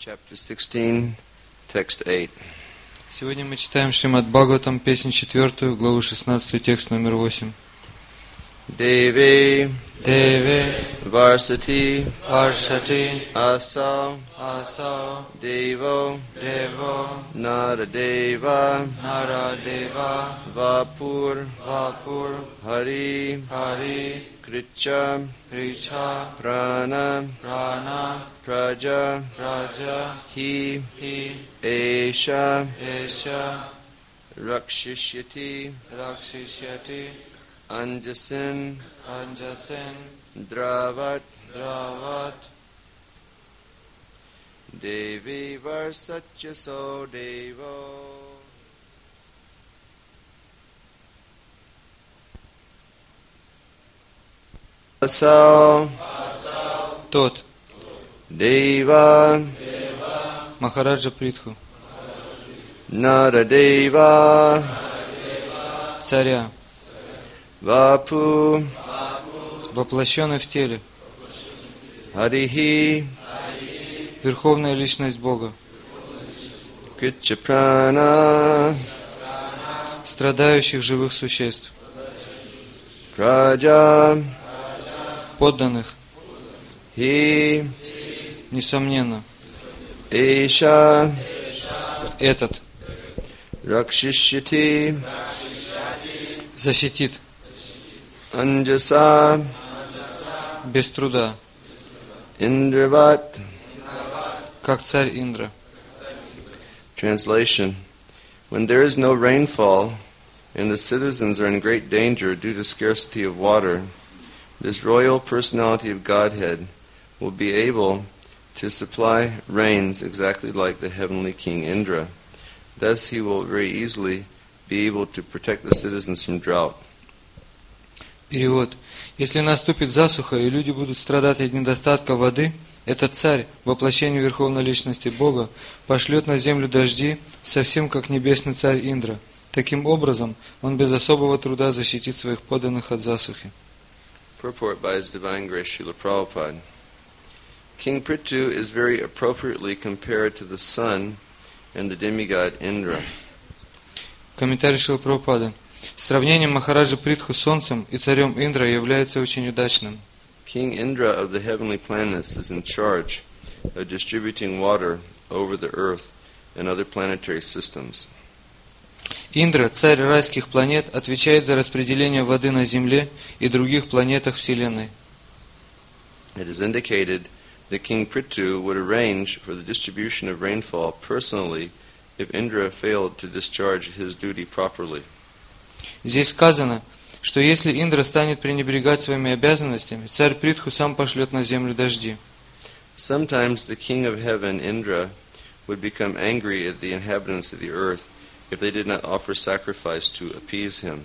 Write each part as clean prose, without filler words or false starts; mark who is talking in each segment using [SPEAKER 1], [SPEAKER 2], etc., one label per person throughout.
[SPEAKER 1] Chapter 16, text 8.
[SPEAKER 2] Сегодня мы читаем Шримад Бхагаватам, песнь 4, главу 16, текст номер 8.
[SPEAKER 1] Devi
[SPEAKER 2] Деве,
[SPEAKER 1] Varsati
[SPEAKER 2] Аршати,
[SPEAKER 1] Asau
[SPEAKER 2] Асау,
[SPEAKER 1] Devo
[SPEAKER 2] Дево,
[SPEAKER 1] Naradeva
[SPEAKER 2] Нарадева,
[SPEAKER 1] Vapur
[SPEAKER 2] Вапур,
[SPEAKER 1] Hari
[SPEAKER 2] Хари,
[SPEAKER 1] Kricha
[SPEAKER 2] Рича,
[SPEAKER 1] Prana
[SPEAKER 2] Прана,
[SPEAKER 1] Praja
[SPEAKER 2] Раджа,
[SPEAKER 1] Hi
[SPEAKER 2] Хи,
[SPEAKER 1] Esha
[SPEAKER 2] Эша,
[SPEAKER 1] Rakshishyati
[SPEAKER 2] Ракшишяти,
[SPEAKER 1] Anjasin
[SPEAKER 2] Анджасен,
[SPEAKER 1] Dravat
[SPEAKER 2] Драват,
[SPEAKER 1] Devi Varsatya So Devo. Asau
[SPEAKER 2] тот,
[SPEAKER 1] Deva
[SPEAKER 2] Махараджа Притху,
[SPEAKER 1] Naradeva
[SPEAKER 2] царя,
[SPEAKER 1] Vapu
[SPEAKER 2] воплощенный в теле,
[SPEAKER 1] Harihi
[SPEAKER 2] Верховная Личность Бога,
[SPEAKER 1] Krichaprana
[SPEAKER 2] страдающих живых существ,
[SPEAKER 1] Praja
[SPEAKER 2] подданных,
[SPEAKER 1] Hi
[SPEAKER 2] несомненно,
[SPEAKER 1] Esha
[SPEAKER 2] этот
[SPEAKER 1] Rakshishyati
[SPEAKER 2] защитит
[SPEAKER 1] Anjasa
[SPEAKER 2] без труда,
[SPEAKER 1] Indravat.
[SPEAKER 2] как царь Индра.
[SPEAKER 1] Translation. When there is no rainfall and the citizens are in great danger due to scarcity of water, this royal personality of Godhead will be able to supply rains exactly like the heavenly king Indra. Thus he will very easily be able to protect the citizens from drought.
[SPEAKER 2] Перевод. Если наступит засуха, и люди будут страдать от недостатка воды, этот царь, воплощение Верховной Личности Бога, пошлет на землю дожди, совсем как небесный царь Индра. Таким образом, он без особого труда защитит своих подданных от засухи.
[SPEAKER 1] Purport by His Divine Grace Srila Prabhupada. King Prithu is very appropriately compared to the sun and the demigod Indra.
[SPEAKER 2] Комментарий Шрила Прабхупады. Сравнение Махараджа Притху с солнцем и царем Индра является очень удачным.
[SPEAKER 1] King Indra of the heavenly planets is in charge of distributing water over the earth and other planetary systems.
[SPEAKER 2] Индра, царь райских планет, отвечает за распределение воды на Земле и других планетах Вселенной.
[SPEAKER 1] It is indicated that King Prithu would arrange for the distribution of rainfall personally if Indra failed to discharge his duty properly.
[SPEAKER 2] Здесь сказано, что если Индра станет пренебрегать своими обязанностями, царь Притху сам пошлет на землю дожди.
[SPEAKER 1] Sometimes the king of heaven, Indra, would become angry at the inhabitants of the earth if they did not offer sacrifice to appease him.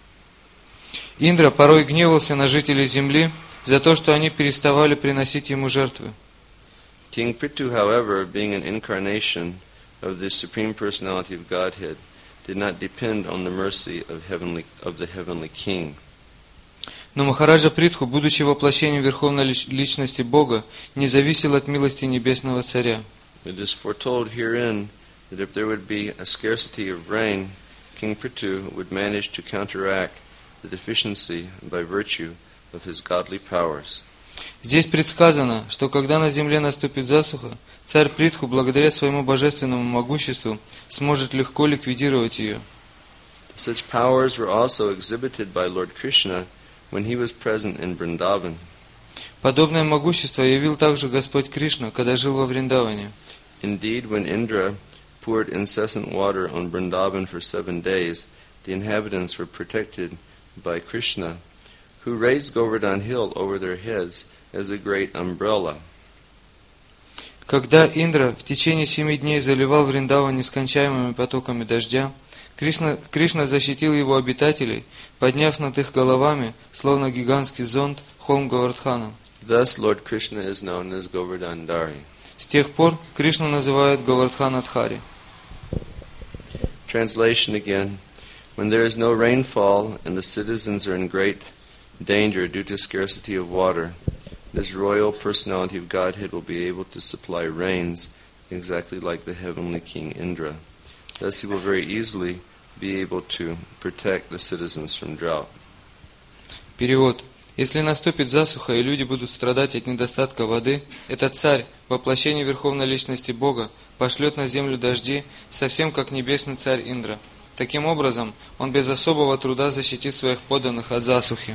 [SPEAKER 2] Индра порой гневался на жителей земли за то, что они переставали приносить ему жертвы.
[SPEAKER 1] King Prithu, however, being an incarnation of the Supreme Personality of Godhead, did not depend on the mercy of the heavenly king.
[SPEAKER 2] Но Махараджа Притху, будучи воплощением Верховной Личности Бога, не зависел от милости Небесного Царя.
[SPEAKER 1] It is foretold herein that if there would be a scarcity of rain, King Prithu would manage to counteract the deficiency by virtue of his godly powers.
[SPEAKER 2] Здесь предсказано, что когда на земле наступит засуха, царь Притху, благодаря своему божественному могуществу, сможет легко ликвидировать ее.
[SPEAKER 1] Such powers were also exhibited by Lord Krishna when he was present in Vrindavan.
[SPEAKER 2] Подобное могущество явил также Господь Кришна, когда жил во Вриндаване.
[SPEAKER 1] Indeed, when Indra poured incessant water on Vrindavan for 7 days, the inhabitants were protected by Krishna, who raised Govardhan Hill over their heads as a great umbrella.
[SPEAKER 2] Когда Индра в течение 7 дней заливал Вриндаван нескончаемыми потоками дождя, Кришна защитил его обитателей, подняв над их головами, словно гигантский зонт, холм Говардхана.
[SPEAKER 1] Thus, Lord Krishna is known as Govardhandari.
[SPEAKER 2] С тех пор Кришну называют Говардханадхари.
[SPEAKER 1] Translation again. When there is no rainfall and the citizens are in great danger due to scarcity of water, this royal personality of Godhead will be able to supply rains exactly like the heavenly king Indra. Thus he will very easily be able to protect the citizens from drought.
[SPEAKER 2] Перевод. Если наступит засуха, и люди будут страдать от недостатка воды, этот царь, воплощение Верховной Личности Бога, пошлет на землю дожди, совсем как небесный царь Индра. Таким образом, он без особого труда защитит своих подданных от засухи.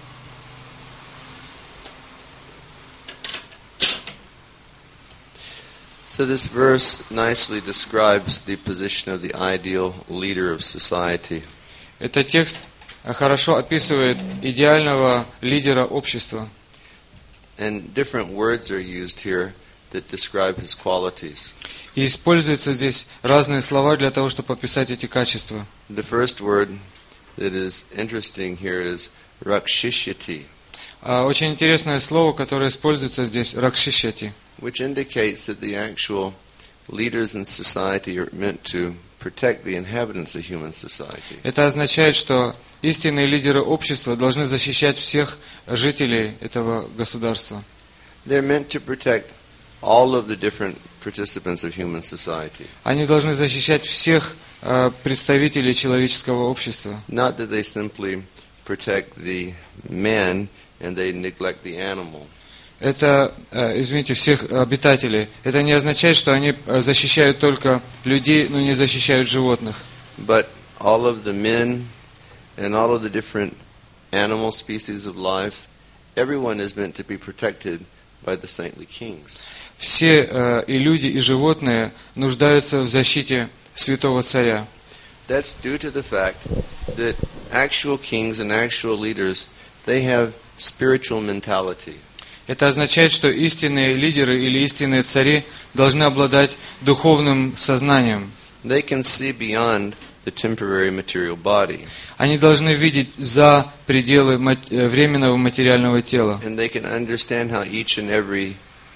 [SPEAKER 1] So this verse nicely describes the position of the ideal leader of society.
[SPEAKER 2] Этот текст хорошо описывает идеального лидера общества.
[SPEAKER 1] And different words are used here that describe his qualities.
[SPEAKER 2] И используются здесь разные слова для того, чтобы описать эти качества.
[SPEAKER 1] The first word that is interesting here is rakshishyati,
[SPEAKER 2] Очень интересное слово, которое используется здесь, ракшишяти,
[SPEAKER 1] which indicates that the actual leaders in society are meant to protect the inhabitants of human society.
[SPEAKER 2] Это означает, что истинные лидеры общества должны защищать всех жителей этого государства.
[SPEAKER 1] They're meant to protect all of the different participants of human society.
[SPEAKER 2] Они должны защищать всех представителей человеческого общества.
[SPEAKER 1] Not that they simply protect the men and they neglect the animal.
[SPEAKER 2] Это, извините, всех обитателей. Это не означает, что они защищают только людей, но не защищают животных.
[SPEAKER 1] But all of the men and all of the different animal species of life, everyone is meant to be protected by the saintly kings.
[SPEAKER 2] Все и люди, и животные нуждаются в защите святого царя.
[SPEAKER 1] That's due to the fact that actual kings and actual leaders, they have spiritual mentality.
[SPEAKER 2] Это означает, что истинные лидеры или истинные цари должны обладать духовным сознанием.
[SPEAKER 1] They can see beyond the temporary material body.
[SPEAKER 2] Они должны видеть за пределы временного материального тела.
[SPEAKER 1] And they can understand how each and every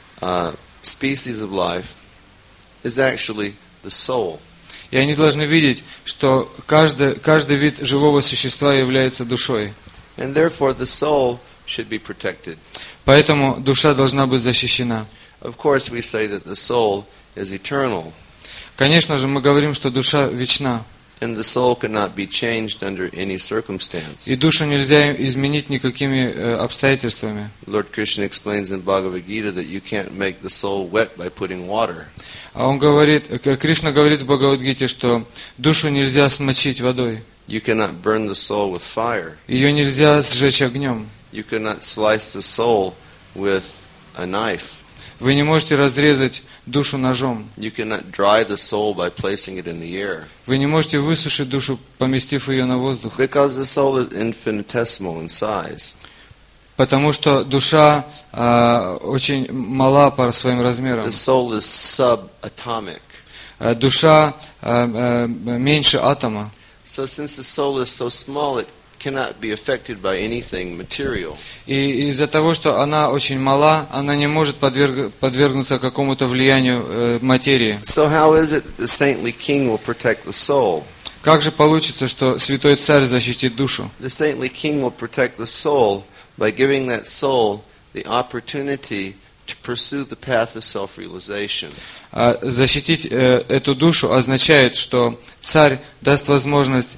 [SPEAKER 1] species of life is actually the soul.
[SPEAKER 2] И они должны видеть, что каждый вид живого существа является душой.
[SPEAKER 1] And therefore the soul should be protected.
[SPEAKER 2] Поэтому душа должна быть защищена.
[SPEAKER 1] Of course we say that the soul is eternal.
[SPEAKER 2] Конечно же, мы говорим, что душа вечна.
[SPEAKER 1] And the soul cannot be changed under any circumstance.
[SPEAKER 2] И душу нельзя изменить никакими обстоятельствами.
[SPEAKER 1] Lord Krishna explains in Bhagavad Gita that you can't make the soul wet by putting water.
[SPEAKER 2] А он говорит, Кришна говорит в Бхагавад-гите, что душу нельзя смочить водой.
[SPEAKER 1] You cannot burn the soul with fire.
[SPEAKER 2] Ее нельзя сжечь огнем.
[SPEAKER 1] You cannot slice the soul with a knife.
[SPEAKER 2] Вы не можете разрезать душу ножом.
[SPEAKER 1] You cannot dry the soul by placing it in the air.
[SPEAKER 2] Вы не можете высушить душу, поместив ее на воздух.
[SPEAKER 1] Because the soul is infinitesimal in size.
[SPEAKER 2] Потому что душа очень мала по своим размерам.
[SPEAKER 1] The soul is subatomic.
[SPEAKER 2] Душа меньше атома.
[SPEAKER 1] So since the soul is so small, it cannot be affected by anything material.
[SPEAKER 2] И из-за того, что она очень мала, она не может подвергнуться какому-то влиянию материи.
[SPEAKER 1] So how is it that the saintly king will protect the soul?
[SPEAKER 2] Как же получится, что святой царь защитит душу?
[SPEAKER 1] The saintly king will protect the soul by giving that soul the opportunity to pursue the path of self-realization.
[SPEAKER 2] Защитить эту душу означает, что царь даст возможность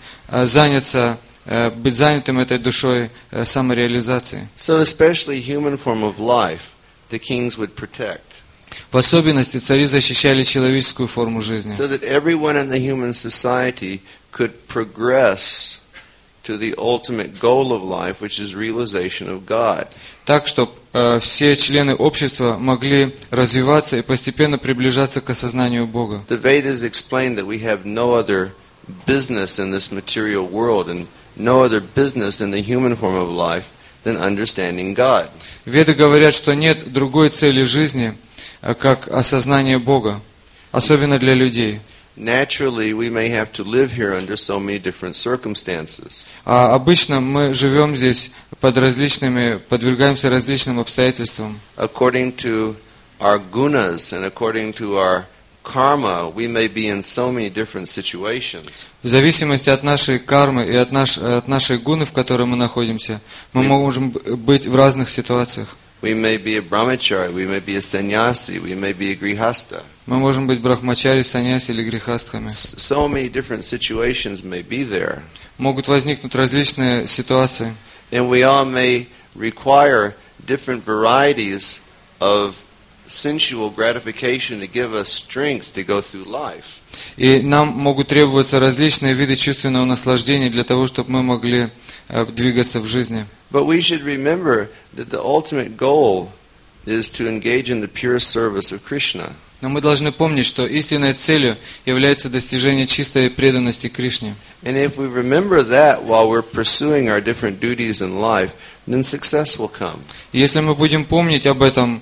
[SPEAKER 2] быть занятым этой душой самореализацией.
[SPEAKER 1] So especially human form of life, the kings would protect.
[SPEAKER 2] В особенности цари защищали человеческую форму жизни.
[SPEAKER 1] So that everyone in the human society could progress to the ultimate goal of life, which is realization of God.
[SPEAKER 2] Так, чтобы все члены общества могли развиваться и постепенно приближаться к осознанию Бога.
[SPEAKER 1] The Vedas explain that we have no other business in this material world and no other business in the human form of life than understanding God.
[SPEAKER 2] Веды говорят, что нет другой цели жизни, как осознание Бога, особенно для людей.
[SPEAKER 1] Naturally, we may have to live here under so many different circumstances.
[SPEAKER 2] А обычно мы живем здесь подвергаемся различным обстоятельствам.
[SPEAKER 1] According to our gunas and according to our karma, we may be in so many different situations.
[SPEAKER 2] В зависимости от нашей кармы и от нашей гуны, в которой мы находимся, мы можем быть в разных ситуациях.
[SPEAKER 1] We may be a brahmachari, we may be a sannyasi, we may be a grihastha.
[SPEAKER 2] Мы можем быть брахмачари, саньяси или грихастхами.
[SPEAKER 1] So many different situations may be there.
[SPEAKER 2] Могут возникнуть различные ситуации.
[SPEAKER 1] And we all may require different varieties of sensual gratification to give us strength to go through life.
[SPEAKER 2] И нам могут требоваться различные виды чувственного наслаждения для того, чтобы мы могли двигаться в жизни.
[SPEAKER 1] But we should remember that the ultimate goal is to engage in the pure service of Krishna.
[SPEAKER 2] Но мы должны помнить, что истинной целью является достижение чистой преданности Кришне.
[SPEAKER 1] And if we remember that while we're pursuing our different duties in life, then success will come.
[SPEAKER 2] Если мы будем помнить об этом,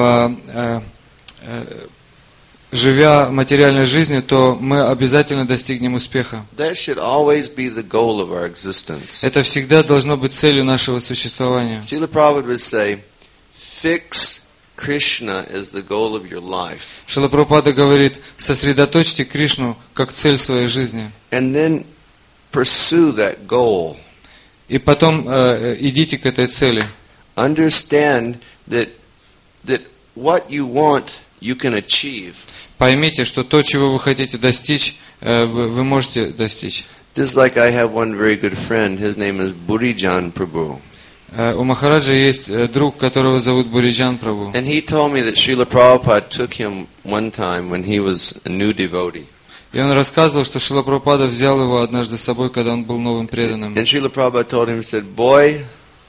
[SPEAKER 2] живя материальной жизнью, то мы обязательно достигнем успеха.
[SPEAKER 1] That should always be the goal of our existence.
[SPEAKER 2] Это всегда должно быть целью нашего существования.
[SPEAKER 1] Srila Prabhupada would say, fix Krishna as the goal of your life.
[SPEAKER 2] Шрила Прабхупада говорит, сосредоточьте Кришну как цель своей жизни.
[SPEAKER 1] And then pursue that goal.
[SPEAKER 2] И потом идите к этой цели.
[SPEAKER 1] Understand that what you want, you can achieve.
[SPEAKER 2] Поймите, что то, чего вы хотите достичь, вы можете достичь.
[SPEAKER 1] Just like I have one very good friend, his name is Burijan Prabhu.
[SPEAKER 2] У Махараджа есть друг, которого зовут Буриджан Прабху.
[SPEAKER 1] And he told me that Srila Prabhupada took him one time when he was a new devotee.
[SPEAKER 2] И он рассказывал, что Шрила Прабхупада взял его однажды с собой, когда он был новым преданным.
[SPEAKER 1] And Srila Prabhupada told him, he said, boy,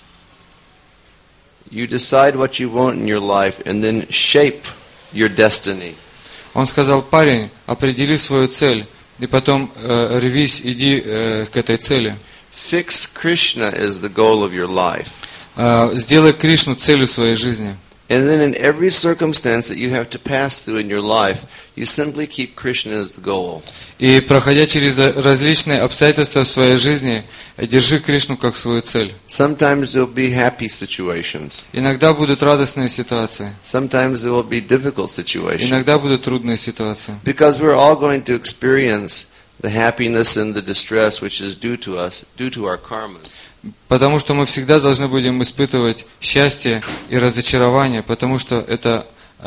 [SPEAKER 1] you decide what you want in your life and then shape your destiny.
[SPEAKER 2] Он сказал, парень, определи свою цель, и потом рвись, иди к этой цели.
[SPEAKER 1] Fix Krishna as the goal of your life.
[SPEAKER 2] Сделай Кришну целью своей жизни.
[SPEAKER 1] And then in every circumstance that you have to pass through in your life, you simply keep Krishna as the goal.
[SPEAKER 2] И проходя через различные обстоятельства в своей жизни, держи Кришну как свою цель.
[SPEAKER 1] Sometimes there will be happy situations.
[SPEAKER 2] Иногда будут радостные ситуации.
[SPEAKER 1] Sometimes there will be difficult situations.
[SPEAKER 2] Иногда будут трудные ситуации.
[SPEAKER 1] Because we're all going to experience the happiness and the distress which is due to us, due to our karmas.
[SPEAKER 2] Потому что мы всегда должны будем испытывать счастье и разочарование, потому что это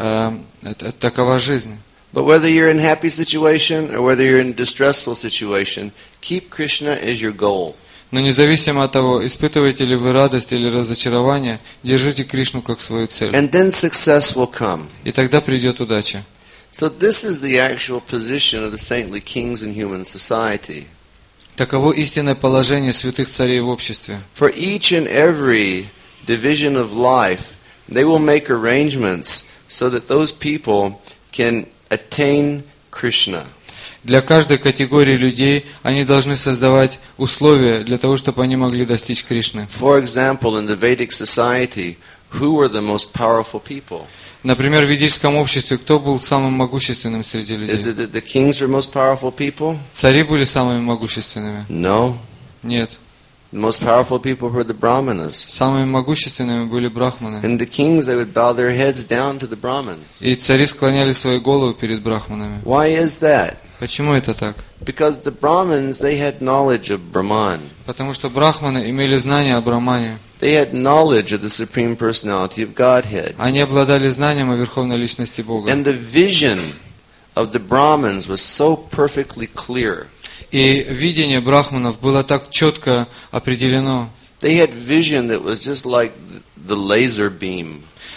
[SPEAKER 2] такова жизнь.
[SPEAKER 1] But whether you're in happy situation or whether you're in distressful situation, keep Krishna as your goal.
[SPEAKER 2] Но независимо от того, испытываете ли вы радость или разочарование, держите Кришну как свою цель.
[SPEAKER 1] And then success will come.
[SPEAKER 2] И тогда придет удача.
[SPEAKER 1] So this is the actual position of the saintly kings in human society.
[SPEAKER 2] Таково истинное положение святых царей в обществе.
[SPEAKER 1] For each and every division of life, they will make arrangements so that those people can attain Krishna.
[SPEAKER 2] Для каждой категории людей они должны создавать условия для того, чтобы они могли достичь Кришны.
[SPEAKER 1] For example, in the Vedic society, who were the most powerful people?
[SPEAKER 2] Например, в ведическом обществе кто был самым могущественным среди людей?
[SPEAKER 1] Is it that the kings were most powerful people?
[SPEAKER 2] Цари были самыми могущественными?
[SPEAKER 1] No.
[SPEAKER 2] Нет.
[SPEAKER 1] The most powerful people were the Brahmanas.
[SPEAKER 2] Самыми могущественными были брахманы.
[SPEAKER 1] And the kings, they would bow their heads down to the Brahmins.
[SPEAKER 2] И цари склоняли свои головы перед брахманами.
[SPEAKER 1] Why is that?
[SPEAKER 2] Почему это так?
[SPEAKER 1] Because the Brahmins, they had knowledge of Brahman.
[SPEAKER 2] Потому что брахманы имели знания о Брахмане.
[SPEAKER 1] They had knowledge of the Supreme Personality of Godhead.
[SPEAKER 2] Они обладали знанием о Верховной Личности Бога.
[SPEAKER 1] And the vision of the Brahmins was so perfectly clear.
[SPEAKER 2] И видение брахманов было так четко определено.
[SPEAKER 1] They had vision that was just like the laser beam.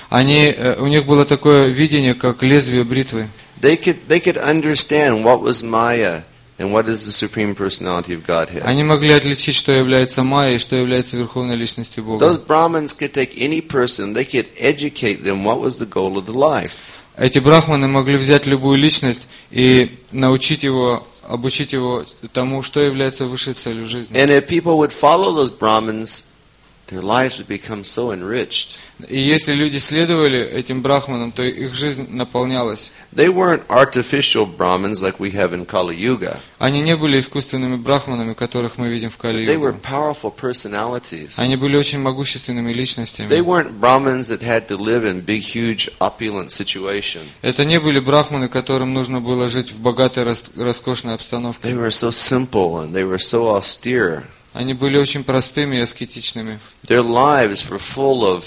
[SPEAKER 2] У них было такое видение, как лезвие бритвы.
[SPEAKER 1] They could understand what was Maya and what is the Supreme Personality of Godhead.
[SPEAKER 2] Они могли отличить, что является майей и что является Верховной Личностью Бога.
[SPEAKER 1] Those Brahmins could take any person, they could educate them what was the goal of the life.
[SPEAKER 2] Эти брахманы могли взять любую личность и научить его, обучить его тому, что является высшей целью жизни.
[SPEAKER 1] And if people would follow those Brahmins, their lives would become so enriched.
[SPEAKER 2] И если люди следовали этим брахманам, то их жизнь наполнялась.
[SPEAKER 1] They weren't artificial Brahmins like we have in Kali Yuga.
[SPEAKER 2] Они не были искусственными брахманами, которых мы видим в
[SPEAKER 1] They were
[SPEAKER 2] Кали-югу.
[SPEAKER 1] powerful personalities.
[SPEAKER 2] Они были очень могущественными
[SPEAKER 1] They
[SPEAKER 2] личностями.
[SPEAKER 1] weren't Brahmins that had to live in big, huge, opulent situation.
[SPEAKER 2] Это не были брахманы, которым нужно было жить в богатой, роскошной
[SPEAKER 1] They
[SPEAKER 2] обстановке.
[SPEAKER 1] were so simple and they were so austere.
[SPEAKER 2] Они были очень простыми и аскетичными.
[SPEAKER 1] Their lives were full of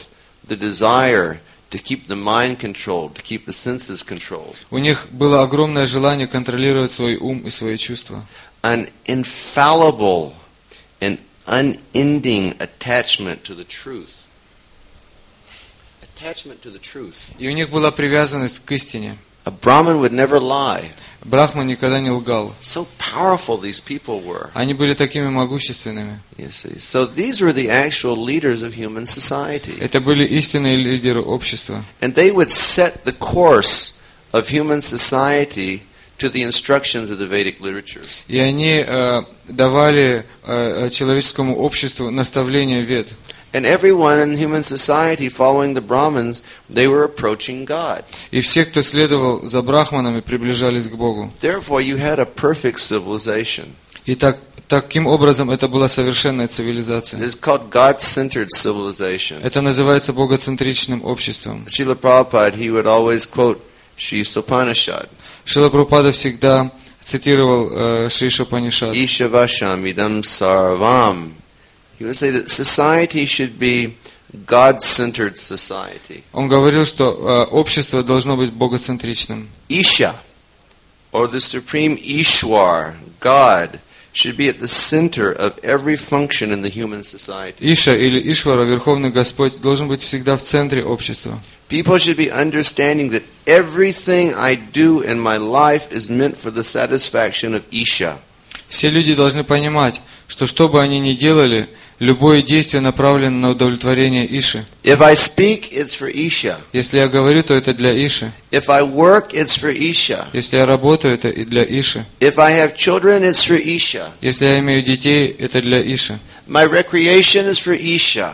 [SPEAKER 1] the desire to keep the mind controlled, to keep the senses controlled.
[SPEAKER 2] У них было огромное желание контролировать свой ум и свои чувства.
[SPEAKER 1] An infallible and unending attachment to the truth. Attachment to the truth.
[SPEAKER 2] И у них была привязанность к истине.
[SPEAKER 1] A Brahmin would never lie.
[SPEAKER 2] Брахман никогда не лгал.
[SPEAKER 1] So powerful these people were.
[SPEAKER 2] Они были такими могущественными.
[SPEAKER 1] You see. So these were the actual leaders of human society.
[SPEAKER 2] Это были истинные лидеры общества.
[SPEAKER 1] And they would set the course of human society to the instructions of the Vedic literatures.
[SPEAKER 2] И они давали человеческому обществу наставления Вед.
[SPEAKER 1] And everyone in human society following the Brahmins, they were approaching God.
[SPEAKER 2] И все, кто следовал за брахманами, приближались к Богу.
[SPEAKER 1] Therefore, you had a perfect civilization.
[SPEAKER 2] И таким образом это была совершенная цивилизация.
[SPEAKER 1] It's called God-centered civilization.
[SPEAKER 2] Это называется богоцентричным обществом.
[SPEAKER 1] Srila Prabhupada, he would always quote Sri Sopanishad.
[SPEAKER 2] Шрила Прабхупада всегда цитировал Шри Шопанишад.
[SPEAKER 1] Ishavasham idam sarvam. He would say that society should be God-centered society.
[SPEAKER 2] Он говорил, что общество должно быть богоцентричным.
[SPEAKER 1] Isha, or the supreme Ishwar, God, should be at the center of every function in the human society.
[SPEAKER 2] Иша или Ишвара, Верховный Господь, должен быть всегда в центре общества.
[SPEAKER 1] People should be understanding that everything I do in my life is meant for the satisfaction of Isha.
[SPEAKER 2] Все люди должны понимать, что бы они ни делали, любое действие направлено на удовлетворение Иши.
[SPEAKER 1] If I speak, it's for Isha.
[SPEAKER 2] Если я говорю, то это для Иши.
[SPEAKER 1] If I work, it's for Isha.
[SPEAKER 2] Если я работаю, это и для Иши.
[SPEAKER 1] If I have children, it's for Isha.
[SPEAKER 2] Если я имею детей, это для Иши.
[SPEAKER 1] My recreation is for Isha.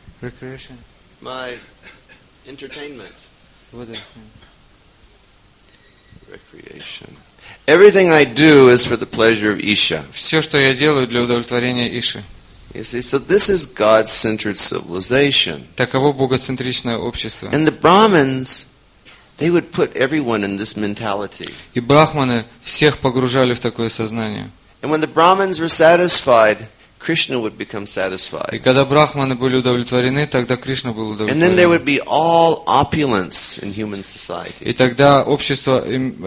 [SPEAKER 1] My entertainment. Recreation. Everything I do is for the pleasure of Isha.
[SPEAKER 2] Все, что я делаю, для удовлетворения Иши.
[SPEAKER 1] You see, so this is God-centered civilization.
[SPEAKER 2] Таково богоцентричное общество.
[SPEAKER 1] And the Brahmins, they would put everyone in this mentality.
[SPEAKER 2] И брахманы всех погружали в такое сознание.
[SPEAKER 1] And when the Brahmins were satisfied, Krishna would become
[SPEAKER 2] И
[SPEAKER 1] satisfied.
[SPEAKER 2] когда брахманы были удовлетворены, тогда Кришна был
[SPEAKER 1] And then there
[SPEAKER 2] удовлетворен.
[SPEAKER 1] would be all opulence in human society.
[SPEAKER 2] И тогда общество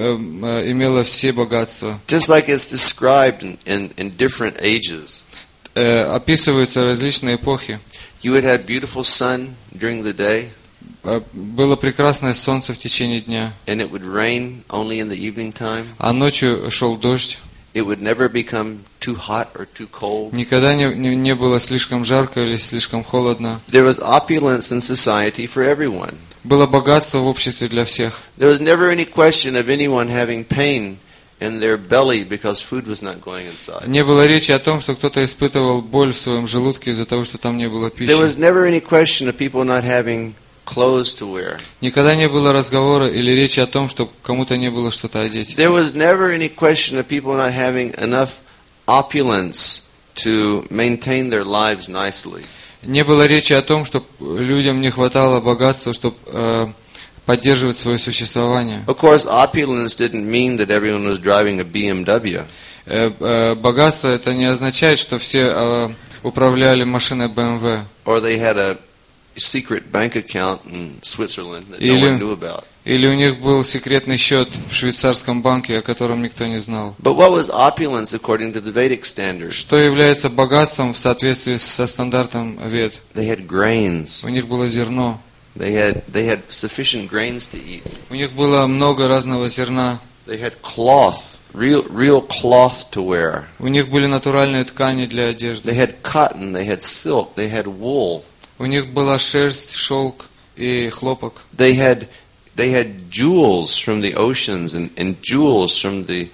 [SPEAKER 2] имело все богатства.
[SPEAKER 1] Just like it's described in different ages.
[SPEAKER 2] Описываются различные эпохи.
[SPEAKER 1] You would have beautiful sun during the day,
[SPEAKER 2] Было прекрасное солнце в течение дня,
[SPEAKER 1] and it would rain only in the evening time.
[SPEAKER 2] а ночью шел дождь.
[SPEAKER 1] It would never become too hot or too cold.
[SPEAKER 2] Никогда не было слишком жарко или слишком холодно.
[SPEAKER 1] There was opulence in society for everyone.
[SPEAKER 2] Было богатство в обществе для всех.
[SPEAKER 1] There was never any question of anyone having pain in their belly because food was not going inside.
[SPEAKER 2] Не было речи о том, что кто-то испытывал боль в своем желудке из-за того, что там не было
[SPEAKER 1] There
[SPEAKER 2] пищи.
[SPEAKER 1] was never any question of people not having clothes to wear.
[SPEAKER 2] Никогда не было разговора или речи о том, что кому-то не было что-то одеть.
[SPEAKER 1] There was never any question of people not having enough opulence to maintain their lives nicely.
[SPEAKER 2] Не было речи о том, что людям не хватало богатства, чтобы поддерживать свое существование.
[SPEAKER 1] Of course, opulence didn't mean that everyone was driving a BMW.
[SPEAKER 2] Богатство это не означает, что все управляли машиной BMW.
[SPEAKER 1] Or they had a secret bank account in Switzerland that no one knew about.
[SPEAKER 2] Или у них был секретный счет в швейцарском банке, о котором никто не знал.
[SPEAKER 1] But what was opulence according to the Vedic standard?
[SPEAKER 2] Что является богатством в соответствии со стандартом Вед?
[SPEAKER 1] They had grains.
[SPEAKER 2] У них было зерно.
[SPEAKER 1] They had sufficient grains to eat.
[SPEAKER 2] У них было много разного зерна.
[SPEAKER 1] They had cloth, real cloth to wear.
[SPEAKER 2] У них были натуральные ткани для
[SPEAKER 1] They
[SPEAKER 2] одежды.
[SPEAKER 1] had cotton, they had silk, they had wool.
[SPEAKER 2] У них была шерсть, шелк и хлопок.
[SPEAKER 1] They had jewels from the oceans and jewels from the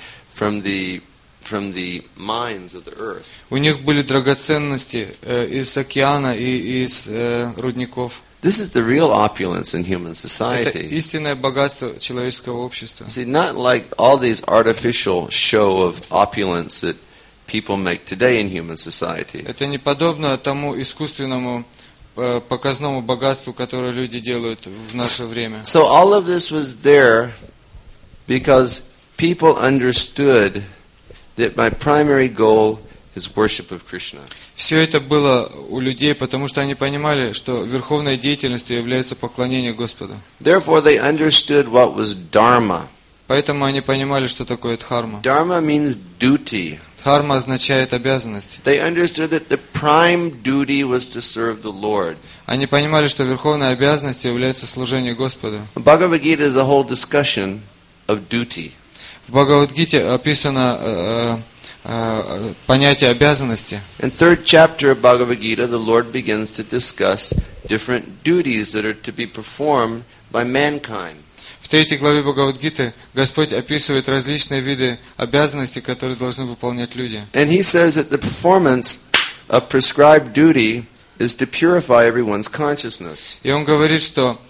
[SPEAKER 1] mines of the earth.
[SPEAKER 2] У них были драгоценности из океана и из рудников.
[SPEAKER 1] This is the real opulence in human
[SPEAKER 2] Это
[SPEAKER 1] society.
[SPEAKER 2] истинное богатство человеческого общества.
[SPEAKER 1] See, not like all these artificial show of opulence that people make today in human society.
[SPEAKER 2] Это не подобно тому искусственному показному богатству, которое люди делают в наше время.
[SPEAKER 1] So all of this was there because people understood that my primary goal is worship of Krishna.
[SPEAKER 2] Все это было у людей, потому что они понимали, что верховной деятельностью является поклонение Господу.
[SPEAKER 1] Therefore, they understood what was dharma.
[SPEAKER 2] Поэтому они понимали, что такое дхарма.
[SPEAKER 1] Dharma means duty.
[SPEAKER 2] Дхарма означает обязанность.
[SPEAKER 1] They understood that the prime duty was to serve the Lord.
[SPEAKER 2] Они понимали, что верховной обязанностью является служение Господу.
[SPEAKER 1] Bhagavad Gita is a whole discussion of duty.
[SPEAKER 2] В Бхагавад-гите описано понятие обязанности.
[SPEAKER 1] In third chapter of Bhagavad Gita, the Lord begins to discuss different duties that are to be performed by mankind.
[SPEAKER 2] В третьей главе Бхагавад-гиты Господь описывает различные виды обязанностей, которые должны выполнять люди.
[SPEAKER 1] And he says that the performance of prescribed duty is to purify everyone's consciousness.
[SPEAKER 2] И он говорит, что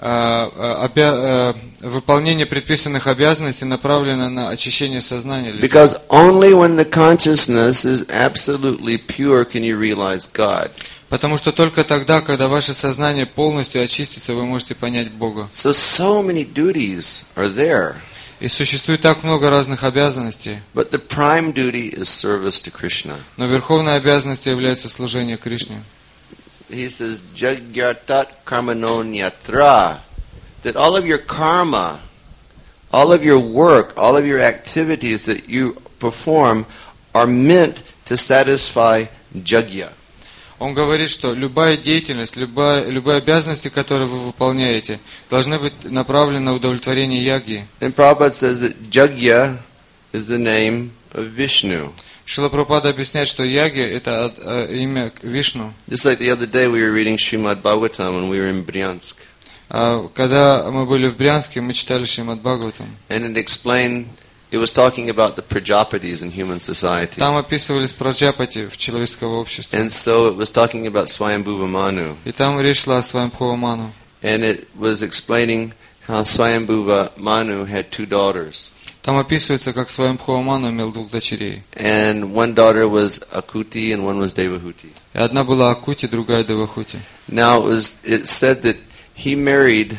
[SPEAKER 2] выполнение предписанных обязанностей направлено на очищение сознания людей.
[SPEAKER 1] Because only when the consciousness is absolutely pure can you realize God.
[SPEAKER 2] Потому что только тогда, когда ваше сознание полностью очистится, вы можете понять Бога.
[SPEAKER 1] So many duties are there.
[SPEAKER 2] И существует так много разных обязанностей.
[SPEAKER 1] But the prime duty is service to Krishna.
[SPEAKER 2] Но верховной обязанностью является служение Кришне.
[SPEAKER 1] He says, Jagyartat karmano nyatra. That all of your karma, all of your work, all of your activities that you perform are meant to satisfy Jagya.
[SPEAKER 2] Он говорит, что любая деятельность, любые обязанности, которые вы выполняете, должны быть направлены на удовлетворение ягьи.
[SPEAKER 1] And Prabhupada says that Jagya is the name of Vishnu.
[SPEAKER 2] Шрила Прабхупада объясняет, что яги – это имя Вишну.
[SPEAKER 1] Just like the other day we were reading Srimad Bhagavatam when we were in Bryansk.
[SPEAKER 2] Когда мы были в Брянске, мы читали Шримад Бхагаватам.
[SPEAKER 1] And it explained, it was talking about the Prajapatis in human society.
[SPEAKER 2] Там описывались праджапати в человеческого общества.
[SPEAKER 1] And so it was talking about Swayambhuva Manu.
[SPEAKER 2] И там речь шла о Сваямбхува Ману.
[SPEAKER 1] And it was explaining how Swayambhuva Manu had two daughters.
[SPEAKER 2] Там описывается, как Сваямбхува Ману имел двух дочерей.
[SPEAKER 1] And one daughter was Akuti and one was Devahuti.
[SPEAKER 2] И одна была Акути, другая Девахути.
[SPEAKER 1] Now it said that he married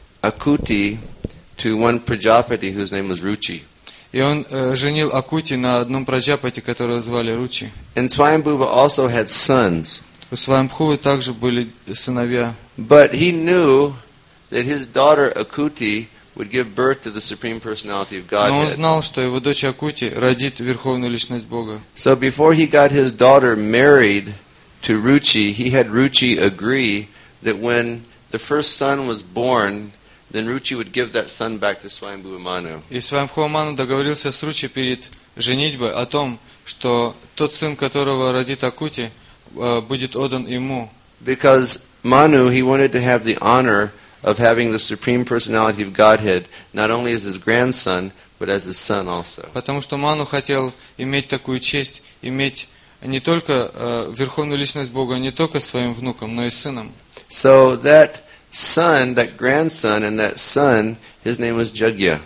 [SPEAKER 1] Akuti to one Prajapati whose name was Ruchi.
[SPEAKER 2] И он женил Акути на одном праджапати, которого звали Ручи.
[SPEAKER 1] And Swayambhuva also had sons.
[SPEAKER 2] У Сваямбхувы также были сыновья.
[SPEAKER 1] But he knew that his daughter Akuti would give birth to the Supreme Personality of
[SPEAKER 2] Но он
[SPEAKER 1] Godhead.
[SPEAKER 2] знал, что его дочь Акути родит Верховную Личность Бога.
[SPEAKER 1] So before he got his daughter married to Ruchi, he had Ruchi agree that when the first son was born, then Ruchi would give that son back to Swayambhuva Manu.
[SPEAKER 2] И Сваямбхува Ману договорился с Ручи перед женитьбой о том, что тот сын, которого родит Акути, будет отдан ему.
[SPEAKER 1] Because Manu, he wanted to have the honor of having the Supreme Personality of Godhead not only as his grandson, but as his son also.
[SPEAKER 2] Потому что Ману хотел иметь такую честь, иметь не только Верховную Личность Бога, не только своим внуком, но и сыном.
[SPEAKER 1] So that son, that grandson, and that son, his name was Jagya.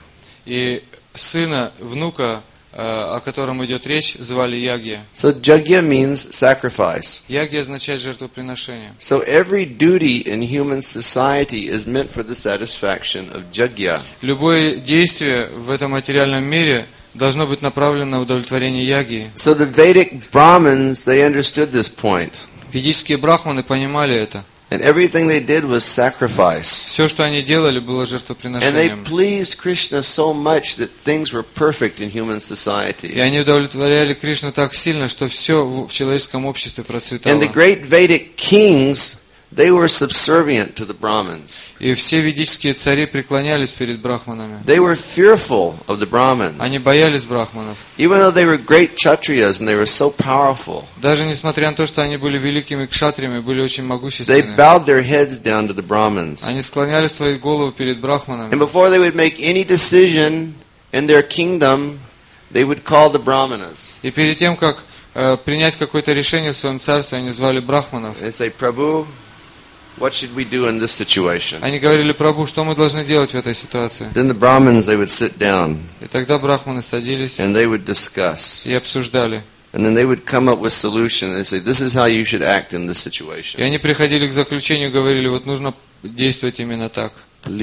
[SPEAKER 2] И сына, внука, о котором идет речь, звали Ягья.
[SPEAKER 1] So Jagya means sacrifice.
[SPEAKER 2] Ягья означает жертвоприношение.
[SPEAKER 1] So every duty in human society is meant for the satisfaction of Jagya.
[SPEAKER 2] Любое действие в этом материальном мире должно быть направлено на удовлетворение Ягьи.
[SPEAKER 1] So the Vedic Brahmins, they understood this point.
[SPEAKER 2] Ведические брахманы понимали это.
[SPEAKER 1] And everything they did was sacrifice.
[SPEAKER 2] Все, что они делали, было
[SPEAKER 1] And they
[SPEAKER 2] жертвоприношением.
[SPEAKER 1] pleased Krishna so much that things were perfect in human
[SPEAKER 2] И
[SPEAKER 1] society.
[SPEAKER 2] они удовлетворяли Кришну так сильно, что все в человеческом обществе процветало.
[SPEAKER 1] And the great Vedic kings, they were subservient to the Brahmins.
[SPEAKER 2] И все ведические цари преклонялись перед брахманами.
[SPEAKER 1] They were fearful of the Brahmins.
[SPEAKER 2] Они боялись брахманов.
[SPEAKER 1] Even though they were great Kshatriyas and they were so powerful,
[SPEAKER 2] Даже несмотря на то, что они были великими кшатриями, были очень
[SPEAKER 1] they
[SPEAKER 2] могущественны.
[SPEAKER 1] bowed their heads down to the Brahmins.
[SPEAKER 2] Они склоняли свои головы перед
[SPEAKER 1] And
[SPEAKER 2] брахманами.
[SPEAKER 1] before they would make any decision in their kingdom, they would call the Brahmanas.
[SPEAKER 2] И перед тем, как принять какое-то решение в своем царстве, они звали брахманов.
[SPEAKER 1] And they say, Prabhu, what should we do in this situation?
[SPEAKER 2] Они говорили: Прабху, что мы должны делать в этой ситуации?
[SPEAKER 1] Then the Brahmins, they would sit down
[SPEAKER 2] И тогда брахманы садились
[SPEAKER 1] and they would discuss.
[SPEAKER 2] и обсуждали.
[SPEAKER 1] And then they would come up with solutions. They say, this is how you should act in this
[SPEAKER 2] И
[SPEAKER 1] situation.
[SPEAKER 2] они приходили к заключению и говорили: вот нужно действовать именно так.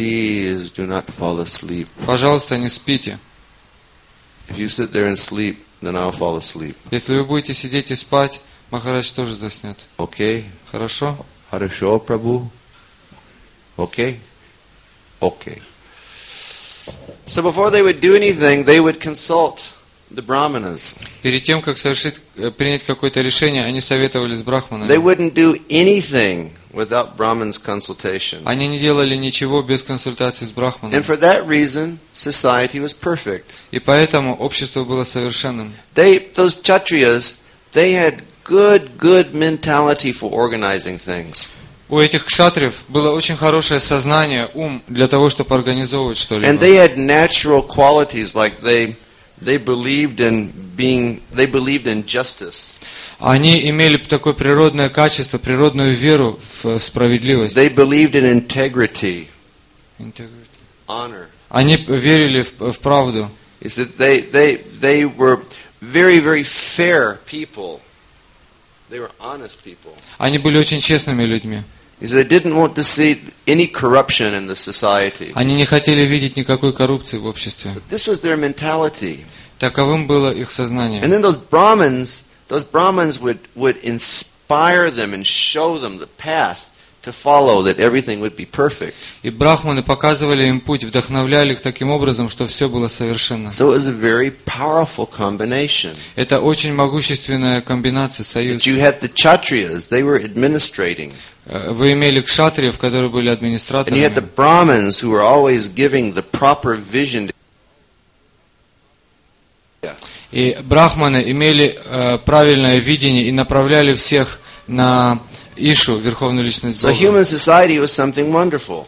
[SPEAKER 1] Please do not fall asleep.
[SPEAKER 2] Пожалуйста, не спите.
[SPEAKER 1] If you sit there and sleep, then I'll fall asleep.
[SPEAKER 2] Если вы будете сидеть и спать, Махарадж тоже заснет.
[SPEAKER 1] Okay?
[SPEAKER 2] Хорошо?
[SPEAKER 1] Хорошо, Prabhu? Okay? Okay. So before they would do anything, they would consult the brahmanas.
[SPEAKER 2] Перед тем, как принять какое-то решение, они советовали с
[SPEAKER 1] They
[SPEAKER 2] брахманами.
[SPEAKER 1] wouldn't do anything without Brahman's consultation.
[SPEAKER 2] Они не делали ничего без консультации с
[SPEAKER 1] And
[SPEAKER 2] брахманом.
[SPEAKER 1] for that reason, society was perfect.
[SPEAKER 2] И поэтому общество было совершенным.
[SPEAKER 1] Those Kshatriyas, they had good mentality for organizing things.
[SPEAKER 2] У этих кшатриев было очень хорошее сознание, ум для того, чтобы организовывать
[SPEAKER 1] And
[SPEAKER 2] что-либо.
[SPEAKER 1] they had natural qualities, like they believed in justice.
[SPEAKER 2] Они имели такое природное качество, природную веру в справедливость.
[SPEAKER 1] They believed in integrity, honor.
[SPEAKER 2] Они верили в правду.
[SPEAKER 1] Is that they were very fair people. They were honest people.
[SPEAKER 2] Они были очень честными людьми.
[SPEAKER 1] Is they didn't want to see any corruption in the society.
[SPEAKER 2] Они не хотели видеть никакой коррупции в обществе.
[SPEAKER 1] But this was their mentality.
[SPEAKER 2] Таковым было их сознание.
[SPEAKER 1] And then those Brahmins would inspire them and show them the path to follow, that everything would be perfect.
[SPEAKER 2] И брахманы показывали им путь, вдохновляли их таким образом, что все было совершенно.
[SPEAKER 1] So it was a very powerful combination.
[SPEAKER 2] Это очень могущественная комбинация, союз.
[SPEAKER 1] You had the Kshatriyas, they were administrating.
[SPEAKER 2] Вы имели кшатриев, которые были
[SPEAKER 1] And you had the
[SPEAKER 2] администраторами.
[SPEAKER 1] Brahmins who were always giving the proper vision.
[SPEAKER 2] И брахманы имели правильное видение и направляли всех на Ишу, Верховную Личность
[SPEAKER 1] So
[SPEAKER 2] Бога.
[SPEAKER 1] human society was something wonderful.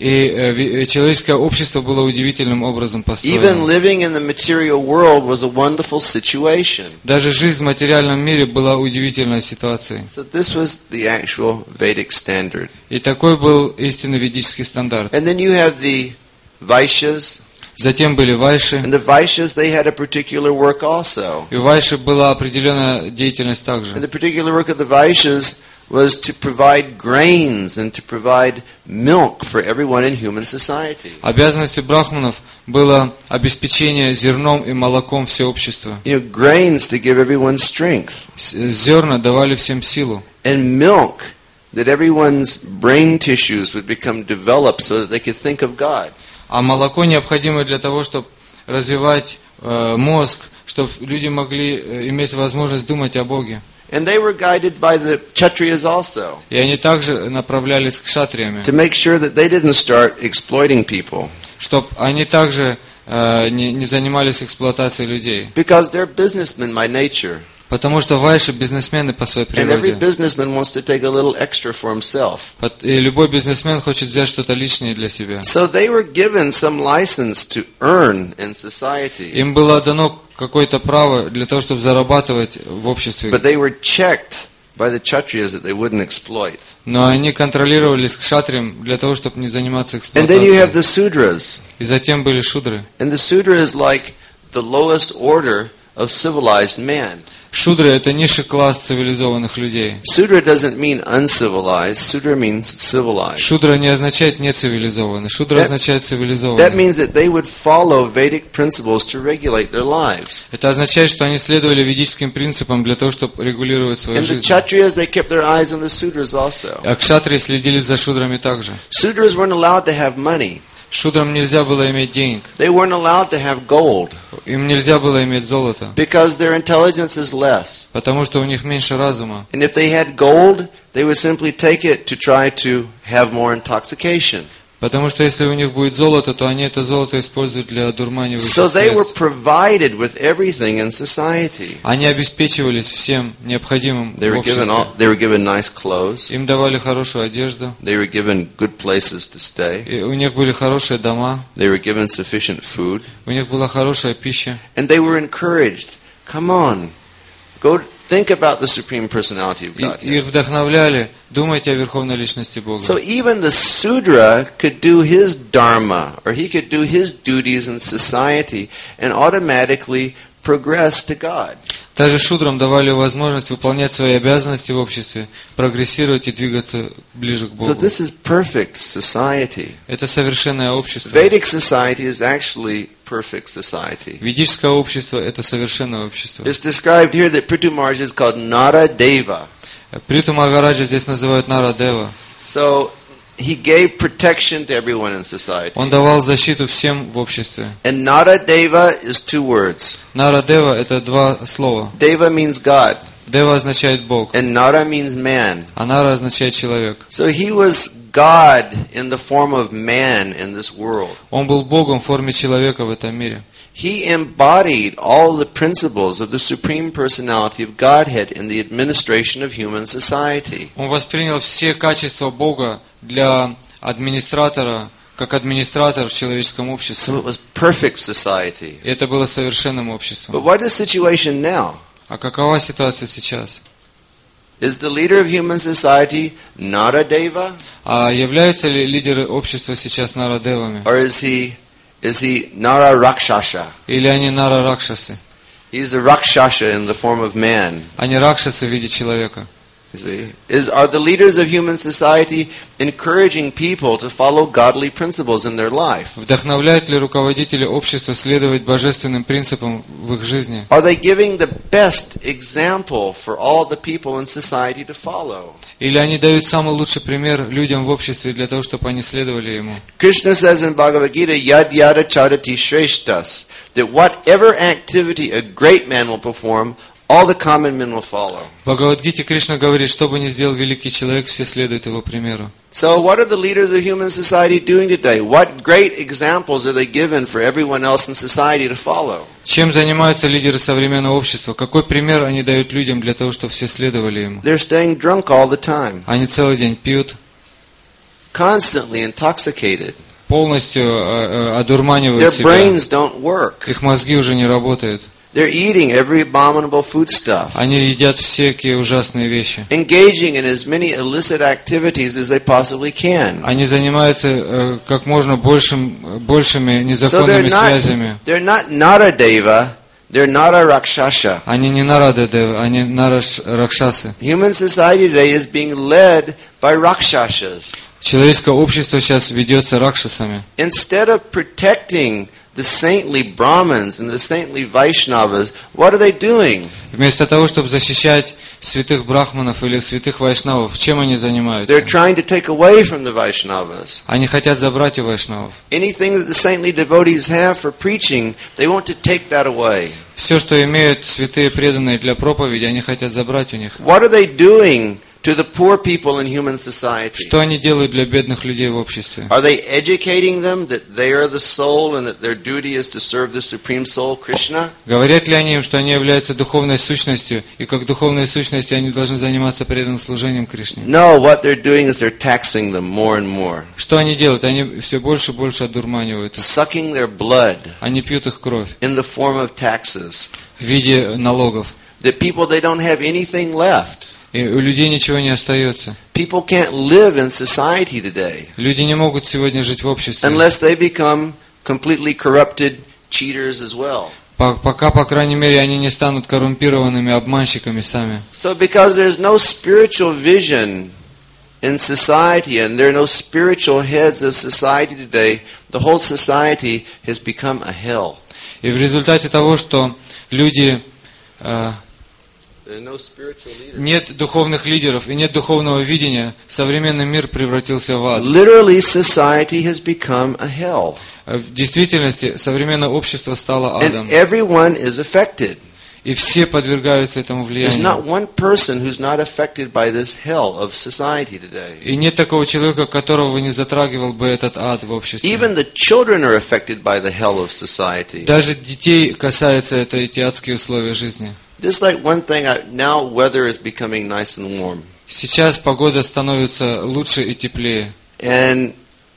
[SPEAKER 2] И человеческое общество было удивительным образом
[SPEAKER 1] Even
[SPEAKER 2] построено.
[SPEAKER 1] living in the material world was a wonderful situation.
[SPEAKER 2] Даже жизнь в материальном мире была удивительной ситуацией.
[SPEAKER 1] So this was the actual Vedic standard.
[SPEAKER 2] И такой был истинный ведический стандарт.
[SPEAKER 1] And then you have the Vaishyas.
[SPEAKER 2] Затем были вайши.
[SPEAKER 1] And the Vaishyas, they had a particular work also.
[SPEAKER 2] И у вайши была определенная деятельность
[SPEAKER 1] And
[SPEAKER 2] также.
[SPEAKER 1] the particular work of the Vaishyas was to provide grains and to provide milk for everyone in human society.
[SPEAKER 2] Обязанностью брахманов было обеспечение зерном и молоком все общество.
[SPEAKER 1] You know, grains to give everyone strength.
[SPEAKER 2] Зерна давали всем силу.
[SPEAKER 1] And milk that everyone's brain tissues would become developed so that they could think of God.
[SPEAKER 2] А молоко необходимо для того, чтобы развивать мозг, чтобы люди могли иметь возможность думать о Боге.
[SPEAKER 1] And they were guided by the Kshatriyas also,
[SPEAKER 2] И они также направлялись к кшатриями,
[SPEAKER 1] to make sure that they didn't start exploiting people.
[SPEAKER 2] чтобы они также не занимались эксплуатацией людей.
[SPEAKER 1] Because they're businessmen by nature.
[SPEAKER 2] Потому что вайши бизнесмены по своей
[SPEAKER 1] And every
[SPEAKER 2] природе.
[SPEAKER 1] businessman wants to take a little extra for himself.
[SPEAKER 2] И любой бизнесмен хочет взять что-то лишнее для себя.
[SPEAKER 1] So they were given some license to earn in society.
[SPEAKER 2] Им было дано какое-то право для того, чтобы зарабатывать в обществе.
[SPEAKER 1] But they were checked by the Kshatriyas that they wouldn't exploit.
[SPEAKER 2] Но они контролировались кшатрием для того, чтобы не заниматься
[SPEAKER 1] And then you have
[SPEAKER 2] эксплуатацией.
[SPEAKER 1] the Sudras.
[SPEAKER 2] И затем были шудры.
[SPEAKER 1] And the Sudra is like the lowest order of civilized man.
[SPEAKER 2] Шудры – это низший класс цивилизованных людей.
[SPEAKER 1] Sudra doesn't mean uncivilized. Sudra means civilized.
[SPEAKER 2] Шудра не означает нецивилизованный. Шудра
[SPEAKER 1] That-
[SPEAKER 2] означает
[SPEAKER 1] That
[SPEAKER 2] цивилизованный.
[SPEAKER 1] means that they would follow Vedic principles to regulate their lives.
[SPEAKER 2] Это означает, что они следовали ведическим принципам для того, чтобы регулировать свою
[SPEAKER 1] And the
[SPEAKER 2] жизнь.
[SPEAKER 1] Kshatriyas, they kept their eyes on the Sudras also.
[SPEAKER 2] А кшатрии следили за шудрами также.
[SPEAKER 1] Sudras weren't allowed to have money.
[SPEAKER 2] Шудрам нельзя было иметь денег.
[SPEAKER 1] They weren't allowed to have gold
[SPEAKER 2] Им нельзя было иметь золото,
[SPEAKER 1] because their intelligence is less.
[SPEAKER 2] потому что у них меньше разума.
[SPEAKER 1] And if they had gold, they would simply take it to try to have more intoxication.
[SPEAKER 2] Потому что если у них будет золото, то они это золото используют для одурманивающих
[SPEAKER 1] So they were
[SPEAKER 2] средств.
[SPEAKER 1] provided with everything in society.
[SPEAKER 2] Они обеспечивались всем необходимым
[SPEAKER 1] They
[SPEAKER 2] в
[SPEAKER 1] were given
[SPEAKER 2] обществе.
[SPEAKER 1] they were given nice clothes.
[SPEAKER 2] Им давали хорошую одежду,
[SPEAKER 1] They were given good places to stay.
[SPEAKER 2] и у них были хорошие дома,
[SPEAKER 1] They were given sufficient food.
[SPEAKER 2] у них была хорошая пища.
[SPEAKER 1] And they were encouraged. Come on, go think about the Supreme Personality of
[SPEAKER 2] И
[SPEAKER 1] God.
[SPEAKER 2] их вдохновляли, думайте о Верховной Личности Бога.
[SPEAKER 1] So even the Sudra could do his dharma, or he could do his duties in society, and automatically progress to God.
[SPEAKER 2] Также шудрам давали возможность выполнять свои обязанности в обществе, прогрессировать и двигаться ближе к
[SPEAKER 1] So
[SPEAKER 2] Богу.
[SPEAKER 1] this is perfect society.
[SPEAKER 2] Это совершенное общество.
[SPEAKER 1] Vedic society is actually perfect society.
[SPEAKER 2] Ведическое общество – это совершенное общество.
[SPEAKER 1] It's described here that Prithu Maharaj is called Nara Deva.
[SPEAKER 2] Приту Махараджа здесь называют Нара Дева.
[SPEAKER 1] So he gave protection to everyone in society.
[SPEAKER 2] Он давал защиту всем в обществе.
[SPEAKER 1] And Nara Deva is 2 words.
[SPEAKER 2] Нара Дева – это 2 слова.
[SPEAKER 1] Deva means God,
[SPEAKER 2] Дева означает Бог,
[SPEAKER 1] and Nara means man.
[SPEAKER 2] а Нара означает человек.
[SPEAKER 1] So he was God in the form of man in this world.
[SPEAKER 2] Он был Богом в форме человека в этом мире.
[SPEAKER 1] He embodied all the principles of the Supreme Personality of Godhead in the administration of human society.
[SPEAKER 2] Он воспринял все качества Бога для администратора, как администратор в человеческом обществе.
[SPEAKER 1] So it was perfect society.
[SPEAKER 2] И это было совершенным
[SPEAKER 1] But
[SPEAKER 2] обществом.
[SPEAKER 1] what is the situation now?
[SPEAKER 2] А какова ситуация сейчас?
[SPEAKER 1] Is the leader of human society Nara Deva?
[SPEAKER 2] А являются ли лидеры общества сейчас Нарадевами?
[SPEAKER 1] Or is he Nara Rakshasa?
[SPEAKER 2] Или они Нара Ракшасы?
[SPEAKER 1] He's a Rakshasa in the form of man.
[SPEAKER 2] Они Ракшасы в виде человека.
[SPEAKER 1] You see? Are the leaders of human society encouraging people to follow godly principles in their life?
[SPEAKER 2] Вдохновляют ли руководители общества следовать божественным принципам в их жизни?
[SPEAKER 1] Are they giving the best example for all the people in society to follow?
[SPEAKER 2] Или они дают самый лучший пример людям в обществе для того, чтобы они следовали ему?
[SPEAKER 1] Krishna says in Bhagavad Gita, Yad yada charati shreshtas, that whatever activity a great man will perform, all the common men will follow.
[SPEAKER 2] В Бхагавад-гите Кришна говорит, что бы ни сделал великий человек, все следуют его примеру.
[SPEAKER 1] So what are the leaders of human society doing today? What great examples are they given for everyone else in society to follow?
[SPEAKER 2] Чем занимаются лидеры современного общества? Какой пример они дают людям для того, чтобы все следовали ему?
[SPEAKER 1] They're staying drunk all the time,
[SPEAKER 2] Они целый день пьют,
[SPEAKER 1] constantly intoxicated.
[SPEAKER 2] полностью одурманивают
[SPEAKER 1] Their
[SPEAKER 2] себя.
[SPEAKER 1] brains don't work.
[SPEAKER 2] Их мозги уже не работают.
[SPEAKER 1] They're eating every abominable foodstuff,
[SPEAKER 2] Они едят всякие ужасные вещи.
[SPEAKER 1] engaging in as many illicit activities as they possibly can.
[SPEAKER 2] Они занимаются как можно большими
[SPEAKER 1] So
[SPEAKER 2] незаконными связями.
[SPEAKER 1] they're not Nara Deva, they're Nara Rakshasa.
[SPEAKER 2] Они не Нарададевы, они Ракшасы.
[SPEAKER 1] Human society today is being led by Rakshasas.
[SPEAKER 2] Человеческое общество сейчас ведется Ракшасами.
[SPEAKER 1] Instead of protecting the saintly Brahmins and the saintly Vaishnavas, what are they doing?
[SPEAKER 2] Вместо того, чтобы защищать святых брахманов или святых вайшнавов, чем они занимаются?
[SPEAKER 1] They're trying to take away from the Vaishnavas.
[SPEAKER 2] Они хотят забрать у вайшнавов.
[SPEAKER 1] Anything that the saintly devotees have for preaching, they want to take that away.
[SPEAKER 2] Все, что имеют святые преданные для проповеди, они хотят забрать у них.
[SPEAKER 1] What are they doing to the poor people in human society?
[SPEAKER 2] Что они делают для бедных людей в обществе?
[SPEAKER 1] Are they educating them that they are the soul and that their duty is to serve the Supreme Soul, Krishna?
[SPEAKER 2] Говорят ли они им, что они являются духовной сущностью, и как духовной сущности они должны заниматься преданным служением Кришне?
[SPEAKER 1] No, what they're doing is they're taxing them more and more,
[SPEAKER 2] Что они делают? Они все больше и больше одурманивают их.
[SPEAKER 1] sucking their blood
[SPEAKER 2] Они пьют их кровь
[SPEAKER 1] in the form of taxes.
[SPEAKER 2] в виде налогов.
[SPEAKER 1] The people, they don't have anything left.
[SPEAKER 2] И у людей ничего не остается.
[SPEAKER 1] People can't live in society today
[SPEAKER 2] Люди не могут сегодня жить в обществе,
[SPEAKER 1] unless they become completely corrupted cheaters as well.
[SPEAKER 2] пока, по крайней мере, они не станут коррумпированными обманщиками сами.
[SPEAKER 1] So because there's no spiritual vision in society and there are no spiritual heads of society today, the whole society has become a hell.
[SPEAKER 2] И в результате того, что люди...
[SPEAKER 1] There are no spiritual leaders.
[SPEAKER 2] Нет духовных лидеров и нет духовного видения, современный мир превратился в ад.
[SPEAKER 1] Literally, society has become a hell.
[SPEAKER 2] В действительности современное общество стало адом.
[SPEAKER 1] And everyone is affected.
[SPEAKER 2] И все подвергаются этому
[SPEAKER 1] There's
[SPEAKER 2] влиянию.
[SPEAKER 1] not one person who's not affected by this hell of society today.
[SPEAKER 2] И нет такого человека, которого не затрагивал бы этот ад в обществе.
[SPEAKER 1] Even the children are affected by the hell of society.
[SPEAKER 2] Даже детей касаются эти адские условия жизни.
[SPEAKER 1] Just like one thing, now weather is becoming nice and warm.
[SPEAKER 2] Сейчас погода становится лучше и теплее.
[SPEAKER 1] And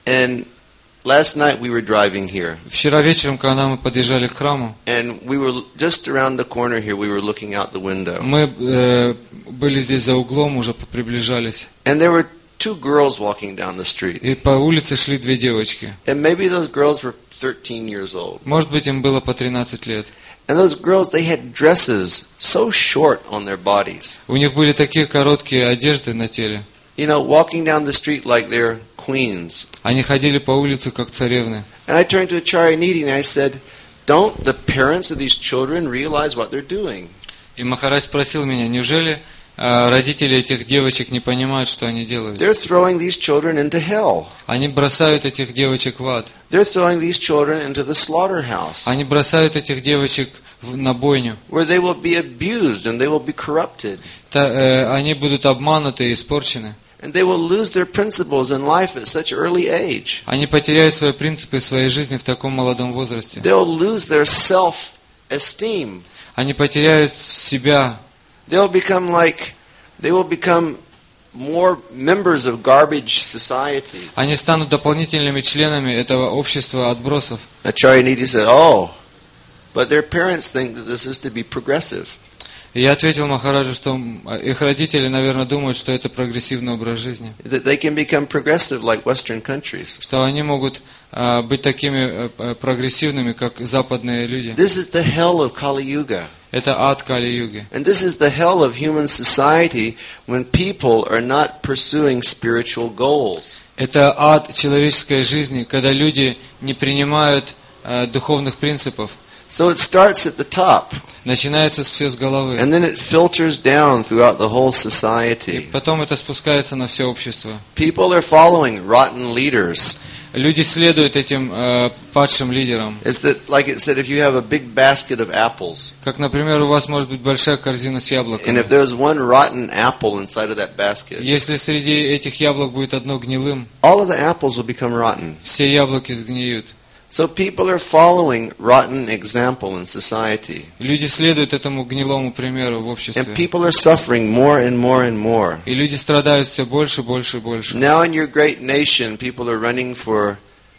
[SPEAKER 1] last night we were driving here.
[SPEAKER 2] Вчера вечером, когда мы подъезжали к храму,
[SPEAKER 1] And we were just around the corner here, we were looking out the window.
[SPEAKER 2] мы были здесь за углом, уже приближались.
[SPEAKER 1] And there were two girls walking down the street.
[SPEAKER 2] И по улице шли 2 девочки.
[SPEAKER 1] And maybe those girls were 13 years old.
[SPEAKER 2] Может быть, им было по 13 лет.
[SPEAKER 1] And those girls, they had dresses so short on their bodies.
[SPEAKER 2] У них были такие короткие одежды на теле.
[SPEAKER 1] You know, walking down the street like they're queens.
[SPEAKER 2] Они ходили по улице, как царевны.
[SPEAKER 1] And I turned to Acharya Nidhi and I said, don't the parents of these children realize what they're doing?
[SPEAKER 2] И Махарадж спросил меня, неужели родители этих девочек не понимают, что они делают?
[SPEAKER 1] They're throwing these children into hell.
[SPEAKER 2] Они бросают этих девочек в ад.
[SPEAKER 1] They're throwing these children into the slaughterhouse,
[SPEAKER 2] Они бросают этих девочек на бойню.
[SPEAKER 1] where they will be abused and they will be corrupted.
[SPEAKER 2] Они будут обмануты и испорчены.
[SPEAKER 1] And they will lose their principles in life at such early age.
[SPEAKER 2] Они потеряют свои принципы своей жизни в таком молодом возрасте.
[SPEAKER 1] They'll lose their self-esteem.
[SPEAKER 2] Они потеряют себя.
[SPEAKER 1] They will become more members of garbage society.
[SPEAKER 2] Они станут дополнительными членами этого общества отбросов.
[SPEAKER 1] Acharya Nidhi said, "Oh, but their parents think that this is to be progressive."
[SPEAKER 2] И я ответил Махараджу, что их родители, наверное, думают, что это прогрессивный образ жизни.
[SPEAKER 1] That they can become progressive like Western countries.
[SPEAKER 2] Что они могут быть такими прогрессивными, как западные люди.
[SPEAKER 1] This is the hell of Kali Yuga.
[SPEAKER 2] Это ад Кали-юги.
[SPEAKER 1] And this is the hell of human society when people are not pursuing spiritual goals.
[SPEAKER 2] Это ад человеческой жизни, когда люди не принимают духовных принципов.
[SPEAKER 1] So it starts at the top,
[SPEAKER 2] Начинается все с головы.
[SPEAKER 1] and then it filters down throughout the whole
[SPEAKER 2] И
[SPEAKER 1] society.
[SPEAKER 2] потом это спускается на все общество.
[SPEAKER 1] People are following rotten leaders.
[SPEAKER 2] Люди следуют этим падшим лидерам.
[SPEAKER 1] It's that, like it said, if you have a big basket of apples,
[SPEAKER 2] Как, например, у вас может быть большая корзина с
[SPEAKER 1] and
[SPEAKER 2] яблоками.
[SPEAKER 1] if there's one rotten apple inside of that basket,
[SPEAKER 2] Если среди этих яблок будет одно гнилым,
[SPEAKER 1] all of the apples will become rotten.
[SPEAKER 2] все яблоки сгниют.
[SPEAKER 1] So people are following rotten example in society.
[SPEAKER 2] Люди следуют этому гнилому примеру в
[SPEAKER 1] And
[SPEAKER 2] обществе.
[SPEAKER 1] people are suffering more and more and more.
[SPEAKER 2] И люди страдают все больше, больше, больше.
[SPEAKER 1] Now in your great nation, people are running for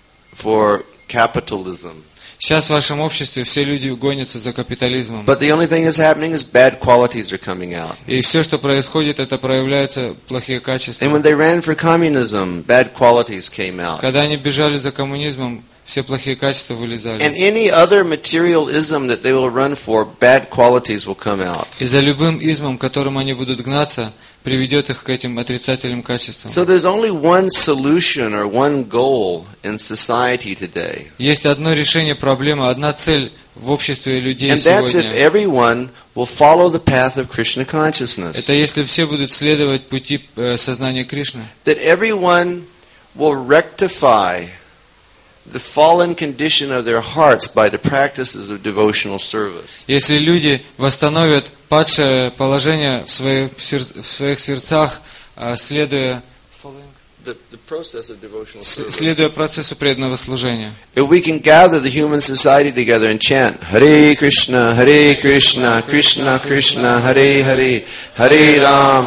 [SPEAKER 1] capitalism.
[SPEAKER 2] Сейчас в вашем обществе все люди гонятся за капитализмом.
[SPEAKER 1] But the only thing that's happening is bad qualities are coming out.
[SPEAKER 2] И все, что происходит, это проявляются плохие качества.
[SPEAKER 1] And when they ran for communism, bad qualities came out.
[SPEAKER 2] Когда они бежали за коммунизмом, все плохие качества
[SPEAKER 1] And
[SPEAKER 2] вылезали.
[SPEAKER 1] any other materialism that they will run for, bad qualities will come out.
[SPEAKER 2] И за любым измом, которым они будут гнаться, приведет их к этим отрицательным качествам.
[SPEAKER 1] So there's only one solution or one goal in society today.
[SPEAKER 2] Есть одно решение проблемы, одна цель в обществе людей
[SPEAKER 1] And that's if
[SPEAKER 2] сегодня.
[SPEAKER 1] everyone will follow the path of Krishna consciousness.
[SPEAKER 2] Это если все будут следовать пути сознания Кришны.
[SPEAKER 1] That everyone will rectify the fallen condition of their hearts by the practices of devotional service.
[SPEAKER 2] Если люди восстановят падшее положение в своих сердцах, следуя
[SPEAKER 1] The process of devotional service.
[SPEAKER 2] следуя процессу преданного служения.
[SPEAKER 1] If we can gather the human society together and chant Hare Krishna, Krishna Krishna, Hare Hare, Hare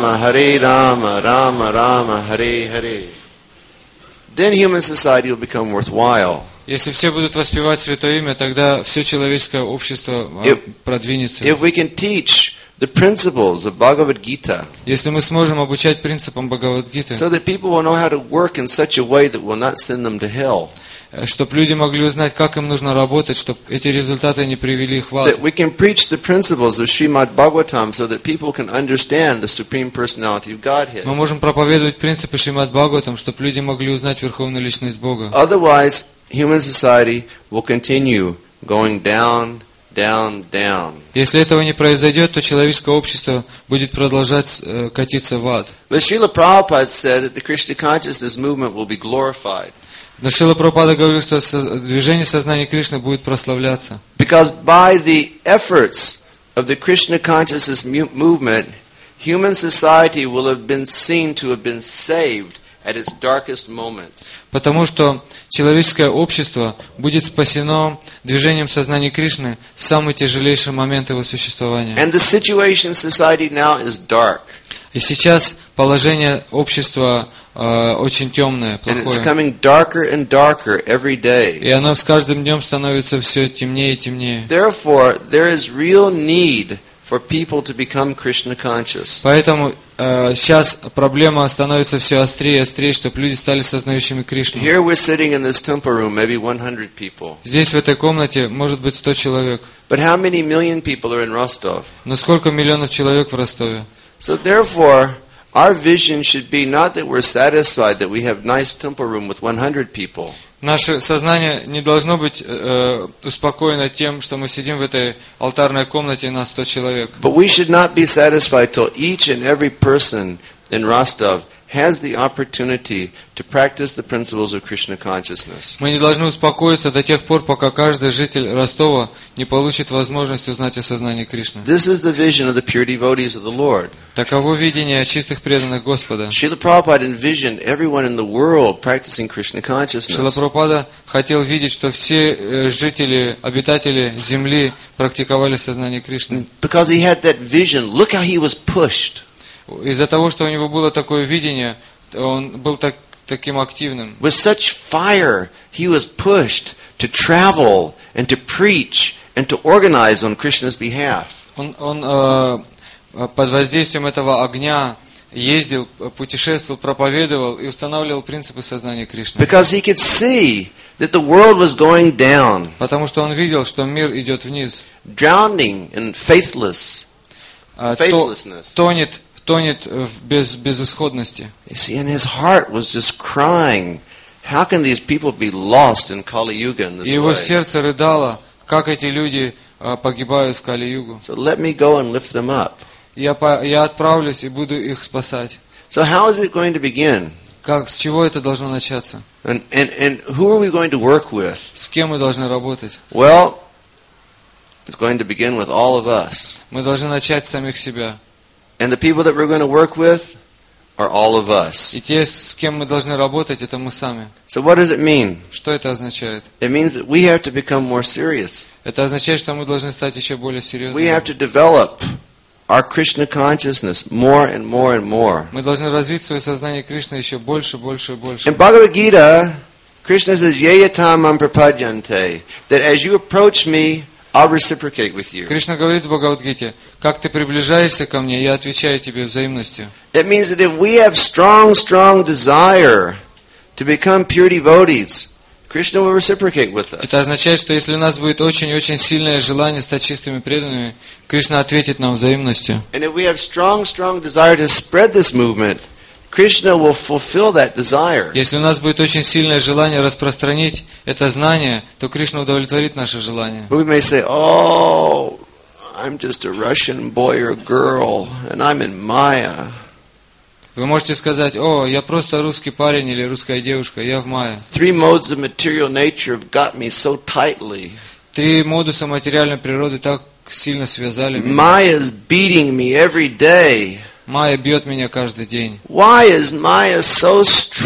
[SPEAKER 1] Rama, Rama Rama, Hare Hare, then human society will become worthwhile.
[SPEAKER 2] Если все будут воспевать Святое Имя, тогда все человеческое общество продвинется.
[SPEAKER 1] If we can teach the principles of Bhagavad Gita,
[SPEAKER 2] Если мы сможем обучать принципам Бхагавад-гиты,
[SPEAKER 1] so that people will know how to work in such a way that will not send them to hell,
[SPEAKER 2] чтобы люди могли узнать, как им нужно работать, чтобы эти результаты не привели их в ад.
[SPEAKER 1] that we can preach the principles of Srimad Bhagavatam so that people can understand the Supreme Personality of Godhead.
[SPEAKER 2] Мы можем проповедовать принципы Шримад Бхагаватам, чтобы люди могли узнать Верховную Личность Бога.
[SPEAKER 1] Otherwise, human society will continue going down, down, down.
[SPEAKER 2] Если этого не произойдет, то человеческое общество будет продолжать катиться в ад.
[SPEAKER 1] But Srila Prabhupada said that the Krishna consciousness movement will be glorified.
[SPEAKER 2] Но Шрила Прабхупада говорил, что движение сознания Кришны будет прославляться.
[SPEAKER 1] Because by the efforts of the Krishna consciousness movement, human society will have been seen to have been saved at its darkest moment.
[SPEAKER 2] Потому что человеческое общество будет спасено движением сознания Кришны в самый тяжелейший момент его существования.
[SPEAKER 1] And the situation in society now is dark.
[SPEAKER 2] И сейчас положение общества очень темное,
[SPEAKER 1] And it's
[SPEAKER 2] плохое.
[SPEAKER 1] coming darker and darker every day.
[SPEAKER 2] И оно с каждым днем становится все темнее и темнее.
[SPEAKER 1] Therefore, there is real need for people to become Krishna conscious.
[SPEAKER 2] Поэтому сейчас проблема становится все острее и острее, чтобы люди стали сознающими Кришну.
[SPEAKER 1] Here we're sitting in this temple room, maybe 100 people.
[SPEAKER 2] Здесь, в этой комнате, может быть 100 человек.
[SPEAKER 1] But how many million people are in Rostov?
[SPEAKER 2] Но сколько миллионов человек в Ростове?
[SPEAKER 1] So therefore, our vision should be not that we're satisfied that we have nice temple room with 100 people.
[SPEAKER 2] Наше сознание не должно быть успокоено тем, что мы сидим в этой алтарной комнате на 100 человек.
[SPEAKER 1] But we should not be satisfied till each and every person in Rostov has the opportunity to practice the principles of Krishna consciousness.
[SPEAKER 2] Мы не должны успокоиться до тех пор, пока каждый житель Ростова не получит возможность узнать о сознании Кришны.
[SPEAKER 1] This is the vision of the pure devotees of the Lord.
[SPEAKER 2] Таково видение чистых преданных Господа.
[SPEAKER 1] Srila Prabhupada envisioned everyone in the world practicing Krishna
[SPEAKER 2] Шрила
[SPEAKER 1] consciousness.
[SPEAKER 2] Прабхупада хотел видеть, что все жители, обитатели земли практиковали сознание Кришны.
[SPEAKER 1] Because he had that vision, look how he was pushed.
[SPEAKER 2] Из-за того, что у него было такое видение, он был таким активным.
[SPEAKER 1] With such fire, he was pushed to travel and to preach and to organize on Krishna's behalf.
[SPEAKER 2] Он под воздействием этого огня ездил, путешествовал, проповедовал и устанавливал принципы сознания Кришны.
[SPEAKER 1] Because he could see that the world was going down,
[SPEAKER 2] Потому что он видел, что мир идет вниз,
[SPEAKER 1] drowning in faithlessness.
[SPEAKER 2] тонет в безысходности.
[SPEAKER 1] You see, and his heart was just crying, how can these people be lost in Kali Yuga in this
[SPEAKER 2] И его
[SPEAKER 1] way?
[SPEAKER 2] сердце рыдало, как эти люди погибают в Кали-югу.
[SPEAKER 1] So let me go and lift them up.
[SPEAKER 2] Я отправлюсь и буду их спасать.
[SPEAKER 1] So how is it going to begin?
[SPEAKER 2] С чего это должно начаться?
[SPEAKER 1] And who are we going to work with?
[SPEAKER 2] С кем мы должны работать?
[SPEAKER 1] Well, it's going to begin with all of us.
[SPEAKER 2] Мы должны начать с самих себя.
[SPEAKER 1] And the people that we're going to work with are all of us.
[SPEAKER 2] И те, с кем мы должны работать, это мы сами.
[SPEAKER 1] So what does it mean?
[SPEAKER 2] Что это означает?
[SPEAKER 1] It means that we have to become more serious.
[SPEAKER 2] Это означает, что мы должны стать еще более
[SPEAKER 1] We
[SPEAKER 2] серьезными.
[SPEAKER 1] have to develop our Krishna consciousness more and more and more.
[SPEAKER 2] Мы должны развить свое сознание Кришны еще больше, больше и больше.
[SPEAKER 1] In Bhagavad Gita, Krishna says, Yeyatamam prapadyante, that as you approach me, I'll reciprocate with you.
[SPEAKER 2] Кришна говорит в Бхагавад-гите: как ты приближаешься ко мне, я отвечаю тебе взаимностью.
[SPEAKER 1] It means that if we have strong desire to become pure devotees, Krishna will reciprocate with us.
[SPEAKER 2] Это означает, что если у нас будет очень-очень сильное желание стать чистыми преданными, Кришна ответит нам взаимностью.
[SPEAKER 1] And if we have strong desire to spread this movement, Krishna will fulfill that desire.
[SPEAKER 2] Если у нас будет очень сильное желание распространить это знание, то Кришна удовлетворит наше желание.
[SPEAKER 1] But we may say, oh, I'm just a Russian boy or girl, and I'm in Maya.
[SPEAKER 2] Вы можете сказать: о, я просто русский парень или русская девушка, я в Майя.
[SPEAKER 1] 3 modes of material nature have got me so tightly.
[SPEAKER 2] 3 модуса материальной природы так сильно связали меня.
[SPEAKER 1] Maya is beating me every day.
[SPEAKER 2] Майя бьет меня каждый день.
[SPEAKER 1] Why is Maya so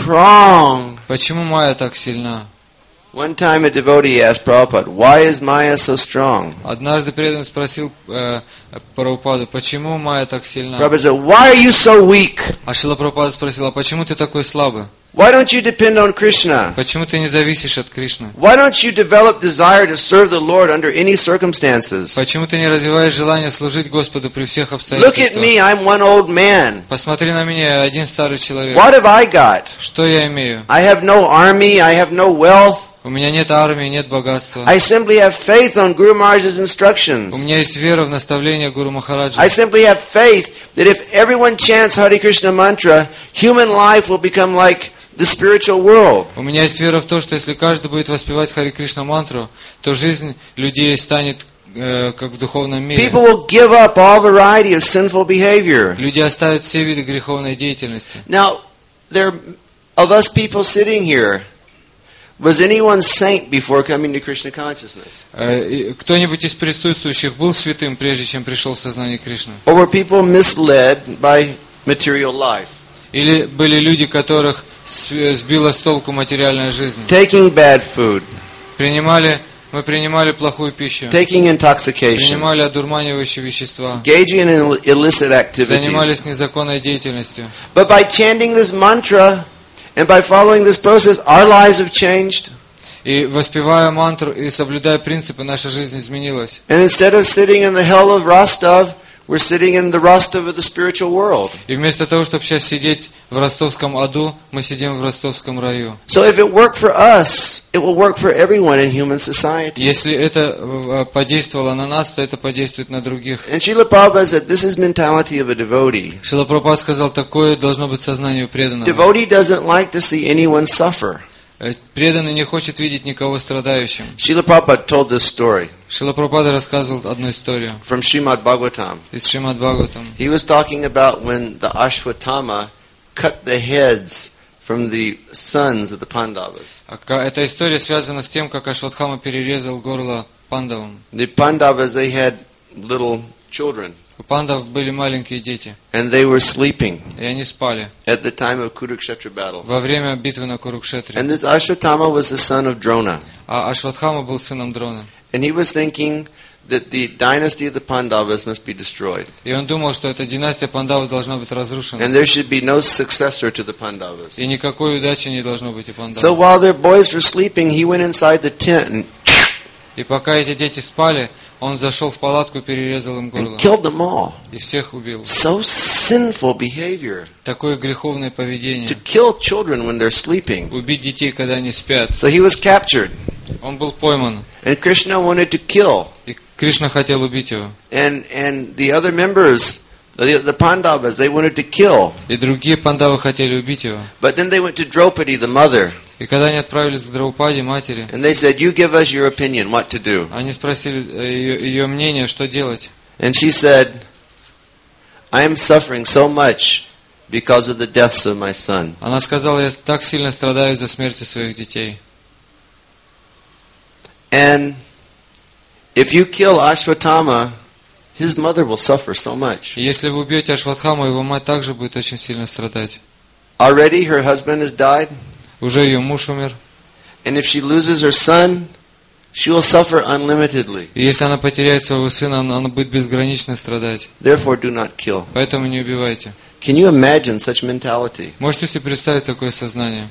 [SPEAKER 1] strong?
[SPEAKER 2] Почему Майя так сильна?
[SPEAKER 1] One time a devotee asked Prabhupada, why is Maya so strong?
[SPEAKER 2] Однажды преданный спросил Прабхупаду: почему Майя так сильна?
[SPEAKER 1] Prabhupada said, why are you so weak?
[SPEAKER 2] А Шрила Прабхупада спросил: а почему ты такой слабый?
[SPEAKER 1] Why don't you depend on Krishna?
[SPEAKER 2] Почему ты не зависишь от Кришны?
[SPEAKER 1] Why don't you develop desire to serve the Lord under any circumstances?
[SPEAKER 2] Почему ты не развиваешь желание служить Господу при всех
[SPEAKER 1] Look at
[SPEAKER 2] обстоятельствах?
[SPEAKER 1] me, I'm one old man.
[SPEAKER 2] Посмотри на меня, я один старый человек.
[SPEAKER 1] What have I got?
[SPEAKER 2] Что я имею?
[SPEAKER 1] I have no army, I have no wealth.
[SPEAKER 2] У меня нет армии, нет богатства.
[SPEAKER 1] I simply have faith on Guru Maharaj's
[SPEAKER 2] У
[SPEAKER 1] instructions.
[SPEAKER 2] меня есть вера в наставление Гуру Махараджа.
[SPEAKER 1] I simply have faith that if everyone chants Hare Krishna mantra, human life will become like the spiritual world.
[SPEAKER 2] У меня есть вера в то, что если каждый будет воспевать Хари Кришна мантру, то жизнь людей станет как в духовном мире.
[SPEAKER 1] People will give up all variety of sinful behavior.
[SPEAKER 2] Люди оставят все виды греховной деятельности.
[SPEAKER 1] Now, there of us people sitting here, was anyone saint before coming to Krishna consciousness?
[SPEAKER 2] Кто-нибудь из присутствующих был святым, прежде чем пришел в сознание Кришны?
[SPEAKER 1] Or were people misled by material life?
[SPEAKER 2] Или были люди, которых сбила с толку материальная жизнь?
[SPEAKER 1] Taking bad food,
[SPEAKER 2] Мы принимали плохую пищу,
[SPEAKER 1] taking intoxications,
[SPEAKER 2] принимали одурманивающие вещества,
[SPEAKER 1] engaging in illicit activities.
[SPEAKER 2] занимались незаконной деятельностью.
[SPEAKER 1] But by chanting this mantra and by following this process, our lives have changed.
[SPEAKER 2] И воспевая мантру и соблюдая принципы, наша жизнь изменилась.
[SPEAKER 1] And instead of sitting in the hell of Rostov, we're sitting in the Rostov of the spiritual world.
[SPEAKER 2] И вместо того, чтобы сейчас сидеть в ростовском аду, мы сидим в ростовском раю.
[SPEAKER 1] So if it worked for us, it will work for everyone in human society.
[SPEAKER 2] Если это подействовало на нас, то это подействует на других.
[SPEAKER 1] And Srila Prabhupada said, this is mentality of a devotee.
[SPEAKER 2] Шрила Прабхупада сказал: такое должно быть сознание преданного.
[SPEAKER 1] Devotee doesn't like to see anyone suffer.
[SPEAKER 2] Преданный не хочет видеть никого страдающим.
[SPEAKER 1] Srila Prabhupada told this story
[SPEAKER 2] Шрила Прабхупада рассказывал одну историю
[SPEAKER 1] from Srimad Bhagavatam.
[SPEAKER 2] из Шримад Бхагаватам.
[SPEAKER 1] He was talking about when the Ashwatthama cut the heads from the sons of the Pandavas.
[SPEAKER 2] Эта история связана с тем, как Ашватхама перерезал горло пандавам.
[SPEAKER 1] The Pandavas, they had little children,
[SPEAKER 2] У пандав были маленькие дети,
[SPEAKER 1] and they were sleeping
[SPEAKER 2] и они спали
[SPEAKER 1] at the time of Kurukshetra battle.
[SPEAKER 2] во время битвы на Курукшетре.
[SPEAKER 1] And this Ashwatthama was the son of Drona.
[SPEAKER 2] А Ашватхама был сыном Дрона.
[SPEAKER 1] And he was thinking that the dynasty of the Pandavas must be destroyed.
[SPEAKER 2] И он думал, что эта династия пандавов должна быть разрушена.
[SPEAKER 1] And there should be no successor to the Pandavas.
[SPEAKER 2] И никакой удачи не должно быть у
[SPEAKER 1] So
[SPEAKER 2] пандавов.
[SPEAKER 1] while their boys were sleeping, he went inside the tent and
[SPEAKER 2] И пока эти дети спали, он зашел в палатку и перерезал им горло.
[SPEAKER 1] killed them all.
[SPEAKER 2] И всех убил.
[SPEAKER 1] So sinful behavior.
[SPEAKER 2] Такое греховное
[SPEAKER 1] To
[SPEAKER 2] поведение.
[SPEAKER 1] kill children when they're sleeping.
[SPEAKER 2] Убить детей, когда они спят.
[SPEAKER 1] So he was captured.
[SPEAKER 2] Он был пойман.
[SPEAKER 1] And Krishna wanted to kill.
[SPEAKER 2] И Кришна хотел убить его.
[SPEAKER 1] And the other members, the Pandavas, they wanted to kill.
[SPEAKER 2] И другие пандавы хотели убить его.
[SPEAKER 1] But then they went to Draupadi, the mother,
[SPEAKER 2] И когда они отправились к Драупаде, матери,
[SPEAKER 1] and they said, you give us your opinion, what to do.
[SPEAKER 2] они спросили ее мнение, что делать.
[SPEAKER 1] And she said, I am suffering so much because of the deaths of my son.
[SPEAKER 2] Она сказала, я так сильно страдаю из-за смерти своих детей.
[SPEAKER 1] And if you kill Ashwatthama, his mother will suffer so much.
[SPEAKER 2] И если вы убьете Ашватхаму, его мать также будет очень сильно страдать.
[SPEAKER 1] Already her husband has died,
[SPEAKER 2] Уже ее муж умер.
[SPEAKER 1] and if she loses her son, she will suffer unlimitedly.
[SPEAKER 2] И если она потеряет своего сына, она будет безгранично страдать.
[SPEAKER 1] Therefore, do not kill.
[SPEAKER 2] Поэтому не убивайте.
[SPEAKER 1] Can you imagine such mentality?
[SPEAKER 2] Можете себе представить такое сознание?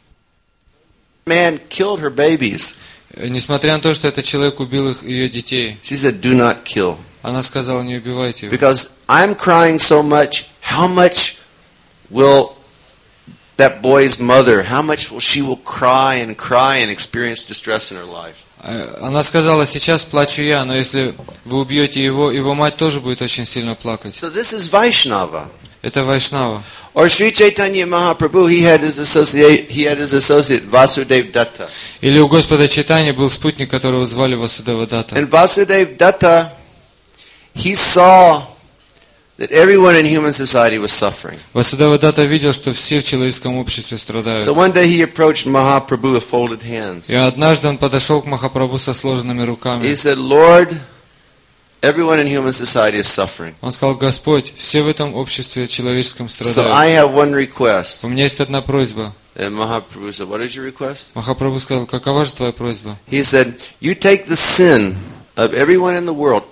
[SPEAKER 1] Man killed her babies.
[SPEAKER 2] Несмотря на то, что этот человек убил ее детей,
[SPEAKER 1] She said, do not kill.
[SPEAKER 2] она сказала, не убивайте его.
[SPEAKER 1] Because I'm crying so much, how much will that boy's mother, how much will she cry and experience distress in her life?
[SPEAKER 2] Она сказала, сейчас плачу я, но если вы убьете его мать тоже будет очень сильно плакать.
[SPEAKER 1] So this is Vaishnava.
[SPEAKER 2] Это Вайшнава.
[SPEAKER 1] Or Sri Chaitanya Mahaprabhu, he had his associate Vasudev Datta.
[SPEAKER 2] Или у Господа Чайтаньи был спутник, которого звали Васудева Датта.
[SPEAKER 1] And Vasudev Datta, he saw that everyone in human society was suffering.
[SPEAKER 2] Васудева Датта видел, что все в человеческом обществе страдают.
[SPEAKER 1] So one day he approached Mahaprabhu with folded hands.
[SPEAKER 2] И однажды он подошел к Махапрабху со сложенными
[SPEAKER 1] He
[SPEAKER 2] руками.
[SPEAKER 1] said, Lord, everyone in human society is suffering.
[SPEAKER 2] Он сказал, Господь, все в этом обществе человеческом
[SPEAKER 1] So I
[SPEAKER 2] страдают.
[SPEAKER 1] have one request.
[SPEAKER 2] У меня есть одна просьба.
[SPEAKER 1] And Mahaprabhu said, what is your request?
[SPEAKER 2] Махапрабху сказал, какова же твоя просьба?
[SPEAKER 1] He said, you take the sin of everyone in the world,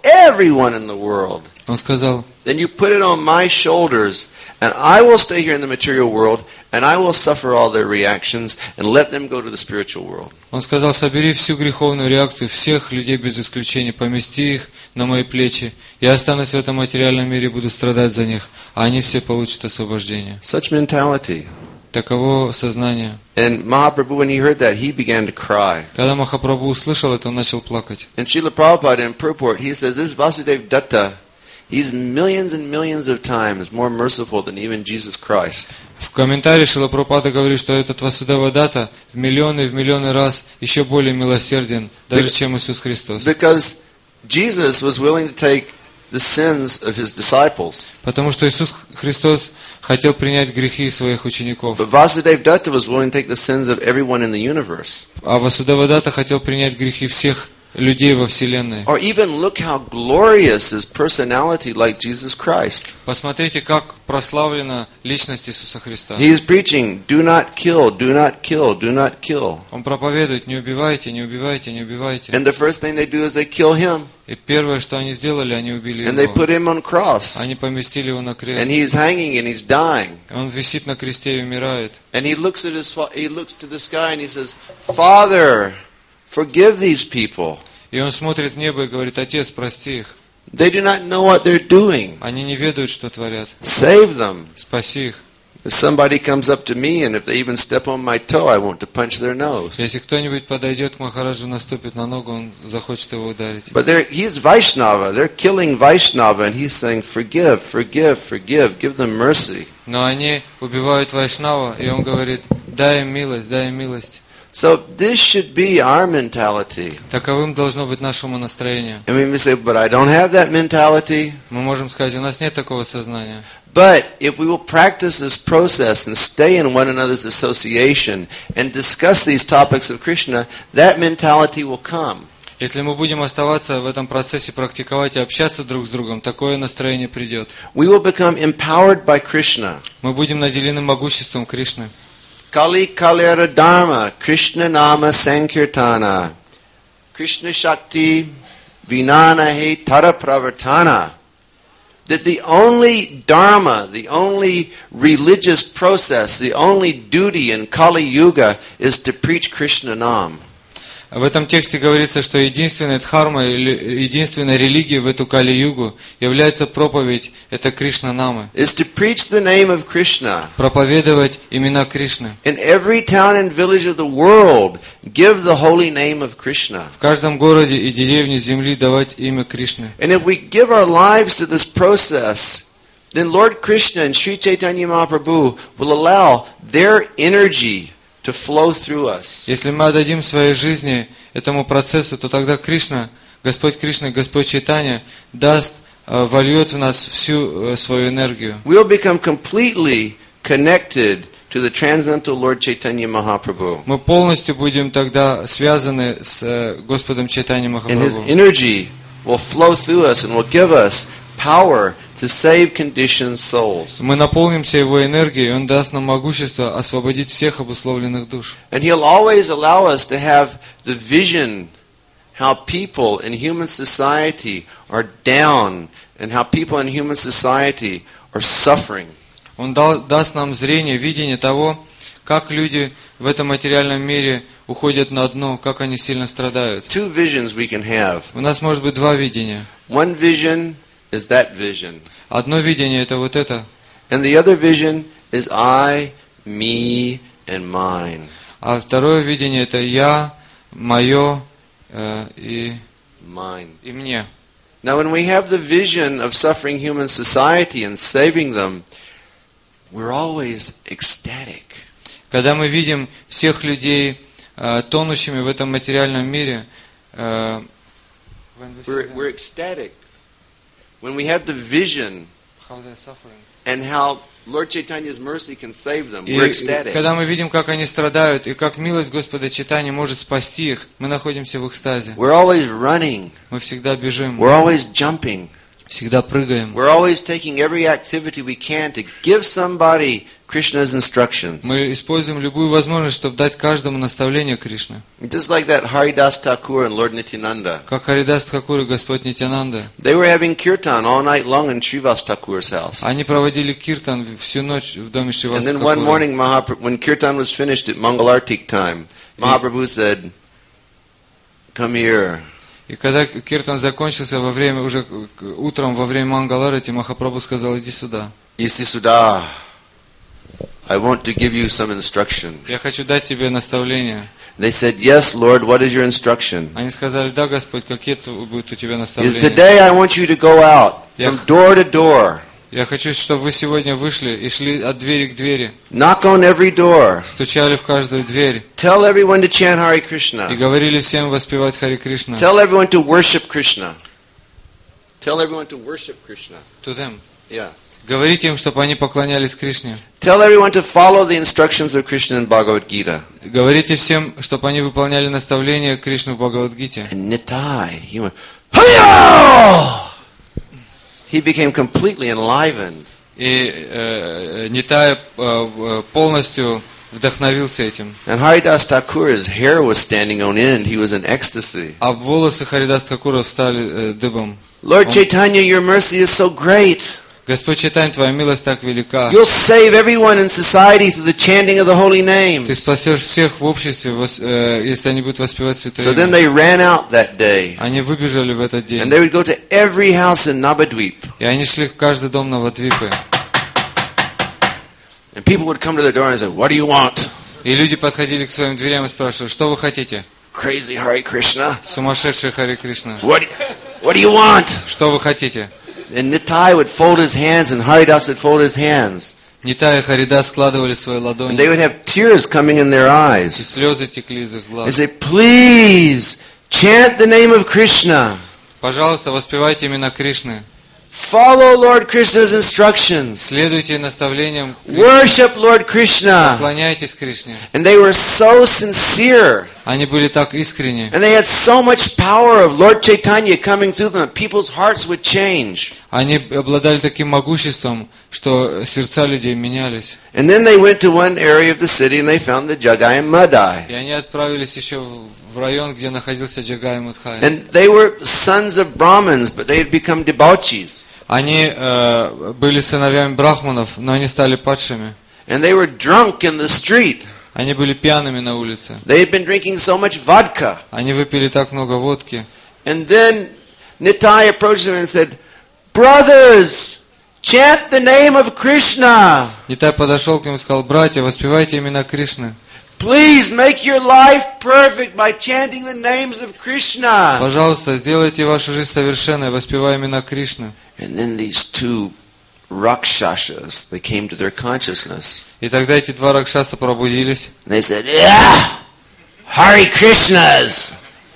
[SPEAKER 2] Он сказал,
[SPEAKER 1] then you put it on my shoulders, and I will stay here in the material world, and I will suffer all their reactions, and let them go to the spiritual world.
[SPEAKER 2] Он сказал, собери всю греховную реакцию всех людей без исключения, помести их на мои плечи. Я останусь в этом материальном мире и буду страдать за них, а они все получат освобождение.
[SPEAKER 1] Such mentality.
[SPEAKER 2] Таково сознание.
[SPEAKER 1] And Mahaprabhu, when he heard that, he began to cry.
[SPEAKER 2] Когда Махапрабху услышал это, он начал плакать.
[SPEAKER 1] And Srila Prabhupada in purport, he says, this Vasudev Datta, he's millions and millions of times more merciful than even Jesus Christ.
[SPEAKER 2] В комментарии Шрила Прабхупада говорит, что этот Васудева Датта в миллионы раз еще более милосерден, даже чем Иисус Христос.
[SPEAKER 1] Because Jesus was willing to take the sins of his disciples.
[SPEAKER 2] Потому что Иисус Христос хотел принять грехи своих учеников.
[SPEAKER 1] But Vasudev Datta was willing to take the sins of everyone in the universe.
[SPEAKER 2] А Васудева Датта хотел принять грехи всех людей во Вселенной.
[SPEAKER 1] Or even look how glorious his personality like Jesus Christ.
[SPEAKER 2] Посмотрите, как прославлена личность Иисуса Христа.
[SPEAKER 1] He is preaching, do not kill, do not kill, do not kill.
[SPEAKER 2] Он проповедует, не убивайте, не убивайте, не убивайте.
[SPEAKER 1] And the first thing they do is they kill him.
[SPEAKER 2] И первое, что они сделали, они убили
[SPEAKER 1] And they
[SPEAKER 2] его.
[SPEAKER 1] put him on cross.
[SPEAKER 2] Они поместили его на
[SPEAKER 1] And
[SPEAKER 2] крест.
[SPEAKER 1] he's hanging and he's dying.
[SPEAKER 2] Он висит на кресте и умирает.
[SPEAKER 1] And he looks to the sky and he says, Father, forgive these people.
[SPEAKER 2] И он смотрит в небо и говорит, Отец, прости их.
[SPEAKER 1] They do not know what they're doing.
[SPEAKER 2] Они не ведают, что творят.
[SPEAKER 1] Save them.
[SPEAKER 2] Спаси их.
[SPEAKER 1] If somebody comes up to me and if they even step on my toe, I want to punch their nose.
[SPEAKER 2] Если кто-нибудь подойдет к Махараджу, наступит на ногу, он захочет его ударить.
[SPEAKER 1] But he's Vaishnava. They're killing Vaishnava and he's saying, forgive, forgive, forgive. Give them mercy.
[SPEAKER 2] Но они убивают Вайшнава, и он говорит, дай им милость, дай им милость.
[SPEAKER 1] So this should be our mentality.
[SPEAKER 2] Таковым должно быть наше умонастроение.
[SPEAKER 1] I mean, we say, but I don't have that mentality.
[SPEAKER 2] Мы можем сказать, у нас нет такого сознания.
[SPEAKER 1] But if we will practice this process and stay in one another's association and discuss these topics of Krishna, that mentality will come.
[SPEAKER 2] Если мы будем оставаться в этом процессе, практиковать и общаться друг с другом, такое настроение придет.
[SPEAKER 1] We will become empowered by Krishna.
[SPEAKER 2] Мы будем наделены могуществом Кришны.
[SPEAKER 1] Kali Kalera Dharma, Krishna Nama Sankirtana, Krishna Shakti Vinana He Tara Pravartana. That the only dharma, the only religious process, the only duty in Kali Yuga is to preach Krishna Nam.
[SPEAKER 2] В этом тексте говорится, что единственная дхарма, единственная религия в эту Кали-югу является проповедь, это Кришна-намы.
[SPEAKER 1] Is to preach the name of Krishna.
[SPEAKER 2] Проповедовать имена Кришны.
[SPEAKER 1] In every town and village of the world, give the holy name of Krishna.
[SPEAKER 2] В каждом городе и деревне земли давать имя Кришны.
[SPEAKER 1] And if we give our lives to this process, then Lord Krishna and Sri Chaitanya Mahaprabhu will allow their energy to flow through us.
[SPEAKER 2] Если мы отдадим своей жизни этому процессу, то тогда Кришна, Господь Кришна и Господь Чайтанья вольет в нас всю свою энергию.
[SPEAKER 1] We'll become completely connected to the transcendental Lord Chaitanya Mahaprabhu.
[SPEAKER 2] Мы полностью будем тогда связаны с Господом Чайтаньей
[SPEAKER 1] And His
[SPEAKER 2] Махапрабху.
[SPEAKER 1] energy will flow through us and will give us power to save conditioned souls.
[SPEAKER 2] Мы наполнимся Его энергией, и Он даст нам могущество освободить всех обусловленных душ.
[SPEAKER 1] And He'll always allow us to have the vision how people in human society are down and how people in human society are suffering.
[SPEAKER 2] Он даст нам зрение, видение того, как люди в этом материальном мире уходят на дно, как они сильно страдают.
[SPEAKER 1] Two visions we can have.
[SPEAKER 2] У нас может быть два видения.
[SPEAKER 1] One vision is that vision.
[SPEAKER 2] Одно видение это вот это,
[SPEAKER 1] And the other vision is I, me, and mine.
[SPEAKER 2] а второе видение это я, мое и
[SPEAKER 1] Mine.
[SPEAKER 2] мне.
[SPEAKER 1] Now when we have the vision of suffering human society and saving them, we're always ecstatic.
[SPEAKER 2] Когда мы видим всех людей тонущими в этом материальном мире,
[SPEAKER 1] We're ecstatic. When we have the vision and how Lord Chaitanya's mercy can save them, we're
[SPEAKER 2] и
[SPEAKER 1] ecstatic.
[SPEAKER 2] когда мы видим, как они страдают, и как милость Господа Чайтаньи может спасти их, мы находимся в экстазе.
[SPEAKER 1] We're always running.
[SPEAKER 2] Мы всегда бежим,
[SPEAKER 1] We're always jumping.
[SPEAKER 2] всегда прыгаем.
[SPEAKER 1] We're always taking every activity we can to give somebody Krishna's instructions.
[SPEAKER 2] Мы используем любую возможность, чтобы дать каждому наставление Кришны.
[SPEAKER 1] Just like that Haridas Thakur and Lord Nityananda.
[SPEAKER 2] Как Харидас Тхакур и Господь Нитянанда.
[SPEAKER 1] They were having kirtan all night long in Srivas Thakur's house.
[SPEAKER 2] Они проводили киртан всю ночь в доме
[SPEAKER 1] And
[SPEAKER 2] Шриваса
[SPEAKER 1] then one
[SPEAKER 2] Тхакура.
[SPEAKER 1] morning, when kirtan was finished at Mangalartik time, Mahaprabhu said, "Come here."
[SPEAKER 2] И когда киртан закончился уже утром во время Мангаларати, Махапрабху сказал: иди сюда.
[SPEAKER 1] Isti Sudha, I want to give you some instruction.
[SPEAKER 2] Я хочу дать тебе наставление.
[SPEAKER 1] They said, "Yes, Lord, what is your instruction?"
[SPEAKER 2] Они сказали: да, Господь, какие будут у тебя
[SPEAKER 1] Is
[SPEAKER 2] наставления?
[SPEAKER 1] today I want you to go out from door to door.
[SPEAKER 2] Я хочу, чтобы вы сегодня вышли и шли от двери к двери,
[SPEAKER 1] Knock on every door.
[SPEAKER 2] стучали в каждую дверь
[SPEAKER 1] Tell everyone to chant Hare
[SPEAKER 2] и
[SPEAKER 1] Krishna.
[SPEAKER 2] говорили всем воспевать Хари Кришна.
[SPEAKER 1] Tell everyone to worship Krishna. Tell everyone to worship Krishna.
[SPEAKER 2] To them.
[SPEAKER 1] Yeah.
[SPEAKER 2] Говорите им, чтобы они поклонялись Кришне.
[SPEAKER 1] Tell everyone to follow the instructions of Krishna in Bhagavad Gita.
[SPEAKER 2] Говорите всем, чтобы они выполняли наставления Кришны в Бхагавад-гите.
[SPEAKER 1] And Nitai, he went, Hiya! He became completely enlivened.
[SPEAKER 2] И Нитай полностью вдохновился этим.
[SPEAKER 1] And Haridas Thakur, his hair was standing on end. He was in ecstasy.
[SPEAKER 2] А волосы Харидас Тхакура встали дыбом.
[SPEAKER 1] Lord Chaitanya, your mercy is so great.
[SPEAKER 2] Господь Чайтанья, Твоя милость так велика.
[SPEAKER 1] You'll save everyone in society through the chanting of the holy name.
[SPEAKER 2] Ты спасешь всех в обществе, если они будут воспевать святое
[SPEAKER 1] So then
[SPEAKER 2] имя.
[SPEAKER 1] they ran out that day.
[SPEAKER 2] Они выбежали в этот день.
[SPEAKER 1] And they would go to every house in Navadvip.
[SPEAKER 2] И они шли в каждый дом Навадвипы.
[SPEAKER 1] And people would come to their door and say, "What do you want?"
[SPEAKER 2] И люди подходили к своим дверям и спрашивали: что вы хотите?
[SPEAKER 1] Crazy Hare Krishna.
[SPEAKER 2] Сумасшедший Хари Кришна.
[SPEAKER 1] What do you want?
[SPEAKER 2] Что вы хотите?
[SPEAKER 1] And Nitai would fold his hands and Haridas would fold his hands.
[SPEAKER 2] Нитай и Харидас складывали свои
[SPEAKER 1] and
[SPEAKER 2] ладони,
[SPEAKER 1] they would have tears coming in their
[SPEAKER 2] и
[SPEAKER 1] eyes.
[SPEAKER 2] слезы текли из их
[SPEAKER 1] They
[SPEAKER 2] глаз.
[SPEAKER 1] say, please, chant the name of Krishna.
[SPEAKER 2] Пожалуйста, воспевайте имена Кришны.
[SPEAKER 1] Follow Lord Krishna's instructions.
[SPEAKER 2] Следуйте наставлениям Кришны.
[SPEAKER 1] Worship Lord Krishna.
[SPEAKER 2] Поклоняйтесь Кришне.
[SPEAKER 1] And they were so sincere.
[SPEAKER 2] Они были так искренни.
[SPEAKER 1] And they had so much power of Lord Chaitanya coming through them. People's hearts would change.
[SPEAKER 2] Они обладали таким могуществом, что сердца людей менялись.
[SPEAKER 1] And then they went to one area of the city and they found the Jagai and Madai.
[SPEAKER 2] И они отправились еще в район, где находился Джагай и Мадхай.
[SPEAKER 1] And they were sons of Brahmins, but they had become debauchees.
[SPEAKER 2] Они были сыновьями брахманов, но они стали падшими.
[SPEAKER 1] And they were drunk in the street.
[SPEAKER 2] Они были пьяными на улице.
[SPEAKER 1] They had been drinking so much vodka.
[SPEAKER 2] Они выпили так много водки.
[SPEAKER 1] And then Nitai approached them and said, brothers, chant the name of Krishna.
[SPEAKER 2] Нитай подошел к ним и сказал: братья, воспевайте имена Кришны.
[SPEAKER 1] Please make your life perfect by chanting the names of Krishna.
[SPEAKER 2] Пожалуйста, сделайте вашу жизнь совершенной, воспевая имена Кришны.
[SPEAKER 1] And then these two Rakshasas, they came to their consciousness.
[SPEAKER 2] И тогда эти два ракшаса пробудились.
[SPEAKER 1] And they said, yeah, Hare Krishnas.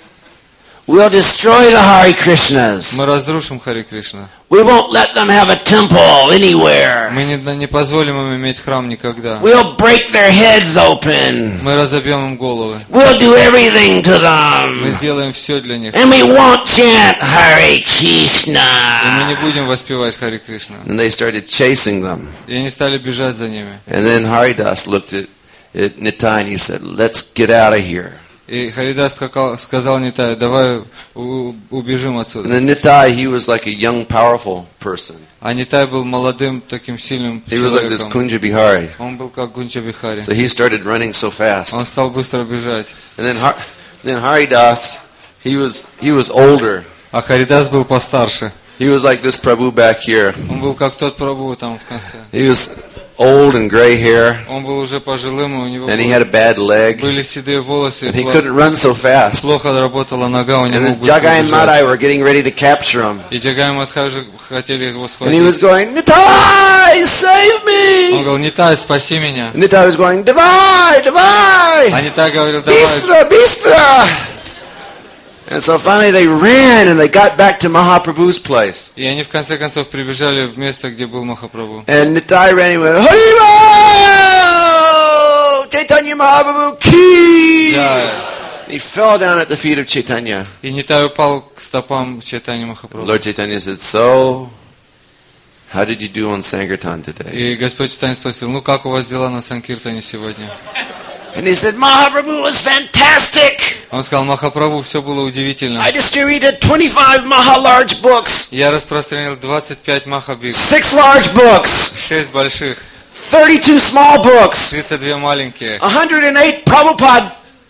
[SPEAKER 1] We'll destroy the Hare Krishnas.
[SPEAKER 2] Мы разрушим Хари Кришна.
[SPEAKER 1] We won't let them have a temple anywhere.
[SPEAKER 2] Мы не позволим им иметь храм никогда.
[SPEAKER 1] We'll break their heads open.
[SPEAKER 2] Мы разобьем им головы.
[SPEAKER 1] We'll do everything to
[SPEAKER 2] Мы
[SPEAKER 1] them.
[SPEAKER 2] сделаем все для них.
[SPEAKER 1] And we won't chant Hare
[SPEAKER 2] И мы
[SPEAKER 1] Krishna.
[SPEAKER 2] не будем воспевать Хари Кришна.
[SPEAKER 1] And they started chasing them.
[SPEAKER 2] И они стали бежать за ними.
[SPEAKER 1] And then Haridas looked at Nitai and he said, let's get out of here.
[SPEAKER 2] И Харидас сказал Нитаю: давай убежим
[SPEAKER 1] And
[SPEAKER 2] отсюда.
[SPEAKER 1] then Nitai, he was like a young, powerful person.
[SPEAKER 2] А Нитай был молодым, таким сильным
[SPEAKER 1] He was like this
[SPEAKER 2] человеком.
[SPEAKER 1] Kunja Bihari.
[SPEAKER 2] Он был как Гунча Бихари.
[SPEAKER 1] So he started running so fast.
[SPEAKER 2] Он стал быстро бежать.
[SPEAKER 1] And then Haridas, he was older.
[SPEAKER 2] А Харидас был постарше.
[SPEAKER 1] He was like this Prabhu back here.
[SPEAKER 2] Он был как тот Прабху там в конце.
[SPEAKER 1] He was old and gray hair,
[SPEAKER 2] Он был уже пожилым, и у него
[SPEAKER 1] and he had a bad leg,
[SPEAKER 2] были седые волосы,
[SPEAKER 1] and he couldn't run so fast.
[SPEAKER 2] плохо работала нога, он не
[SPEAKER 1] And
[SPEAKER 2] мог
[SPEAKER 1] this
[SPEAKER 2] быстро
[SPEAKER 1] Jagai and
[SPEAKER 2] бежать.
[SPEAKER 1] Madai were getting ready to capture him.
[SPEAKER 2] И Джагай и Мадхай уже хотели его
[SPEAKER 1] And he was
[SPEAKER 2] схватить.
[SPEAKER 1] going, Nitai, save
[SPEAKER 2] Он
[SPEAKER 1] me!
[SPEAKER 2] говорил: Нитай, спаси меня.
[SPEAKER 1] And Nitai was going, Davai,
[SPEAKER 2] А
[SPEAKER 1] Davai!
[SPEAKER 2] Нитай говорил: давай.
[SPEAKER 1] Bisra, Bisra! And so finally they ran and they got back to Mahaprabhu's place.
[SPEAKER 2] И они в конце концов прибежали в место, где был Махапрабху.
[SPEAKER 1] And Nitai ran and went, Haribol! Chaitanya Mahaprabhu ki!
[SPEAKER 2] Да.
[SPEAKER 1] He fell down at the feet of Chaitanya.
[SPEAKER 2] И Нитай упал к стопам Чайтани Махапрабху.
[SPEAKER 1] Lord Chaitanya said, so, how did you do on Sankirtan today?
[SPEAKER 2] И Господь Чайтанья спросил: ну как у вас дела на Санкиртане сегодня?
[SPEAKER 1] And he said, Mahaprabhu was fantastic!
[SPEAKER 2] Он сказал: Махапрабху, все было удивительно.
[SPEAKER 1] I distributed 25 Maha large books,
[SPEAKER 2] Я распространил 25 Махабиг,
[SPEAKER 1] 6 large books,
[SPEAKER 2] 6 больших,
[SPEAKER 1] 32 small books,
[SPEAKER 2] 32 маленькие
[SPEAKER 1] 108 Prabhupada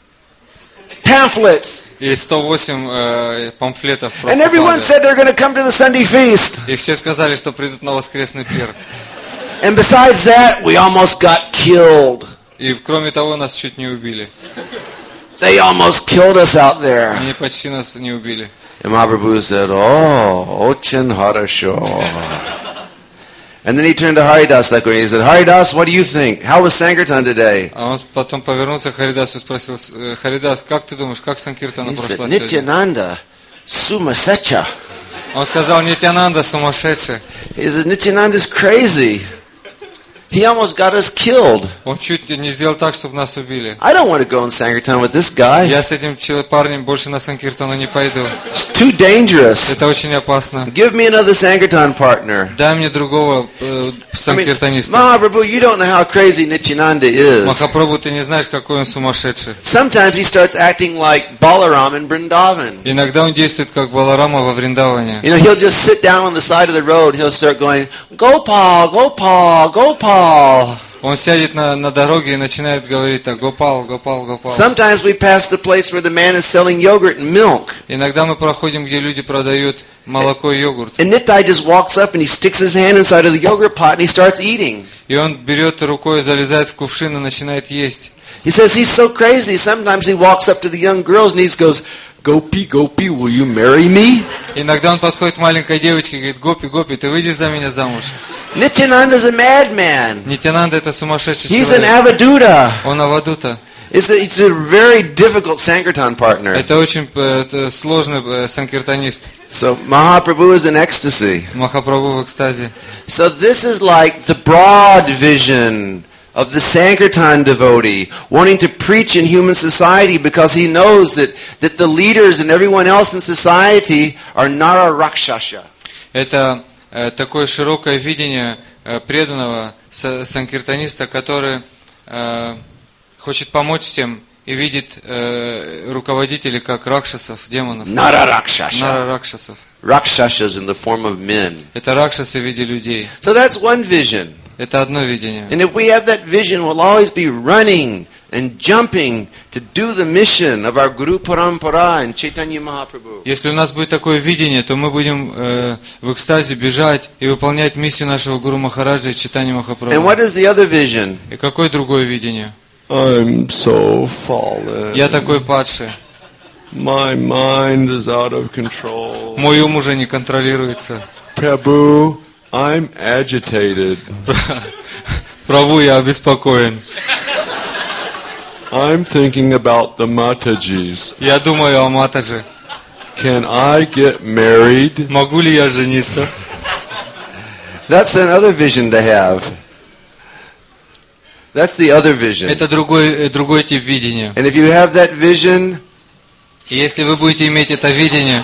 [SPEAKER 1] pamphlets.
[SPEAKER 2] и 108 памфлетов.
[SPEAKER 1] And everyone
[SPEAKER 2] Прабхупады.
[SPEAKER 1] said they're going to come to the Sunday feast.
[SPEAKER 2] И все сказали, что придут на воскресный пир.
[SPEAKER 1] And besides that, we almost got killed.
[SPEAKER 2] И кроме того, нас чуть не убили.
[SPEAKER 1] They almost killed us out there.
[SPEAKER 2] Они почти нас не убили.
[SPEAKER 1] And Mahaprabhu said, oh, Ochin Harasho. And then he turned to Haridas Thakur and he said, Haridas, what do you think? How was Sankirtan today?
[SPEAKER 2] А он потом повернулся к Харидасу и спросил: Харидас, как ты думаешь, как Санкиртана
[SPEAKER 1] He said,
[SPEAKER 2] прошла сегодня?
[SPEAKER 1] Nityananda, Sumasecha.
[SPEAKER 2] Он сказал: Нитянанда сумасшедший.
[SPEAKER 1] He said, Nityananda's crazy. He almost got us killed.
[SPEAKER 2] Он чуть не сделал так, чтобы нас убили.
[SPEAKER 1] I don't want to go on Sankirtan with this guy.
[SPEAKER 2] Я с этим парнем больше на Санкиртану не пойду.
[SPEAKER 1] It's too dangerous.
[SPEAKER 2] Это очень опасно.
[SPEAKER 1] Give me another Sankirtan partner.
[SPEAKER 2] Дай мне другого санкиртаниста.
[SPEAKER 1] Mahaprabhu, you don't know how crazy Nityananda is.
[SPEAKER 2] Махапрабху, ты не знаешь, какой он сумасшедший.
[SPEAKER 1] Sometimes he starts acting like Balaram in Vrindavan.
[SPEAKER 2] Иногда он действует как Баларама во Вриндаване.
[SPEAKER 1] You know, he'll just sit down on the side of the road. He'll start going, Gopal, Gopal, Gopal.
[SPEAKER 2] Он сядет на дороге и начинает говорить так: Гопал, Гопал, Гопал.
[SPEAKER 1] Sometimes we pass the place where the man is selling yogurt and milk.
[SPEAKER 2] Иногда мы проходим, где люди продают молоко и йогурт.
[SPEAKER 1] And Nitai just walks up and he sticks his hand inside of the yogurt pot and he starts eating.
[SPEAKER 2] И он берет рукой, залезает в кувшин и начинает есть.
[SPEAKER 1] He says he's so crazy. Sometimes he walks up to the young girls and he goes, Gopi, Gopi, will you marry me?
[SPEAKER 2] Иногда он подходит к маленькой девочке и говорит: Гопи, Гопи, ты выйдешь за меня замуж?
[SPEAKER 1] Nityananda's a madman.
[SPEAKER 2] Нитянанда — это сумасшедший
[SPEAKER 1] He's an
[SPEAKER 2] человек.
[SPEAKER 1] Avaduta.
[SPEAKER 2] Он авадута.
[SPEAKER 1] It's a very difficult Sankirtan partner.
[SPEAKER 2] Это очень сложный санкиртанист.
[SPEAKER 1] So Mahaprabhu is in ecstasy.
[SPEAKER 2] Махапрабху в экстазе.
[SPEAKER 1] So this is like the broad vision of the Sankirtan devotee, wanting to preach in human society because he knows that the leaders and everyone else in society are Nara Rakshasha.
[SPEAKER 2] Это такое широкое видение преданного санкиртаниста, который хочет помочь всем и видит руководителей как ракшасов, демонов.
[SPEAKER 1] Nara Rakshasha.
[SPEAKER 2] Нара ракшасов.
[SPEAKER 1] Rakshashas in the form of men.
[SPEAKER 2] Это ракшасы в виде людей.
[SPEAKER 1] So that's one vision.
[SPEAKER 2] Это одно видение.
[SPEAKER 1] And if we have that vision, we'll always be running and jumping to do the mission of our Guru Parampara and Chaitanya Mahaprabhu.
[SPEAKER 2] Если у нас будет такое видение, то мы будем в экстазе бежать и выполнять миссию нашего Гуру Махараджа и Чайтаньи
[SPEAKER 1] And
[SPEAKER 2] Махапрабху.
[SPEAKER 1] what is the other vision?
[SPEAKER 2] И какое другое видение?
[SPEAKER 1] I'm so fallen.
[SPEAKER 2] Я такой падший.
[SPEAKER 1] My mind is out of control.
[SPEAKER 2] Мой ум уже не контролируется.
[SPEAKER 1] Prabhu, I'm agitated.
[SPEAKER 2] Прабху, я обеспокоен.
[SPEAKER 1] I'm thinking about the Matajis.
[SPEAKER 2] Я думаю о Матаджи.
[SPEAKER 1] Can I get married?
[SPEAKER 2] Могу ли я жениться?
[SPEAKER 1] That's another vision to have. That's the other vision.
[SPEAKER 2] Это другой тип видения.
[SPEAKER 1] And if you have that vision,
[SPEAKER 2] И если вы будете иметь это видение,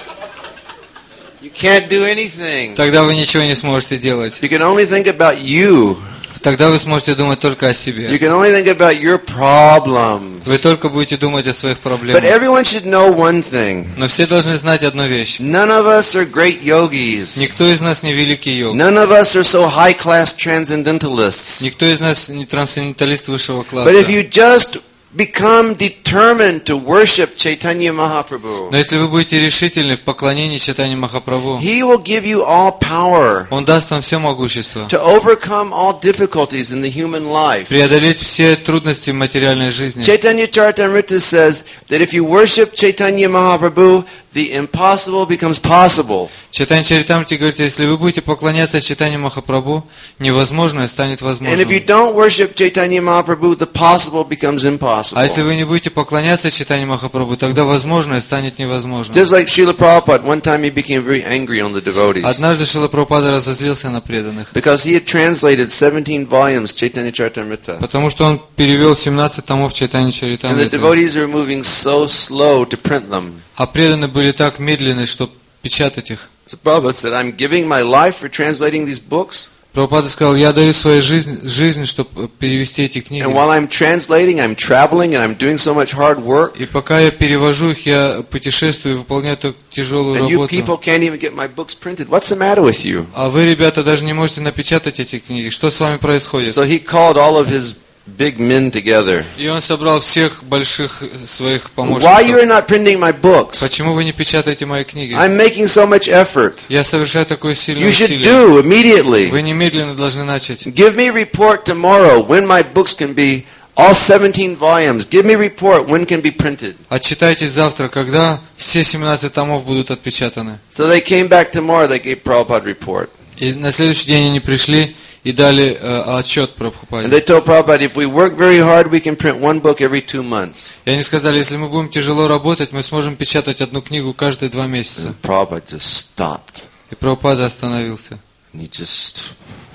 [SPEAKER 1] you can't do anything.
[SPEAKER 2] тогда вы ничего не сможете делать.
[SPEAKER 1] You can only think about you.
[SPEAKER 2] Тогда вы сможете думать только о
[SPEAKER 1] You
[SPEAKER 2] себе.
[SPEAKER 1] can only think about your problems.
[SPEAKER 2] Вы только будете думать о своих
[SPEAKER 1] But
[SPEAKER 2] проблемах.
[SPEAKER 1] everyone should know one thing.
[SPEAKER 2] Но все должны знать одну вещь.
[SPEAKER 1] None of us are great yogis.
[SPEAKER 2] Никто из нас не великий йог.
[SPEAKER 1] None of us are so high-class transcendentalists.
[SPEAKER 2] Никто из нас не трансценденталист высшего
[SPEAKER 1] But
[SPEAKER 2] класса.
[SPEAKER 1] if you just become determined to worship Chaitanya Mahaprabhu,
[SPEAKER 2] Но если вы будете решительны в поклонении Чайтаньи Махапрабху,
[SPEAKER 1] He will give you all power
[SPEAKER 2] Он даст вам все могущество.
[SPEAKER 1] to overcome all difficulties in the human life.
[SPEAKER 2] Преодолеть все трудности в материальной жизни.
[SPEAKER 1] Chaitanya Charitamrita says that if you worship Chaitanya Mahaprabhu, the impossible becomes possible.
[SPEAKER 2] Чайтанья Чаритамрити говорит, если вы будете поклоняться Чайтаньи Махапрабху, невозможное станет
[SPEAKER 1] And if you
[SPEAKER 2] возможным.
[SPEAKER 1] don't worship Chaitanya Mahaprabhu, the possible becomes impossible.
[SPEAKER 2] А если вы не будете поклоняться Чайтаньи Махапрабху, тогда возможное станет невозможным.
[SPEAKER 1] Just like Srila Prabhupada, one time he became very angry on the devotees
[SPEAKER 2] Однажды Шрила Прабхупада разозлился на преданных,
[SPEAKER 1] because he had translated 17 volumes Chaitanya Charitamrita.
[SPEAKER 2] потому что он перевел 17 томов Чайтаньи
[SPEAKER 1] And the
[SPEAKER 2] Чаритамриты.
[SPEAKER 1] devotees were moving so slow to print them.
[SPEAKER 2] А преданные были так медленны, что печатать их.
[SPEAKER 1] So Prabhupada said, I'm giving my life for translating these books,
[SPEAKER 2] Прабхупада сказал, я даю свою жизнь, чтобы перевести эти книги.
[SPEAKER 1] and while I'm translating, I'm traveling and I'm doing so much hard work,
[SPEAKER 2] И пока я перевожу их, я путешествую и выполняю так тяжелую
[SPEAKER 1] and you
[SPEAKER 2] работу.
[SPEAKER 1] people can't even get my books printed. What's the matter with you?
[SPEAKER 2] А вы, ребята, даже не можете напечатать эти книги. Что с вами происходит?
[SPEAKER 1] So he called all of his big men together.
[SPEAKER 2] И он собрал всех больших своих
[SPEAKER 1] Why
[SPEAKER 2] помощников.
[SPEAKER 1] you are not printing my books?
[SPEAKER 2] Почему вы не печатаете мои книги?
[SPEAKER 1] I'm making so much effort.
[SPEAKER 2] Я совершаю такое сильное
[SPEAKER 1] You should
[SPEAKER 2] усилие.
[SPEAKER 1] do immediately.
[SPEAKER 2] Вы немедленно должны начать.
[SPEAKER 1] Give me a report tomorrow when my books can be, all 17 volumes. Give me a report when can be printed.
[SPEAKER 2] Отчитайтесь завтра, когда все 17 томов будут отпечатаны.
[SPEAKER 1] So they came back tomorrow, they gave Prabhupada report.
[SPEAKER 2] И на следующий день они пришли и дали отчет
[SPEAKER 1] And
[SPEAKER 2] Прабхупаде.
[SPEAKER 1] they told Prabhupada, if we work very hard, we can print one book every 2 months.
[SPEAKER 2] И они сказали, если мы будем тяжело работать, мы сможем печатать одну книгу каждые 2 месяца.
[SPEAKER 1] And Prabhupada just stopped.
[SPEAKER 2] И Прабхупада остановился.
[SPEAKER 1] And he just,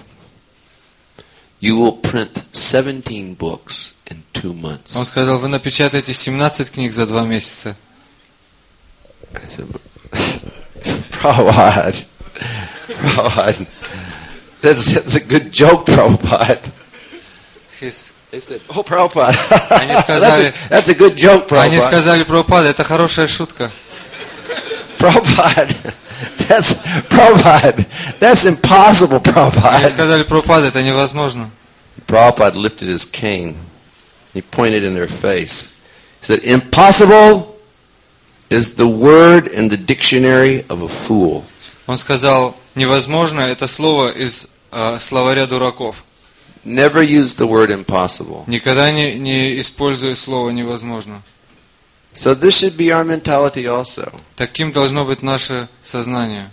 [SPEAKER 1] you will print 17 books in 2 months.
[SPEAKER 2] Он сказал, вы напечатаете 17 книг за 2 месяца.
[SPEAKER 1] I said, Prabhupada, Prabhupada, that's a good joke, Prabhupada. They said, oh, Prabhupada,
[SPEAKER 2] Они сказали-
[SPEAKER 1] that's a good joke,
[SPEAKER 2] Они
[SPEAKER 1] Prabhupada.
[SPEAKER 2] сказали, Прабхупада, это хорошая шутка.
[SPEAKER 1] Prabhupada, Prabhupada, that's impossible,
[SPEAKER 2] Они
[SPEAKER 1] Prabhupada.
[SPEAKER 2] сказали, Прабхупада, это невозможно.
[SPEAKER 1] Prabhupada lifted his cane. He pointed in their face. He said, impossible is the word in the dictionary of a fool.
[SPEAKER 2] Он сказал, невозможно, это слово из словаря дураков.
[SPEAKER 1] Never use the word impossible.
[SPEAKER 2] Никогда не используй слово невозможно.
[SPEAKER 1] So this should be our mentality also.
[SPEAKER 2] Таким должно быть наше сознание.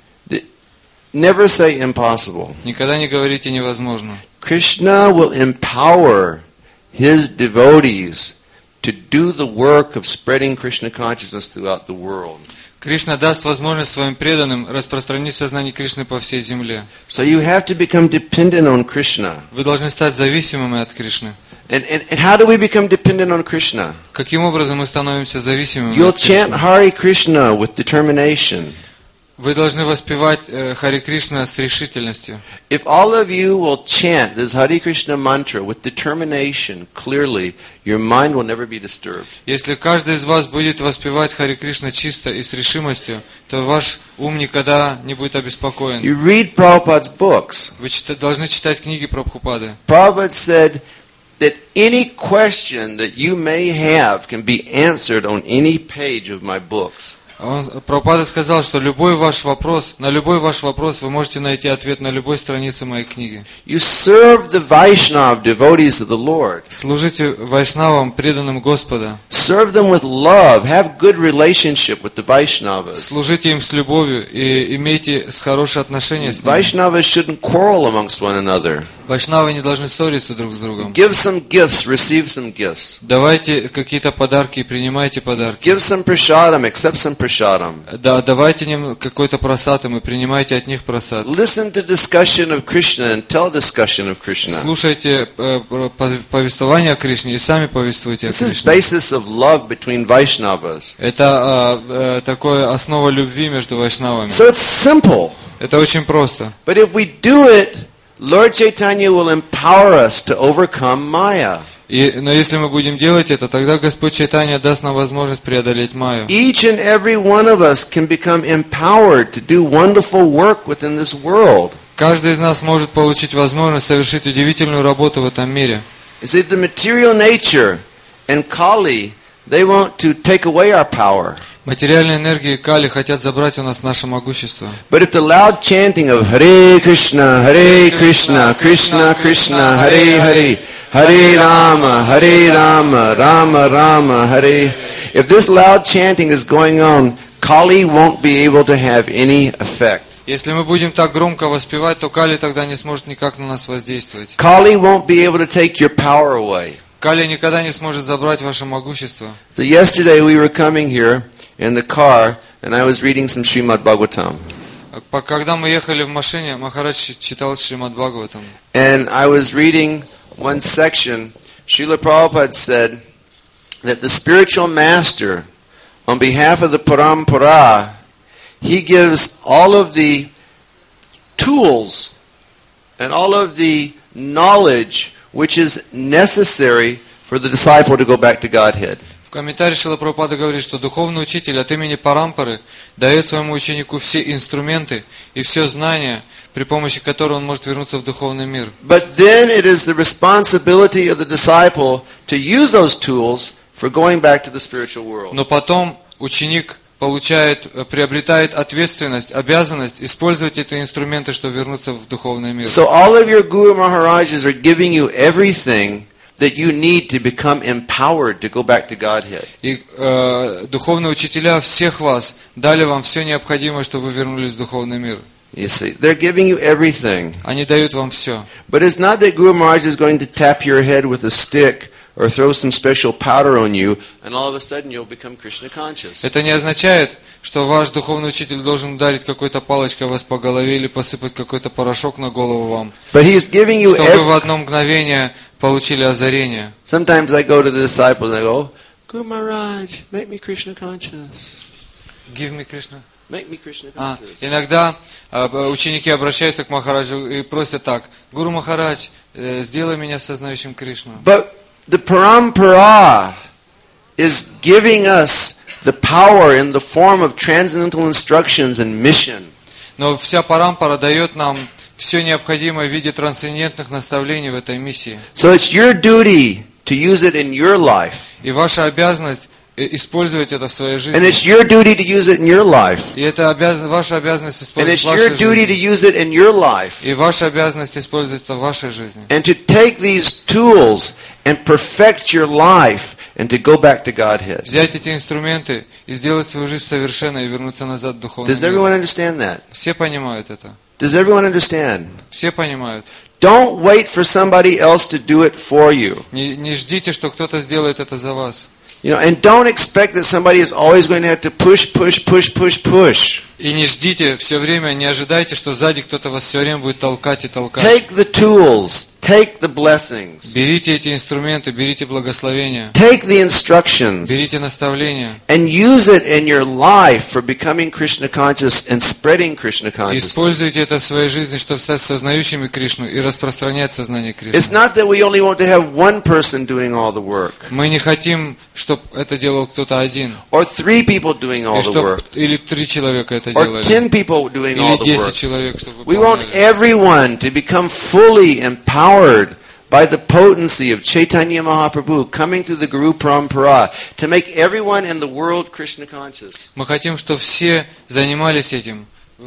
[SPEAKER 1] Never say impossible.
[SPEAKER 2] Никогда не говорите невозможно.
[SPEAKER 1] Krishna will empower his devotees to do the work of spreading Krishna consciousness throughout the world.
[SPEAKER 2] Кришна даст возможность своим преданным распространить сознание Кришны по всей земле.
[SPEAKER 1] So you have to become dependent on Krishna.
[SPEAKER 2] Вы должны стать зависимыми от Кришны.
[SPEAKER 1] And how do we become dependent on Krishna?
[SPEAKER 2] Каким образом мы становимся зависимыми
[SPEAKER 1] You'll
[SPEAKER 2] от Кришны?
[SPEAKER 1] chant Hare Krishna with determination.
[SPEAKER 2] Вы должны воспевать Харе Кришна с решительностью.
[SPEAKER 1] If all of you will chant this Hare Krishna mantra with determination clearly, your mind will never be disturbed.
[SPEAKER 2] Если каждый из вас будет воспевать Харе Кришна чисто и с решимостью, то ваш ум никогда не будет обеспокоен.
[SPEAKER 1] You read Prabhupada's books.
[SPEAKER 2] Вы должны читать книги Прабхупады.
[SPEAKER 1] Prabhupada said that any question that you may have can be answered on any page of my books.
[SPEAKER 2] Прабхупада сказал, что на любой ваш вопрос вы можете найти ответ на любой странице моей книги.
[SPEAKER 1] You serve the Vaishnava devotees of the Lord.
[SPEAKER 2] Служите вайшнавам, преданным Господа.
[SPEAKER 1] Serve them with love. Have good relationship with the Vaishnavas.
[SPEAKER 2] Служите им с любовью и имейте хорошие отношения с ними.
[SPEAKER 1] Vaishnavas shouldn't quarrel amongst one another.
[SPEAKER 2] Вайшнавы не должны ссориться друг с другом.
[SPEAKER 1] Give some gifts, receive some gifts.
[SPEAKER 2] Давайте какие-то подарки и принимайте подарки.
[SPEAKER 1] Give some prasadam, accept some prasadam.
[SPEAKER 2] Да, давайте им какой-то просад, и принимайте от них просад.
[SPEAKER 1] Listen to discussion of Krishna and tell discussion of Krishna.
[SPEAKER 2] Слушайте повествование о Кришне и сами повествуйте о
[SPEAKER 1] This is
[SPEAKER 2] Кришне.
[SPEAKER 1] basis of love between Vaishnavas.
[SPEAKER 2] Это такое основа любви между вайшнавами.
[SPEAKER 1] So it's simple.
[SPEAKER 2] Это очень просто.
[SPEAKER 1] But if we do it, Lord Chaitanya will empower us to overcome Maya.
[SPEAKER 2] Но если мы будем делать это, тогда Господь Чайтанья даст нам возможность преодолеть Майю.
[SPEAKER 1] Each and every one of us can become empowered to do wonderful work within this world.
[SPEAKER 2] Каждый из нас может получить возможность совершить удивительную работу в этом мире.
[SPEAKER 1] You see, the material nature and Kali, they want to take away our power.
[SPEAKER 2] Материальные энергии Кали хотят забрать у нас наше могущество.
[SPEAKER 1] But if the loud chanting of Hare Krishna, Krishna Krishna, Hare Hare, Hare Rama, Rama Rama, Hare. If this loud chanting is going on, Kali won't be able to have any effect.
[SPEAKER 2] Если мы будем так громко воспевать, то Кали тогда не сможет никак на нас воздействовать.
[SPEAKER 1] Kali won't be able to take your power away.
[SPEAKER 2] Кали никогда не сможет забрать ваше могущество.
[SPEAKER 1] So yesterday we were coming here in the car, and I was reading some Srimad Bhagavatam.
[SPEAKER 2] Когда мы ехали в машине, Махарадж читал Шримад Бхагаватам.
[SPEAKER 1] And I was reading one section. Srila Prabhupada said that the spiritual master, on behalf of the Parampara, he gives all of the tools and all of the knowledge which is necessary for the disciple to go back to Godhead.
[SPEAKER 2] В комментарии Шрила Прабхупада говорит, что духовный учитель от имени Парампары дает своему ученику все инструменты и все знания, при помощи которых он может вернуться в духовный мир.
[SPEAKER 1] But then it is the responsibility of the disciple to use those tools for going back to the spiritual world.
[SPEAKER 2] Но потом ученик приобретает ответственность, обязанность использовать эти инструменты, чтобы вернуться в духовный мир.
[SPEAKER 1] So all of your Guru Maharajas are giving you everything that you need to become empowered to go back to Godhead.
[SPEAKER 2] И духовные учителя всех вас дали вам все необходимое, чтобы вы вернулись в духовный мир.
[SPEAKER 1] You see, they're giving you everything.
[SPEAKER 2] Они дают вам все.
[SPEAKER 1] But it's not that Guru Maharaj is going to tap your head with a stick or throw some special powder on you, and all of a sudden you'll become Krishna conscious.
[SPEAKER 2] Это не означает, что ваш духовный учитель должен ударить какой-то палочкой вас по голове или посыпать какой-то порошок на голову вам,
[SPEAKER 1] But he's giving you
[SPEAKER 2] чтобы в одно мгновение получили озарение.
[SPEAKER 1] Sometimes I go to the disciples and I go, Guru Maharaj, make me Krishna conscious.
[SPEAKER 2] Give me Krishna.
[SPEAKER 1] Make me Krishna conscious.
[SPEAKER 2] Иногда ученики обращаются к Махараджу и просят так: Гуру Махарадж, сделай меня сознающим Кришну.
[SPEAKER 1] But the Parampara is giving us the power in the form of transcendental instructions and mission.
[SPEAKER 2] Но вся Парампара дает нам все необходимое в виде трансцендентных наставлений в этой миссии.
[SPEAKER 1] So it's your duty to use it in your life.
[SPEAKER 2] И ваша обязанность использовать это в своей
[SPEAKER 1] And
[SPEAKER 2] жизни.
[SPEAKER 1] it's your duty to use it in your life.
[SPEAKER 2] И это ваша обязанность
[SPEAKER 1] And
[SPEAKER 2] использовать
[SPEAKER 1] it's
[SPEAKER 2] в вашей
[SPEAKER 1] your duty to
[SPEAKER 2] жизни.
[SPEAKER 1] use it in your life.
[SPEAKER 2] И ваша обязанность использовать это в вашей жизни.
[SPEAKER 1] And to take these tools and perfect your life and to go back to Godhead.
[SPEAKER 2] Взять эти инструменты и сделать свою жизнь совершенной и вернуться назад в духовный
[SPEAKER 1] Does
[SPEAKER 2] мир.
[SPEAKER 1] everyone understand that?
[SPEAKER 2] Все понимают это.
[SPEAKER 1] Does everyone understand?
[SPEAKER 2] Все понимают.
[SPEAKER 1] Don't wait for somebody else to do it for you.
[SPEAKER 2] Не ждите, что кто-то сделает это за вас.
[SPEAKER 1] You know, and don't expect that somebody is always going to have to push.
[SPEAKER 2] И не ждите все время, не ожидайте, что сзади кто-то вас все время будет толкать и толкать.
[SPEAKER 1] Take the tools. Take the blessings.
[SPEAKER 2] Берите эти инструменты, берите благословения,
[SPEAKER 1] Take the instructions.
[SPEAKER 2] берите наставления.
[SPEAKER 1] And use it in your life for becoming Krishna conscious and spreading Krishna consciousness.
[SPEAKER 2] Используйте это в своей жизни, чтобы стать сознающими Кришну и распространять сознание
[SPEAKER 1] It's
[SPEAKER 2] Кришны.
[SPEAKER 1] not that we only want to have one person doing all the work.
[SPEAKER 2] Мы не хотим, чтобы это делал кто-то один.
[SPEAKER 1] Or 3 people doing all
[SPEAKER 2] И
[SPEAKER 1] the
[SPEAKER 2] чтоб,
[SPEAKER 1] work.
[SPEAKER 2] или 3 человека это
[SPEAKER 1] Or
[SPEAKER 2] делали.
[SPEAKER 1] 10 people doing all
[SPEAKER 2] Или
[SPEAKER 1] the
[SPEAKER 2] 10
[SPEAKER 1] work.
[SPEAKER 2] человек, чтобы
[SPEAKER 1] We want
[SPEAKER 2] выполняли.
[SPEAKER 1] everyone to become fully empowered by the potency of Chaitanya Mahaprabhu coming through the Guru Parampara to make everyone in the world Krishna conscious.
[SPEAKER 2] Мы хотим, чтобы все занимались этим.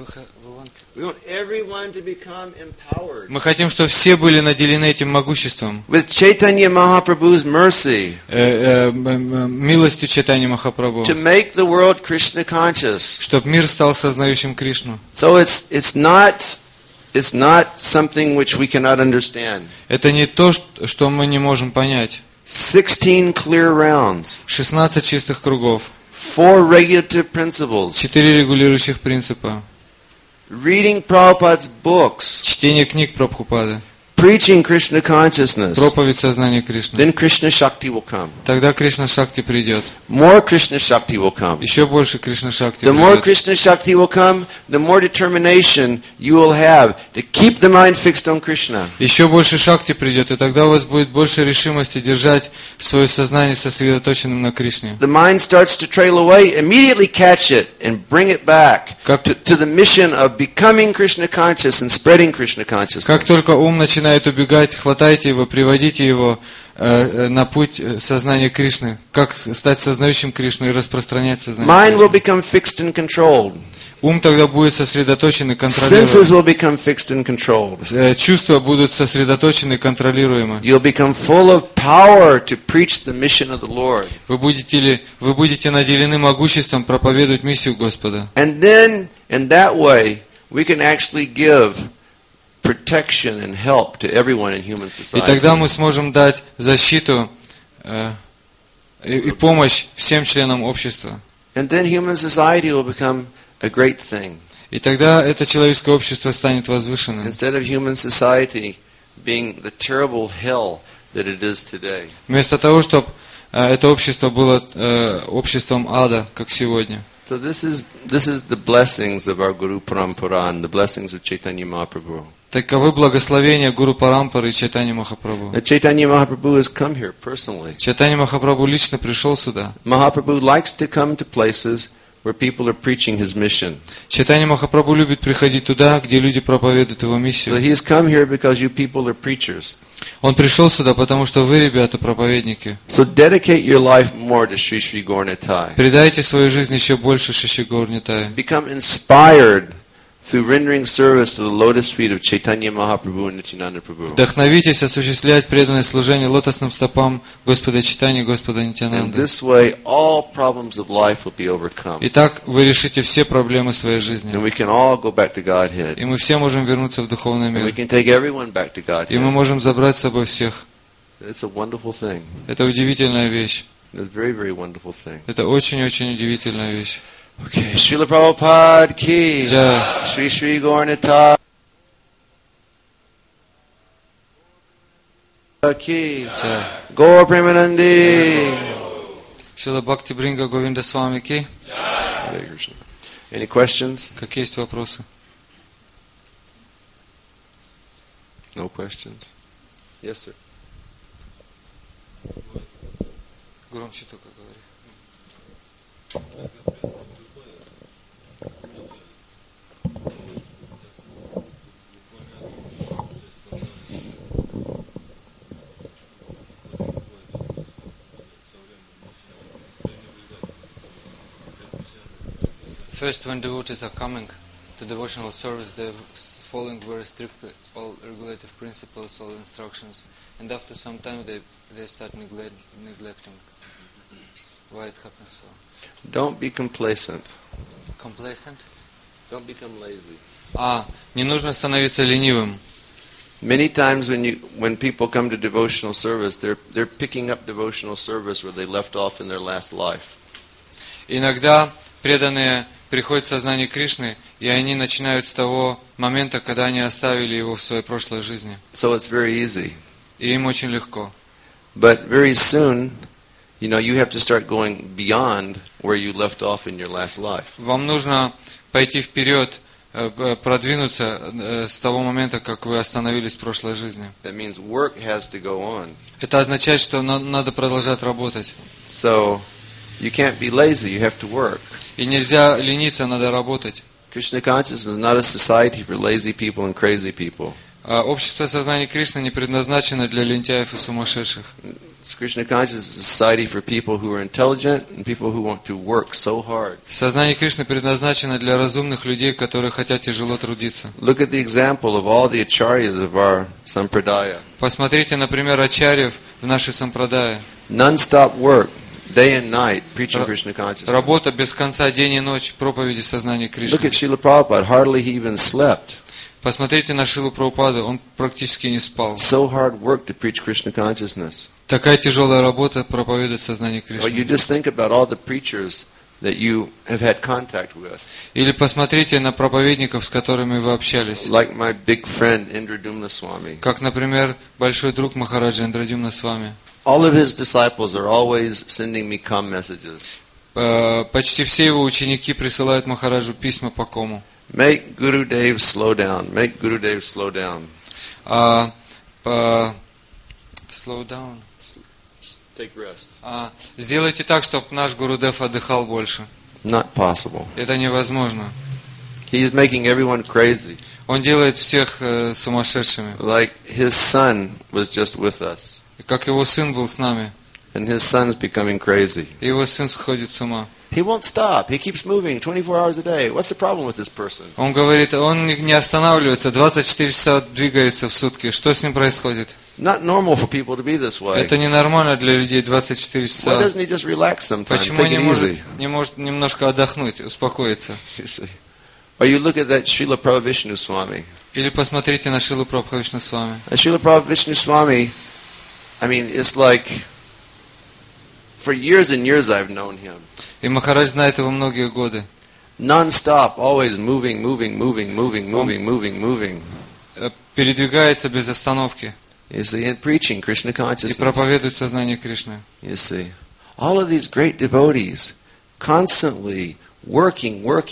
[SPEAKER 1] We want everyone to become empowered
[SPEAKER 2] Мы хотим, чтобы все были наделены этим могуществом,
[SPEAKER 1] with Chaitanya Mahaprabhu's mercy
[SPEAKER 2] милостью Чайтаньи Махапрабху,
[SPEAKER 1] to make the world Krishna conscious.
[SPEAKER 2] чтобы мир стал сознающим Кришну.
[SPEAKER 1] So it's not something which we cannot understand.
[SPEAKER 2] Это не то, что мы не можем понять.
[SPEAKER 1] 16 clear rounds,
[SPEAKER 2] 16 чистых кругов,
[SPEAKER 1] 4 regulative principles,
[SPEAKER 2] 4 регулирующих принципа,
[SPEAKER 1] reading Prabhupada's books,
[SPEAKER 2] чтение книг Прабхупады,
[SPEAKER 1] preaching Krishna consciousness.
[SPEAKER 2] проповедь сознания Кришны.
[SPEAKER 1] Then Krishna Shakti will come.
[SPEAKER 2] Тогда Кришна Шакти придет.
[SPEAKER 1] More Krishna Shakti will come.
[SPEAKER 2] Еще больше Кришна Шакти
[SPEAKER 1] The more
[SPEAKER 2] придет.
[SPEAKER 1] Krishna Shakti will come, the more determination you will have to keep the mind fixed on Krishna.
[SPEAKER 2] Еще больше Шакти придет, и тогда у вас будет больше решимости держать свое сознание сосредоточенным на Кришне.
[SPEAKER 1] The mind starts to trail away, immediately catch it and bring it back
[SPEAKER 2] Как-
[SPEAKER 1] to the mission of becoming Krishna conscious and spreading Krishna consciousness.
[SPEAKER 2] Как только ум начинает убегать, хватайте его, приводите его на путь сознания Кришны. Как стать сознающим Кришну и распространять сознание
[SPEAKER 1] Mind will
[SPEAKER 2] Кришны.
[SPEAKER 1] become fixed and controlled.
[SPEAKER 2] Ум тогда будет сосредоточен и
[SPEAKER 1] Senses
[SPEAKER 2] контролируем.
[SPEAKER 1] will become fixed and controlled.
[SPEAKER 2] Чувства будут сосредоточены и контролируемы.
[SPEAKER 1] You'll become full of power to preach the mission of the Lord.
[SPEAKER 2] Вы будете наделены могуществом проповедовать миссию Господа.
[SPEAKER 1] And then, in that way, we can actually give protection and help to everyone in human
[SPEAKER 2] И
[SPEAKER 1] society.
[SPEAKER 2] тогда мы сможем дать защиту и помощь всем членам общества.
[SPEAKER 1] And then human society will become a great thing.
[SPEAKER 2] И тогда это человеческое общество станет возвышенным.
[SPEAKER 1] Instead of human society being the terrible hell that it is today.
[SPEAKER 2] Вместо того, чтобы это общество было обществом ада, как сегодня.
[SPEAKER 1] So this is the blessings of our Guru Parampara and the blessings of Chaitanya Mahaprabhu.
[SPEAKER 2] Таковы благословения Гуру Парампары и Чайтаньи Махапрабху.
[SPEAKER 1] Now, Chaitanya Mahaprabhu has come here personally.
[SPEAKER 2] Чайтаньи Махапрабху лично пришел сюда.
[SPEAKER 1] Mahaprabhu likes to come to places where people are preaching his mission.
[SPEAKER 2] Чайтаньи Махапрабху любит приходить туда, где люди проповедуют его
[SPEAKER 1] So
[SPEAKER 2] миссию.
[SPEAKER 1] he's come here because you people are preachers.
[SPEAKER 2] Он пришел сюда, потому что вы, ребята, проповедники.
[SPEAKER 1] So dedicate your life more to Sri Sri Gaur Nitai.
[SPEAKER 2] Передайте свою жизнь еще больше Шиши Гаур Нитае.
[SPEAKER 1] Become inspired through rendering service to the lotus feet of Chaitanya Mahaprabhu and Nityananda Prabhu.
[SPEAKER 2] Вдохновитесь осуществлять преданное служение лотосным стопам Господа Чайтаньи и Господа
[SPEAKER 1] And
[SPEAKER 2] Нитянанды.
[SPEAKER 1] this way, all problems of life will be overcome.
[SPEAKER 2] И так вы решите все проблемы своей
[SPEAKER 1] And
[SPEAKER 2] жизни.
[SPEAKER 1] we can all go back to Godhead.
[SPEAKER 2] И мы все можем вернуться в духовный
[SPEAKER 1] And we
[SPEAKER 2] мир.
[SPEAKER 1] can take everyone back to
[SPEAKER 2] И мы
[SPEAKER 1] Godhead.
[SPEAKER 2] можем забрать с собой всех.
[SPEAKER 1] It's a wonderful thing.
[SPEAKER 2] Это удивительная вещь.
[SPEAKER 1] It's a very, very wonderful thing.
[SPEAKER 2] Это очень-очень удивительная вещь.
[SPEAKER 1] Okay, Srila Prabhupada ki,
[SPEAKER 2] Jai.
[SPEAKER 1] Sri Sri Gaur Nitai ki,
[SPEAKER 2] Jai.
[SPEAKER 1] Gaur Premanandi.
[SPEAKER 2] Шрила Бхакти Бринга Говинда с вами ки.
[SPEAKER 1] Hare Krishna. Any questions?
[SPEAKER 2] Какие есть вопросы?
[SPEAKER 1] No questions. Yes, sir.
[SPEAKER 2] Громче только говори. First, when devotees are coming to devotional service, they're following very strictly all regulative principles, all instructions, and after some time they start neglecting. Why it happens so?
[SPEAKER 1] Don't be complacent.
[SPEAKER 2] Complacent?
[SPEAKER 1] Don't become lazy.
[SPEAKER 2] Не нужно становиться ленивым.
[SPEAKER 1] Many times when people come to devotional service, they're picking up devotional service where they left off in their last life.
[SPEAKER 2] Иногда преданные приходят в сознание Кришны, и они начинают с того момента, когда они оставили его в своей прошлой жизни.
[SPEAKER 1] So it's very easy.
[SPEAKER 2] И им очень легко.
[SPEAKER 1] But very soon, you have to start going beyond where you left off in your last life.
[SPEAKER 2] Вам нужно пойти вперед, продвинуться с того момента, как вы остановились в прошлой жизни.
[SPEAKER 1] That means work has to go on.
[SPEAKER 2] Это означает, что надо продолжать работать.
[SPEAKER 1] So you can't be lazy, you have to work.
[SPEAKER 2] И нельзя лениться, надо работать.
[SPEAKER 1] Krishna consciousness is not a society for lazy people and crazy people.
[SPEAKER 2] Общество сознания Кришны не предназначено для лентяев и сумасшедших.
[SPEAKER 1] Krishna consciousness is a society for people who are intelligent and people who want to work so hard.
[SPEAKER 2] Сознание Кришны предназначено для разумных людей, которые хотят тяжело трудиться.
[SPEAKER 1] Look at the example of all the acharyas of our sampradaya.
[SPEAKER 2] Посмотрите, например, ачарьев в нашей сампрадае.
[SPEAKER 1] Non-stop work, day and night, preaching Krishna consciousness.
[SPEAKER 2] Работа без конца, день и ночь, проповеди сознания Кришны.
[SPEAKER 1] Look at Srila Prabhupada, hardly he even slept.
[SPEAKER 2] Посмотрите на Шрилу Прабхупаду, он практически не спал.
[SPEAKER 1] So hard work to preach Krishna consciousness.
[SPEAKER 2] Такая тяжелая работа проповедовать сознание
[SPEAKER 1] Or
[SPEAKER 2] Кришны.
[SPEAKER 1] you just think about all the preachers that you have had contact with.
[SPEAKER 2] Или посмотрите на проповедников, с которыми вы общались.
[SPEAKER 1] Like my big friend Indradumna Swami.
[SPEAKER 2] Как, например, большой друг Махараджа Индрадюмна Свами.
[SPEAKER 1] All of his disciples are always sending me com messages.
[SPEAKER 2] Почти все его ученики присылают Махараджу письма по кому.
[SPEAKER 1] Make Guru Dev slow down. Make Guru Dev slow down.
[SPEAKER 2] Slow down.
[SPEAKER 1] Take rest.
[SPEAKER 2] Сделайте так, чтобы наш Гурудев отдыхал больше.
[SPEAKER 1] Not possible.
[SPEAKER 2] Это невозможно.
[SPEAKER 1] He's making everyone crazy.
[SPEAKER 2] Он делает всех сумасшедшими.
[SPEAKER 1] Like his son was just with us.
[SPEAKER 2] Как его сын был с нами.
[SPEAKER 1] And his son's becoming crazy.
[SPEAKER 2] Его сын сходит с ума.
[SPEAKER 1] He won't stop. He keeps moving 24 hours a day. What's the problem with this person?
[SPEAKER 2] Он говорит, он не останавливается, 24 часа двигается в сутки. Что с ним происходит?
[SPEAKER 1] Not normal for people to be this way.
[SPEAKER 2] Это ненормально для людей 24
[SPEAKER 1] Why
[SPEAKER 2] часа.
[SPEAKER 1] doesn't he just relax sometimes?
[SPEAKER 2] Почему
[SPEAKER 1] Take it easy.
[SPEAKER 2] не может немножко отдохнуть, успокоиться?
[SPEAKER 1] You see. Or you look at that Srila Prabhavishnu Swami.
[SPEAKER 2] Или посмотрите на Шрилу Прабхавишну Свами.
[SPEAKER 1] Srila Prabhavishnu Swami, it's like, for years and years I've known him.
[SPEAKER 2] И Махарадж знает его многие годы.
[SPEAKER 1] Non-stop, always moving.
[SPEAKER 2] Передвигается без остановки.
[SPEAKER 1] You see, and preaching Krishna
[SPEAKER 2] И
[SPEAKER 1] consciousness.
[SPEAKER 2] проповедует сознание Кришны.
[SPEAKER 1] You see, all of these great devotees constantly working for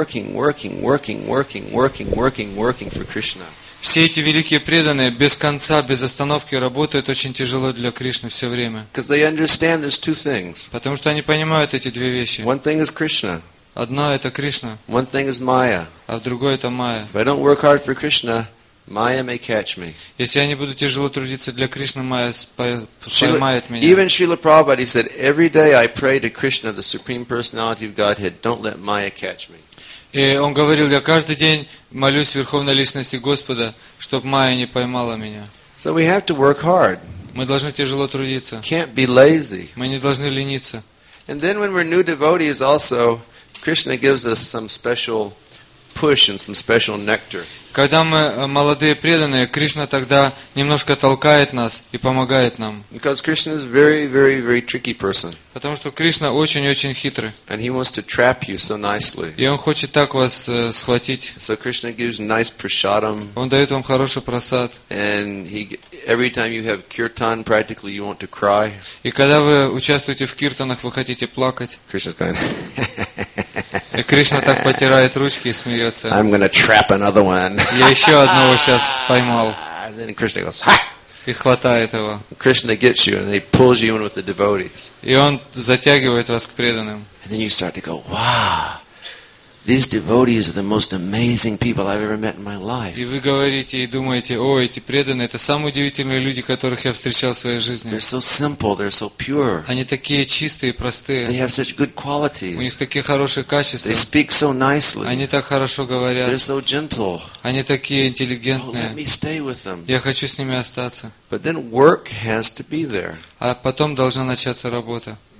[SPEAKER 1] Krishna.
[SPEAKER 2] Все эти великие преданные без конца, без остановки работают очень тяжело для Кришны все время.
[SPEAKER 1] Because they understand there's two things.
[SPEAKER 2] Потому что они понимают эти две вещи.
[SPEAKER 1] One thing is Krishna.
[SPEAKER 2] Одно это Кришна,
[SPEAKER 1] One thing is Maya.
[SPEAKER 2] а другое это Майя.
[SPEAKER 1] If I don't work hard for Krishna, Maya may catch me.
[SPEAKER 2] Если я не буду тяжело трудиться для Кришны, Майя поймает меня.
[SPEAKER 1] Even Srila Prabhupada, he said, every day I pray to Krishna, the Supreme Personality of Godhead, don't let Maya catch me.
[SPEAKER 2] И он говорил, я каждый день молюсь Верховной Личности Господа, чтобы Майя не поймала меня.
[SPEAKER 1] So we have to work hard.
[SPEAKER 2] Мы должны тяжело трудиться.
[SPEAKER 1] Can't be lazy.
[SPEAKER 2] Мы не должны лениться.
[SPEAKER 1] And then when we're new devotees also, Krishna gives us some special push and some special nectar.
[SPEAKER 2] Когда мы молодые преданные, Кришна тогда немножко толкает нас и помогает нам.
[SPEAKER 1] Because Krishna is a very tricky person.
[SPEAKER 2] Потому что Кришна очень-очень хитрый.
[SPEAKER 1] And he wants to trap you so nicely.
[SPEAKER 2] И он хочет так вас схватить.
[SPEAKER 1] So Krishna gives nice prasadam.
[SPEAKER 2] Он дает вам хороший прасад.
[SPEAKER 1] And every time you have kirtan, practically you want to cry.
[SPEAKER 2] И когда вы участвуете в киртанах, вы хотите плакать.
[SPEAKER 1] Krishna's going,
[SPEAKER 2] И Кришна так потирает ручки и смеется.
[SPEAKER 1] I'm going to trap another one.
[SPEAKER 2] Я еще одного сейчас поймал.
[SPEAKER 1] And then Krishna goes, ha!
[SPEAKER 2] И хватает его.
[SPEAKER 1] Krishna gets you and he pulls you in with the devotees.
[SPEAKER 2] И он затягивает вас к преданным.
[SPEAKER 1] And then you start to go, wow, these devotees are the most amazing people I've ever met in my life.
[SPEAKER 2] И вы говорите и думаете, о, эти преданные, это самые удивительные люди, которых я встречал в своей жизни.
[SPEAKER 1] They're so simple, they're so pure.
[SPEAKER 2] Они такие чистые,
[SPEAKER 1] They
[SPEAKER 2] простые.
[SPEAKER 1] have such good
[SPEAKER 2] У них
[SPEAKER 1] qualities.
[SPEAKER 2] такие хорошие качества.
[SPEAKER 1] They speak so nicely.
[SPEAKER 2] Они так хорошо
[SPEAKER 1] They're
[SPEAKER 2] говорят.
[SPEAKER 1] so gentle.
[SPEAKER 2] Они такие
[SPEAKER 1] Oh, let
[SPEAKER 2] интеллигентные.
[SPEAKER 1] me stay with them.
[SPEAKER 2] Я хочу с ними остаться.
[SPEAKER 1] But then work has to be there.
[SPEAKER 2] А потом должна начаться работа.
[SPEAKER 1] You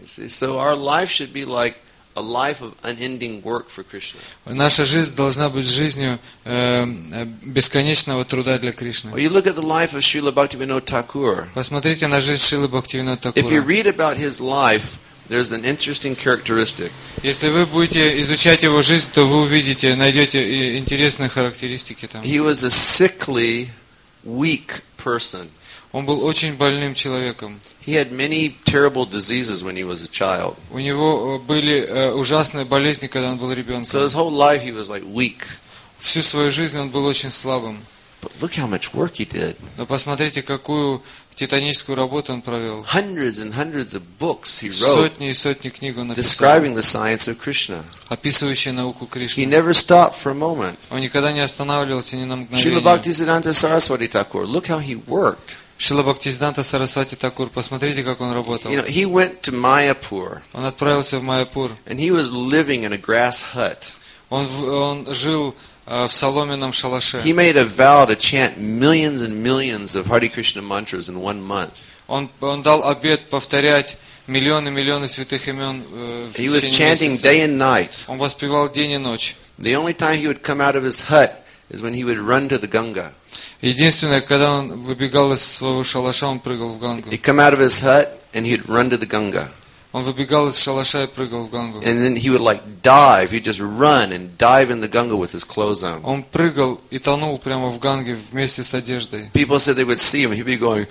[SPEAKER 1] See, so our life should be like a life of unending work for Krishna.
[SPEAKER 2] Наша жизнь должна быть жизнью бесконечного труда для Кришны.
[SPEAKER 1] Well, you look at the life of Srila Bhaktivinoda Thakur.
[SPEAKER 2] Посмотрите на жизнь Шрилы Бхактивинода
[SPEAKER 1] If you
[SPEAKER 2] Такура.
[SPEAKER 1] read about his life, there's an interesting characteristic.
[SPEAKER 2] Если вы будете изучать его жизнь, то вы увидите, найдете интересные характеристики там.
[SPEAKER 1] He was a sickly, weak person.
[SPEAKER 2] Он был очень больным человеком.
[SPEAKER 1] He had many terrible diseases when he was a child.
[SPEAKER 2] У него были ужасные болезни, когда он был
[SPEAKER 1] So
[SPEAKER 2] ребенком.
[SPEAKER 1] his whole life he was like weak.
[SPEAKER 2] Всю свою жизнь он был очень слабым.
[SPEAKER 1] But look how much work he did.
[SPEAKER 2] Но посмотрите, какую титаническую работу он провел.
[SPEAKER 1] Hundreds and hundreds of books he wrote
[SPEAKER 2] Сотни и сотни книг он написал,
[SPEAKER 1] describing the science of Krishna.
[SPEAKER 2] описывающие науку
[SPEAKER 1] He
[SPEAKER 2] Кришны.
[SPEAKER 1] never stopped for a moment.
[SPEAKER 2] Он никогда не останавливался ни на
[SPEAKER 1] Srila
[SPEAKER 2] мгновение.
[SPEAKER 1] Bhaktisiddhanta Saraswati Thakur, look how he worked.
[SPEAKER 2] Шрила Бхактисиданта Сарасвати Такур, посмотрите, как он работал.
[SPEAKER 1] You know, he went to Mayapur
[SPEAKER 2] Он отправился в Майяпур.
[SPEAKER 1] and he was living in a grass hut.
[SPEAKER 2] Он жил в соломенном шалаше.
[SPEAKER 1] He made a vow to chant millions and millions of Hare Krishna mantras in 1 month.
[SPEAKER 2] Он дал обет повторять миллионы святых имен в
[SPEAKER 1] He was
[SPEAKER 2] течение
[SPEAKER 1] chanting
[SPEAKER 2] месяца.
[SPEAKER 1] day and night.
[SPEAKER 2] Он воспевал день и ночь.
[SPEAKER 1] The only time he would come out of his hut is when he would run to the Ganga.
[SPEAKER 2] Единственное, когда он выбегал из своего шалаша, он прыгал в Гангу.
[SPEAKER 1] He'd come out of his hut and he'd run to the Ganga.
[SPEAKER 2] Он выбегал из шалаша и прыгал в Гангу.
[SPEAKER 1] And then he would like dive. He'd just run and dive in the Ganga with his clothes on.
[SPEAKER 2] Он прыгал и тонул прямо в Ганге вместе с одеждой.
[SPEAKER 1] People said they would see him. He'd be going,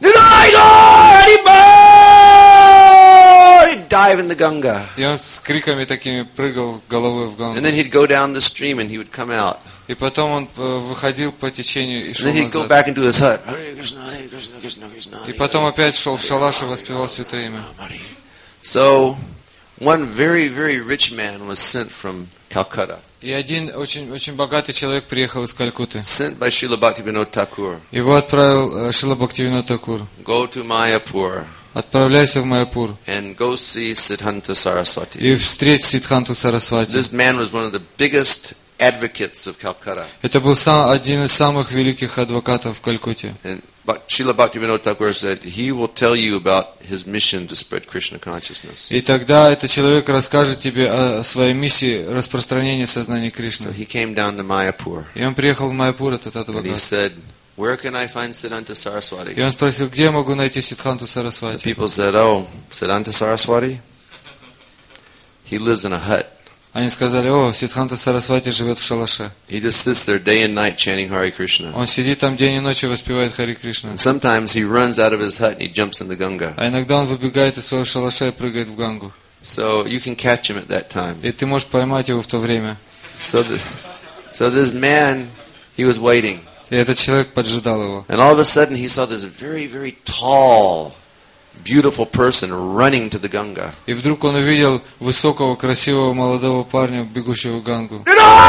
[SPEAKER 1] he'd dive in the Ganga.
[SPEAKER 2] И он с криками такими прыгал головой в
[SPEAKER 1] And
[SPEAKER 2] Гангу.
[SPEAKER 1] then he'd go down the stream and he would come out.
[SPEAKER 2] И потом он выходил по течению и
[SPEAKER 1] And
[SPEAKER 2] шел
[SPEAKER 1] then he'd go
[SPEAKER 2] назад.
[SPEAKER 1] back into his hut. Hare Krishna, Hare Krishna, Krishna Krishna.
[SPEAKER 2] И потом опять шел в шалаш и воспевал святое имя.
[SPEAKER 1] So, one very, very rich man was sent from Calcutta,
[SPEAKER 2] И один очень богатый человек приехал из Калькутты.
[SPEAKER 1] sent by Srila Bhaktivinoda Thakur.
[SPEAKER 2] Его отправил Шрила Бхактивинода Такур.
[SPEAKER 1] Go to Mayapur
[SPEAKER 2] Отправляйся в Майяпур
[SPEAKER 1] and go see Siddhanta Saraswati.
[SPEAKER 2] и встреть Сиддханту Сарасвати.
[SPEAKER 1] This man was one of the biggest advocates of Calcutta.
[SPEAKER 2] Это был один из самых великих адвокатов в Калькутте.
[SPEAKER 1] And Srila Bhaktivinoda Thakur said he will tell you about his mission to spread Krishna consciousness.
[SPEAKER 2] И тогда этот человек расскажет тебе о своей миссии распространения сознания
[SPEAKER 1] So
[SPEAKER 2] Кришны.
[SPEAKER 1] he came down to Mayapur
[SPEAKER 2] И он приехал в Майяпур, этот
[SPEAKER 1] and he
[SPEAKER 2] адвокат.
[SPEAKER 1] said, where can I find Siddhanta
[SPEAKER 2] И
[SPEAKER 1] Saraswati?
[SPEAKER 2] он спросил, где я могу найти Сиддханту
[SPEAKER 1] The
[SPEAKER 2] Сарасвати?
[SPEAKER 1] people said, oh, Siddhanta Saraswati? He lives in a hut.
[SPEAKER 2] Они сказали, о, Сиддханта Сарасвати живет в шалаше.
[SPEAKER 1] He just sits there day and night chanting Hare Krishna.
[SPEAKER 2] Он сидит там день и ночь и воспевает Хари Кришна.
[SPEAKER 1] And sometimes he runs out of his hut and he jumps in the Ganga.
[SPEAKER 2] А иногда он выбегает из своего шалаша и прыгает в Гангу.
[SPEAKER 1] So you can catch him at that time.
[SPEAKER 2] И ты можешь поймать его в то время.
[SPEAKER 1] So this man, he was waiting.
[SPEAKER 2] И этот человек поджидал его.
[SPEAKER 1] And all of a sudden he saw this very, very tall, beautiful person running to the Ganga.
[SPEAKER 2] И вдруг он увидел высокого, красивого молодого парня, бегущего в Гангу.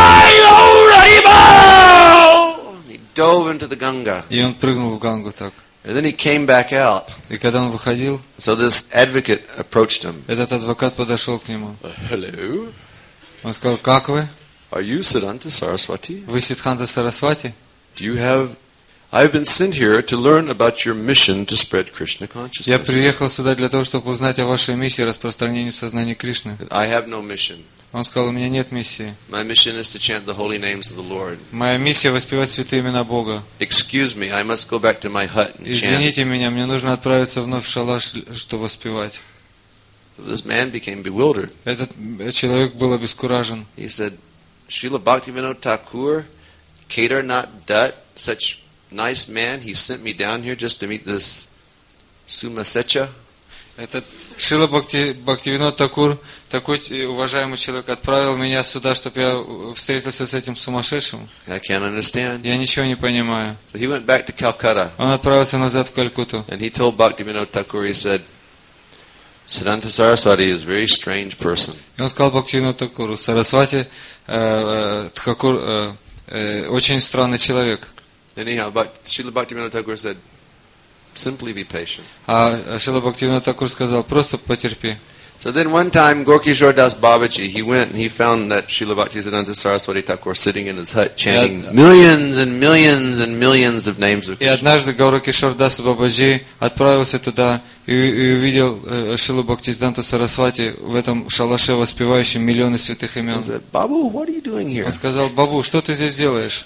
[SPEAKER 1] He dove into the Ganga.
[SPEAKER 2] И он прыгнул в Гангу так.
[SPEAKER 1] And then he came back out.
[SPEAKER 2] И когда он выходил,
[SPEAKER 1] So this advocate approached him.
[SPEAKER 2] этот адвокат подошел к нему.
[SPEAKER 1] Hello,
[SPEAKER 2] Он сказал, как вы?
[SPEAKER 1] are you Siddhanta Saraswati?
[SPEAKER 2] Вы Сиддханта Сарасвати?
[SPEAKER 1] Do you have... I've been sent here to learn about your mission to spread Krishna
[SPEAKER 2] Я
[SPEAKER 1] consciousness.
[SPEAKER 2] приехал сюда для того, чтобы узнать о вашей миссии распространения сознания Кришны.
[SPEAKER 1] I have no mission.
[SPEAKER 2] Он сказал, у меня нет миссии.
[SPEAKER 1] My mission is to chant the holy names of the Lord.
[SPEAKER 2] Моя миссия воспевать святые имена Бога.
[SPEAKER 1] Excuse me, I must go back to my hut and chant.
[SPEAKER 2] Извините меня, мне нужно отправиться вновь в шалаш, чтобы воспевать.
[SPEAKER 1] This man became bewildered.
[SPEAKER 2] Этот человек был обескуражен.
[SPEAKER 1] He said, Srila Bhaktivinoda Thakur, Kedarnath Dutt, such nice man, he sent me down here just to meet this Sumasecha.
[SPEAKER 2] Этот Шрила Бхактивинод Такур, такой уважаемый человек, отправил меня сюда, чтобы я встретился с этим сумасшедшим.
[SPEAKER 1] I can't understand.
[SPEAKER 2] Я ничего не понимаю.
[SPEAKER 1] So he went back to Calcutta
[SPEAKER 2] Он отправился назад в Калькутту.
[SPEAKER 1] and he told Bhaktivinoda Thakur, he said, Siddhanta Saraswati is a very strange person.
[SPEAKER 2] И он сказал Бхактивиноду Такуру, Сарасвати Тхакур очень странный человек.
[SPEAKER 1] Anyhow, Srila Bhaktivinoda Thakur said, simply be patient.
[SPEAKER 2] А Шрила Бхактивинод Такур сказал, просто потерпи.
[SPEAKER 1] So then one time, Gorkishore Das Babaji, he went and he found that Srila Bhaktisiddhanta Saraswati Thakur sitting in his hut chanting millions and millions and millions of names of
[SPEAKER 2] И
[SPEAKER 1] Krishna.
[SPEAKER 2] однажды Гауракишор Дас Бабаджи отправился туда и увидел Шрилу Бхактисиддханту Сарасвати в этом шалаше, воспевающем миллионы святых
[SPEAKER 1] He
[SPEAKER 2] имен.
[SPEAKER 1] said, Babu, what are you doing here?
[SPEAKER 2] Он сказал: Бабу, что ты здесь делаешь?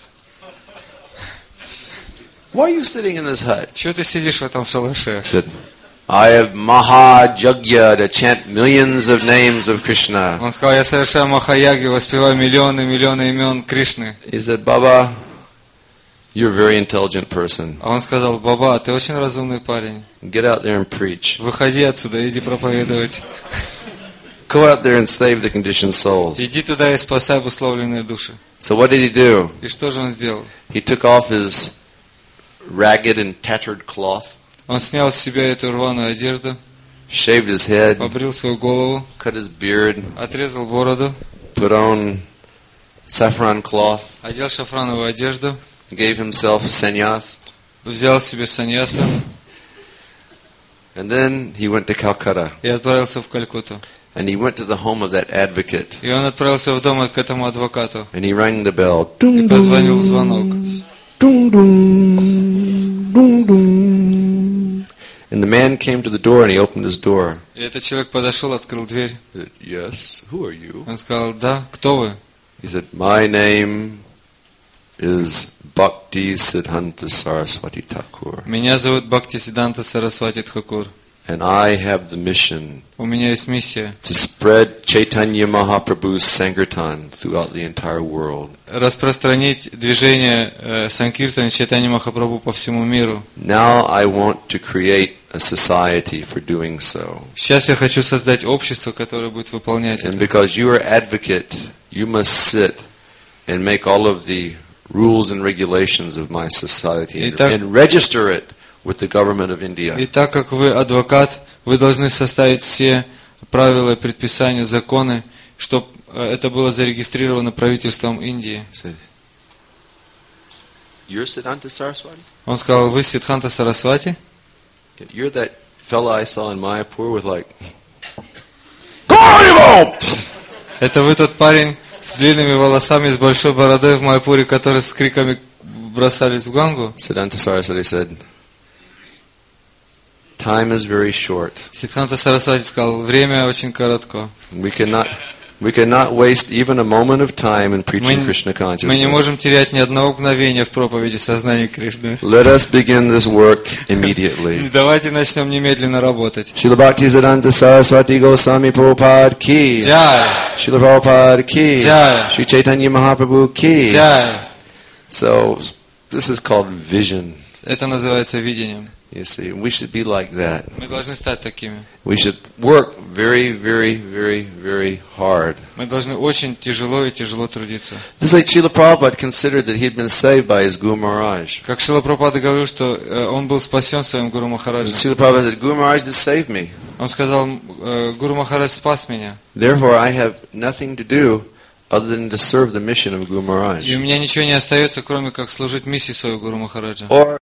[SPEAKER 1] Why are you sitting in this hut?
[SPEAKER 2] Чего ты сидишь в этом шалаше?
[SPEAKER 1] He said, I have Maha Jagya to chant millions of names of Krishna.
[SPEAKER 2] Он сказал: я совершаю махаяги, воспеваю миллионы имен Кришны.
[SPEAKER 1] He said, Baba, you're a very intelligent person.
[SPEAKER 2] А он сказал: Баба, ты очень разумный парень.
[SPEAKER 1] Get out there and preach.
[SPEAKER 2] Выходи отсюда, иди проповедовать.
[SPEAKER 1] Go out there and save the conditioned souls.
[SPEAKER 2] Иди туда и спасай обусловленные души.
[SPEAKER 1] So what did he do?
[SPEAKER 2] И что же он сделал?
[SPEAKER 1] He took off his ragged and tattered cloth,
[SPEAKER 2] Он снял с себя эту рваную одежду,
[SPEAKER 1] shaved his head,
[SPEAKER 2] побрил свою голову,
[SPEAKER 1] cut his beard,
[SPEAKER 2] отрезал бороду,
[SPEAKER 1] put on saffron cloth,
[SPEAKER 2] одел шафрановую одежду,
[SPEAKER 1] gave himself sannyas,
[SPEAKER 2] взял себе саньясу
[SPEAKER 1] and then he went to Calcutta.
[SPEAKER 2] и отправился в Калькутту.
[SPEAKER 1] And he went to the home of that advocate.
[SPEAKER 2] И он отправился в дом к этому адвокату
[SPEAKER 1] And he rang the bell.
[SPEAKER 2] и позвонил в звонок.
[SPEAKER 1] Dung, dung, dung, dung. And the man came to the door and he opened his door.
[SPEAKER 2] И этот человек подошел, открыл дверь.
[SPEAKER 1] He said, Yes, who are you?
[SPEAKER 2] Он сказал: да, кто вы?
[SPEAKER 1] He said, My name is Bhakti Siddhanta Saraswati Thakur.
[SPEAKER 2] Меня зовут Бхактисиддханта Сарасвати Тхакур.
[SPEAKER 1] And I have the mission
[SPEAKER 2] У меня есть миссия
[SPEAKER 1] to spread Chaitanya Mahaprabhu's Sankirtan throughout the entire world.
[SPEAKER 2] распространить движение Санкиртан Чайтанья Махапрабху по всему миру.
[SPEAKER 1] Now I want to create a society for doing so.
[SPEAKER 2] Сейчас я хочу создать общество, которое будет выполнять
[SPEAKER 1] And
[SPEAKER 2] это.
[SPEAKER 1] because you are advocate, you must sit and make all of the rules and regulations of my society and register it with the government of India.
[SPEAKER 2] И так как вы адвокат, вы должны составить все правила, предписания, законы, чтобы это было зарегистрировано правительством Индии.
[SPEAKER 1] Said, You're Siddhanta Saraswati?
[SPEAKER 2] Он сказал: вы Сиддханта Сарасвати?
[SPEAKER 1] You're that fella I saw in Mayapur with like, Карнивал!
[SPEAKER 2] Это вы тот парень с длинными волосами, с большой бородой в Майпуре, который с криками бросались в Гангу?
[SPEAKER 1] Siddhanta Saraswati said, Time is very short.
[SPEAKER 2] Сиддханта Сарасвати сказал: время очень коротко.
[SPEAKER 1] We cannot waste even a moment of time in preaching Krishna
[SPEAKER 2] Мы не
[SPEAKER 1] consciousness.
[SPEAKER 2] можем терять ни одного мгновения в проповеди сознания Кришны.
[SPEAKER 1] Let us begin this work immediately.
[SPEAKER 2] Давайте начнем немедленно работать.
[SPEAKER 1] Srila Bhaktisiddhanta Saraswati Goswami Prabhupada ki.
[SPEAKER 2] Джай!
[SPEAKER 1] Srila Prabhupada ki.
[SPEAKER 2] Jai.
[SPEAKER 1] Sri Chaitanya Mahaprabhu ki.
[SPEAKER 2] Джай!
[SPEAKER 1] So, this is called vision.
[SPEAKER 2] Это называется видением.
[SPEAKER 1] You see, we should be like that.
[SPEAKER 2] Мы должны стать такими.
[SPEAKER 1] We should work very, very, very, very hard.
[SPEAKER 2] Мы должны очень тяжело и тяжело трудиться.
[SPEAKER 1] Just like Srila Prabhupada considered that he had been saved by his Guru Maharaj.
[SPEAKER 2] Как Шрила Прабхупада говорил, что он был спасен своим Гуру
[SPEAKER 1] And
[SPEAKER 2] Махараджем.
[SPEAKER 1] Srila Prabhupada said, Guru Maharaj just saved me.
[SPEAKER 2] Он сказал: Гуру Махарадж спас меня.
[SPEAKER 1] Therefore, I have nothing to do other than to serve the mission of Guru Maharaj.
[SPEAKER 2] И у меня ничего не остается, кроме как служить миссии своего Гуру Махараджа.
[SPEAKER 1] Or